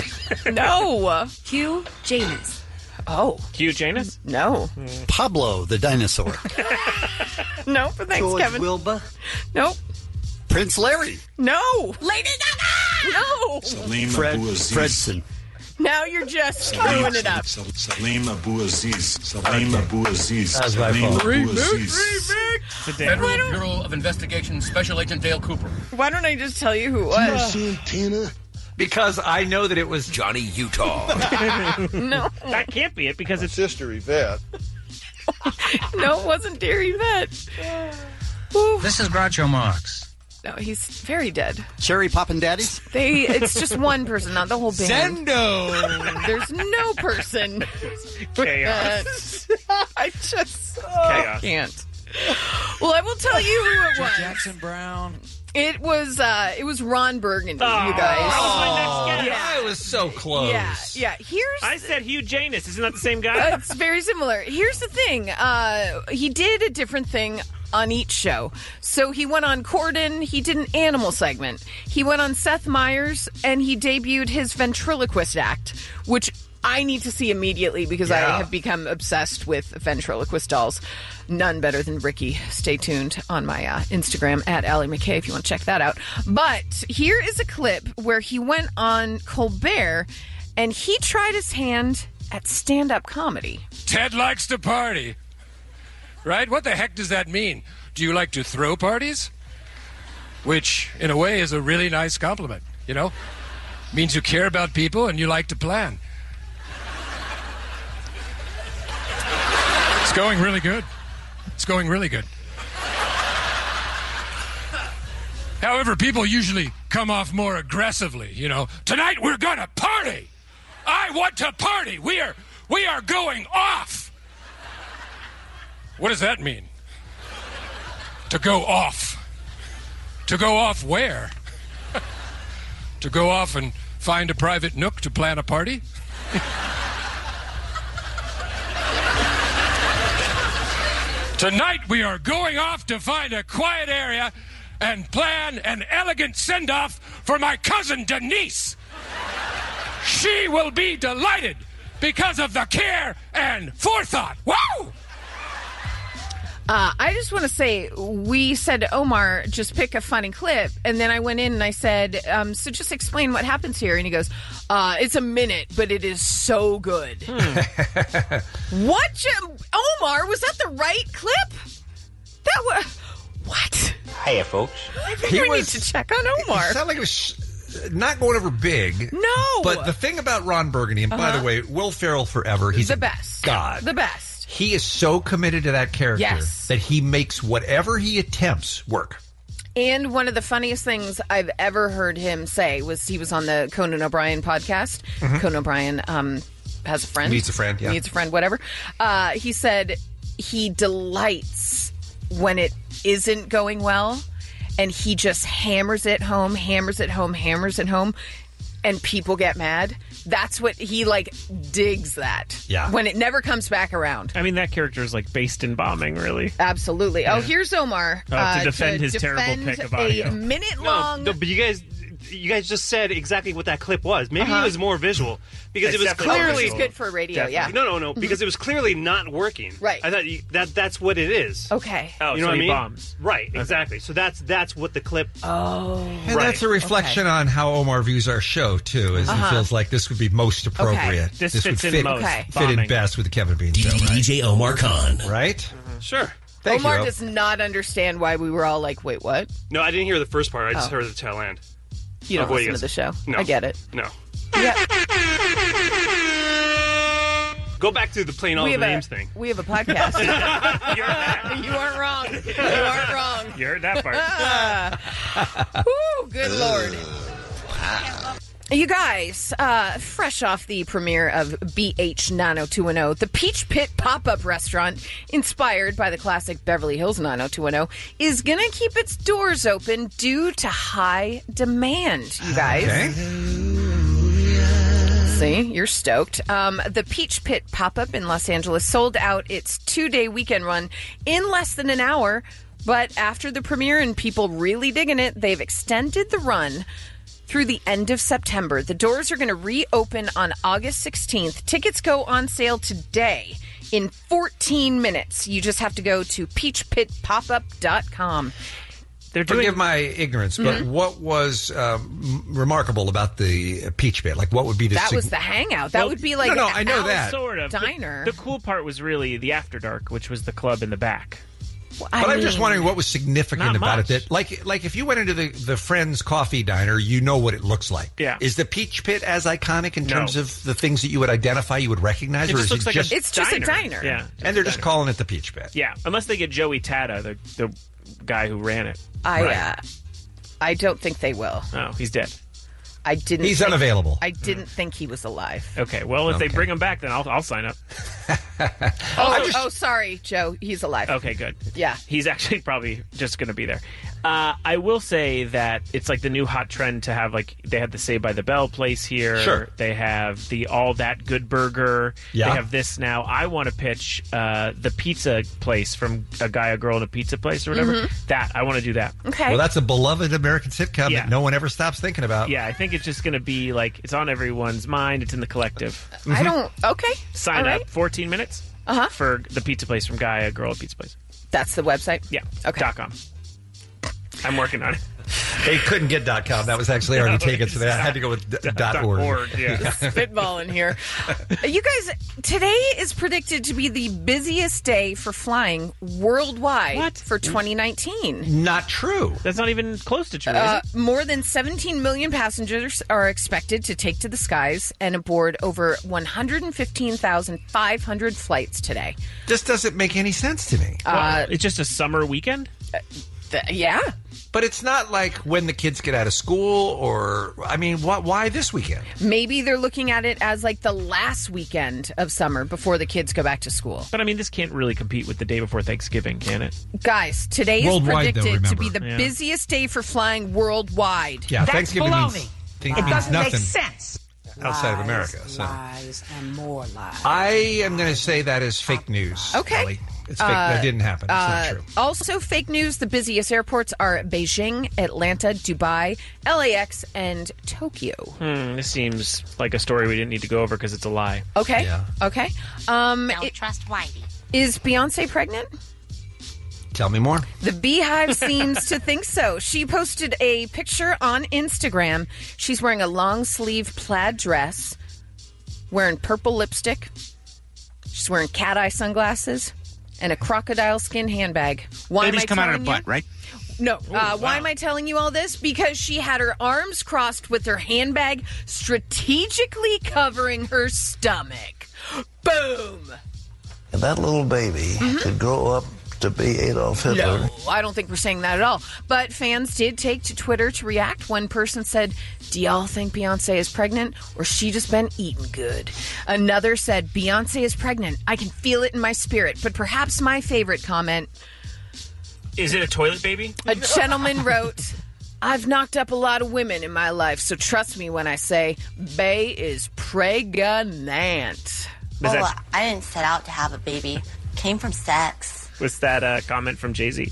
No. Hugh Janus. Oh. Hugh Janus? No. Pablo the dinosaur. Nope. Thanks, George Kevin. Wilbur. Nope. Prince Larry. No. Lady Gaga. No. Salim Fred Abu Aziz. Fredson. Now you're just screwing it up. Sal- Salim Abu Aziz. Salim Abu Aziz. That's my Salim fault. Abu Aziz. Federal Bureau of Investigation Special Agent Dale Cooper. Why don't I just tell you who it was? Santana. Because I know that it was Johnny Utah. No. That can't be it because it's Sister Yvette. No, it wasn't Dear Yvette. This is Groucho Marx. No, he's very dead. Cherry Poppin' Daddies. They, it's just one person, not the whole band. Sendo. There's no person. chaos. Uh, I just oh, Chaos. can't. Well, I will tell you who it was. Jackson Brown. It was uh, it was Ron Burgundy, Oh, you guys. that was my next guess. I was so close. Yeah, yeah. Here's I said Hugh Janus. Isn't that the same guy? Uh, it's very similar. Here's the thing. Uh, he did a different thing on each show. So he went on Corden. He did an animal segment. He went on Seth Meyers, and he debuted his ventriloquist act, which I need to see immediately because I Yeah. have become obsessed with ventriloquist dolls. None better than Ricky. Stay tuned on my uh, Instagram at Allie McKay if you want to check that out. But here is a clip where he went on Colbert and he tried his hand at stand-up comedy. Ted likes to party. Right? What the heck does that mean? Do you like to throw parties? Which, in a way, is a really nice compliment, you know? Means you care about people and you like to plan. It's going really good. It's going really good. However, people usually come off more aggressively, you know. Tonight we're gonna party! I want to party! We are we are going off! What does that mean? To go off. To go off where? To go off and find a private nook to plan a party? Tonight we are going off to find a quiet area and plan an elegant send-off for my cousin Denise. She will be delighted because of the care and forethought. Wow! Uh, I just want to say, we said to Omar, just pick a funny clip. And then I went in and I said, um, so just explain what happens here. And he goes, uh, it's a minute, but it is so good. Hmm. What? Jim? Omar, was that the right clip? That was... What? Hiya, folks. I think He we was- need to check on Omar. It sounded like it was not going over big. No. But the thing about Ron Burgundy, and by Uh-huh. the way, Will Ferrell forever, he's the a best. God. The best. He is so committed to that character Yes. that he makes whatever he attempts work. And one of the funniest things I've ever heard him say was he was on the Conan O'Brien podcast. Mhm. Conan O'Brien um, has a friend. Needs a friend, yeah. Needs a friend, whatever. Uh, he said he delights when it isn't going well, and he just hammers it home, hammers it home, hammers it home, and people get mad. That's what he, like, digs that. Yeah. When it never comes back around. I mean, that character is like based in bombing, really. Absolutely. Oh, Yeah. here's Omar. Oh, to defend his terrible defend pick of audio. a minute No, long. no, but you guys, you guys just said exactly what that clip was. Maybe Uh-huh. it was more visual because It's it was definitely clearly visual. It's good for radio, yeah. No, no, no, Mhm. because it was clearly not working. Right. I thought you, that that's what it is. Okay. Oh, you know so what I he mean? bombs. Right. Exactly. So that's that's what the clip. Oh. And that's a reflection on how Omar views our show, too, as Uh-huh. he feels like this would be most appropriate. This would fits in fit, most. Okay. fit in Bombing. best with the Kevin Bean show. D J Omar Khan. Right? Sure. Thank Omar you. does not understand why we were all like, wait, what? No, I didn't hear the first part. I just Oh. heard the tail end. You don't Of what listen guys- to the show. No. I get it. No. Yeah. Go back to the plain all we the have names a, thing. We have a podcast. You aren't wrong. You aren't wrong. You heard that part. Woo, good Lord. You guys, uh, fresh off the premiere of B H nine oh two one oh, the Peach Pit pop-up restaurant, inspired by the classic Beverly Hills nine oh two one oh, is going to keep its doors open due to high demand, you guys. See, you're stoked. Um, the Peach Pit pop-up in Los Angeles sold out its two-day weekend run in less than an hour, but after the premiere and people really digging it, they've extended the run through the end of September. The doors are going to reopen on August sixteenth. Tickets go on sale today in fourteen minutes. You just have to go to peach pit pop up dot com. They're Forgive doing- my ignorance, but Mhm. what was um, remarkable about the Peach Pit? Like, what would be the That sig- was the hangout. That Well, would be like no, no, an I know Al's that. Sort of. diner. The, the cool part was really the After Dark, which was the club in the back. But I'm just wondering what was significant Not about much. it. That, like, like if you went into the, the Friends Coffee Diner, you know what it looks like. Yeah. Is the Peach Pit as iconic in No. terms of the things that you would identify, you would recognize, It or just is looks it like just? a It's just a diner. Yeah. and they're just calling it the Peach Pit. Yeah, unless they get Joey Tata, the the guy who ran it. I, Right. uh, I don't think they will. Oh, he's dead. I didn't. He's think- unavailable. I didn't think he was alive. Okay, well, if Okay. they bring him back, then I'll I'll sign up. Oh, oh, sorry, Joe. He's alive. Okay, good. Yeah. He's actually probably just going to be there. Uh, I will say that it's like the new hot trend to have, like, they had the Saved by the Bell place here. Sure. They have the All That Good Burger. Yeah. They have this now. I want to pitch uh, the pizza place from A Guy, a Girl, and a Pizza Place or whatever. Mhm. That. I want to do that. Okay. Well, that's a beloved American sitcom Yeah. that no one ever stops thinking about. Yeah, I think it's just going to be like, it's on everyone's mind. It's in the collective. I don't. Okay. Sign All right. up. fourteen minutes Uh-huh. for the pizza place from Guy, a Girl, a Pizza Place. That's the website. Yeah. Okay. Dot com. I'm working on it. They couldn't get .com. That was actually already No, taken, so they it's had to go with d- dot- dot dot .org. org, yeah. Spitball in here. You guys, today is predicted to be the busiest day for flying worldwide What? for twenty nineteen. Not true. That's not even close to true, Uh, is it? more than seventeen million passengers are expected to take to the skies and aboard over one hundred fifteen thousand five hundred flights today. This doesn't make any sense to me. Uh, It's just a summer weekend? th- yeah. But it's not like when the kids get out of school, or I mean, why, why this weekend? Maybe they're looking at it as like the last weekend of summer before the kids go back to school. But I mean, this can't really compete with the day before Thanksgiving, can it? Guys, today is Worldwide, though, predicted to be remember. the Yeah. busiest day for flying worldwide. Yeah, Thanksgiving means, baloney. think- It means doesn't make nothing sense. outside of America. So Lies and more lies. I am going to say that is fake news. Okay. Ellie. It's fake. Uh, that didn't happen. It's Uh, not true. Also, fake news. The busiest airports are Beijing, Atlanta, Dubai, L A X, and Tokyo. Hmm, this seems like a story we didn't need to go over because it's a lie. Okay. Yeah. Okay. Um, Don't it- trust Whitey. is Beyonce pregnant? Tell me more. The Beehive seems to think so. She posted a picture on Instagram. She's wearing a long-sleeve plaid dress, wearing purple lipstick. She's wearing cat-eye sunglasses and a crocodile skin handbag. Why Babies am I come out of telling her you? butt, right? No. Ooh, uh, why wow. am I telling you all this? Because she had her arms crossed with her handbag strategically covering her stomach. Boom! And that little baby Mhm. could grow up to be Adolf Hitler. No, I don't think we're saying that at all. But fans did take to Twitter to react. One person said, do y'all think Beyonce is pregnant or she just been eating good? Another said, Beyonce is pregnant. I can feel it in my spirit. But perhaps my favorite comment... Is it a toilet baby? A gentleman wrote, I've knocked up a lot of women in my life, so trust me when I say Bae is pregnant. Was oh, that- I didn't set out to have a baby. Came from sex. Was that a comment from Jay-Z?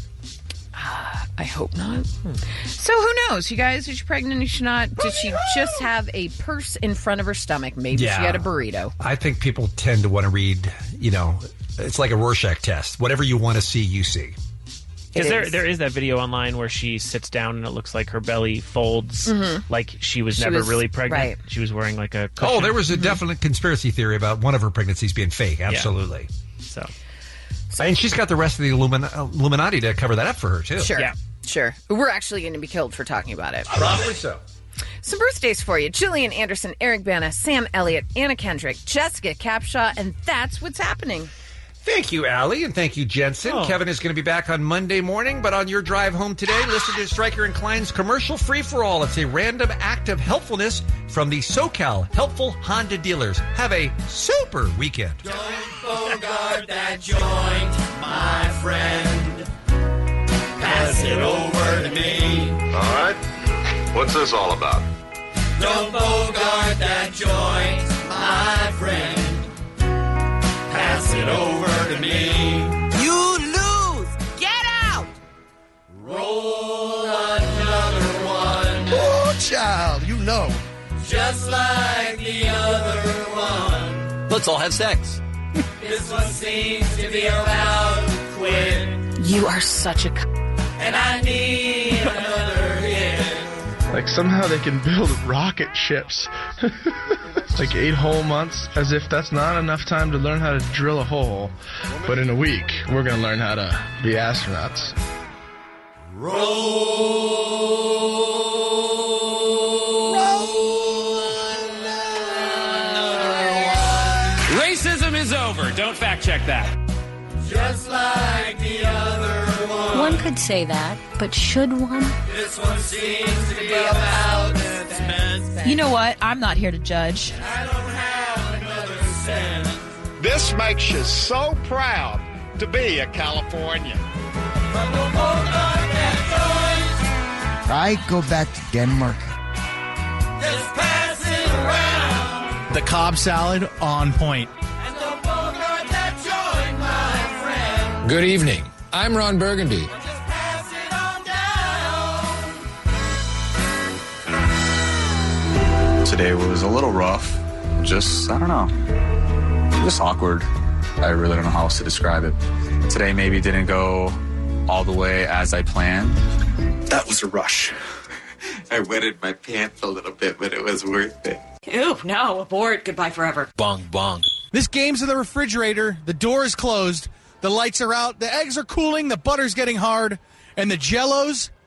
Uh, I hope not. So who knows, you guys? Is she pregnant? Is she not? Did she just have a purse in front of her stomach? Maybe Yeah. she had a burrito. I think people tend to want to read, you know, it's like a Rorschach test. Whatever you want to see, you see. Because there, there is that video online where she sits down and it looks like her belly folds Mhm. like she was She never was- really pregnant. right. She was wearing like a cushion. Oh, there was a definite conspiracy theory about one of her pregnancies being fake. Absolutely. So, and she's got the rest of the Illumin- Illuminati to cover that up for her, too. Sure. Sure. We're actually going to be killed for talking about it. Probably so. Some birthdays for you. Gillian Anderson, Eric Bana, Sam Elliott, Anna Kendrick, Jessica Capshaw, and that's what's happening. Thank you, Allie, and thank you, Jensen. Oh. Kevin is going to be back on Monday morning, but on your drive home today, listen to Stryker and Klein's Commercial Free-for-All. It's a random act of helpfulness from the SoCal Helpful Honda Dealers. Have a super weekend. Bogart that joint, my friend. Pass it over to me. All right. What's this all about? Don't bogart that joint, my friend. Pass it over to me. You lose. Get out. Roll another one. Oh, child, you know. Just like the other one. Let's all have sex. This one seems to be about to quit. You are such a... c- And I need another hit. Like somehow they can build rocket ships. Like eight whole months, as if that's not enough time to learn how to drill a hole. But in a week, we're going to learn how to be astronauts. Racism is over. Don't fact check that. Just like the other one. One could say that, but should one? This one seems to be about to You know what? I'm not here to judge. I don't have another cent. This makes you so proud to be a Californian. But don't bogart that I go back to Denmark. joint. Just pass it around. The Cobb salad on point. And don't bogart that joint, my friend. Good evening. I'm Ron Burgundy. Just pass it on down. Today was a little rough. Just, I don't know. Just awkward. I really don't know how else to describe it. Today maybe didn't go all the way as I planned. That was a rush. I wetted my pants a little bit, but it was worth it. Ew, no, abort. Goodbye forever. Bong bong. This game's in the refrigerator. The door is closed. The lights are out. The eggs are cooling. The butter's getting hard. And the Jell-O's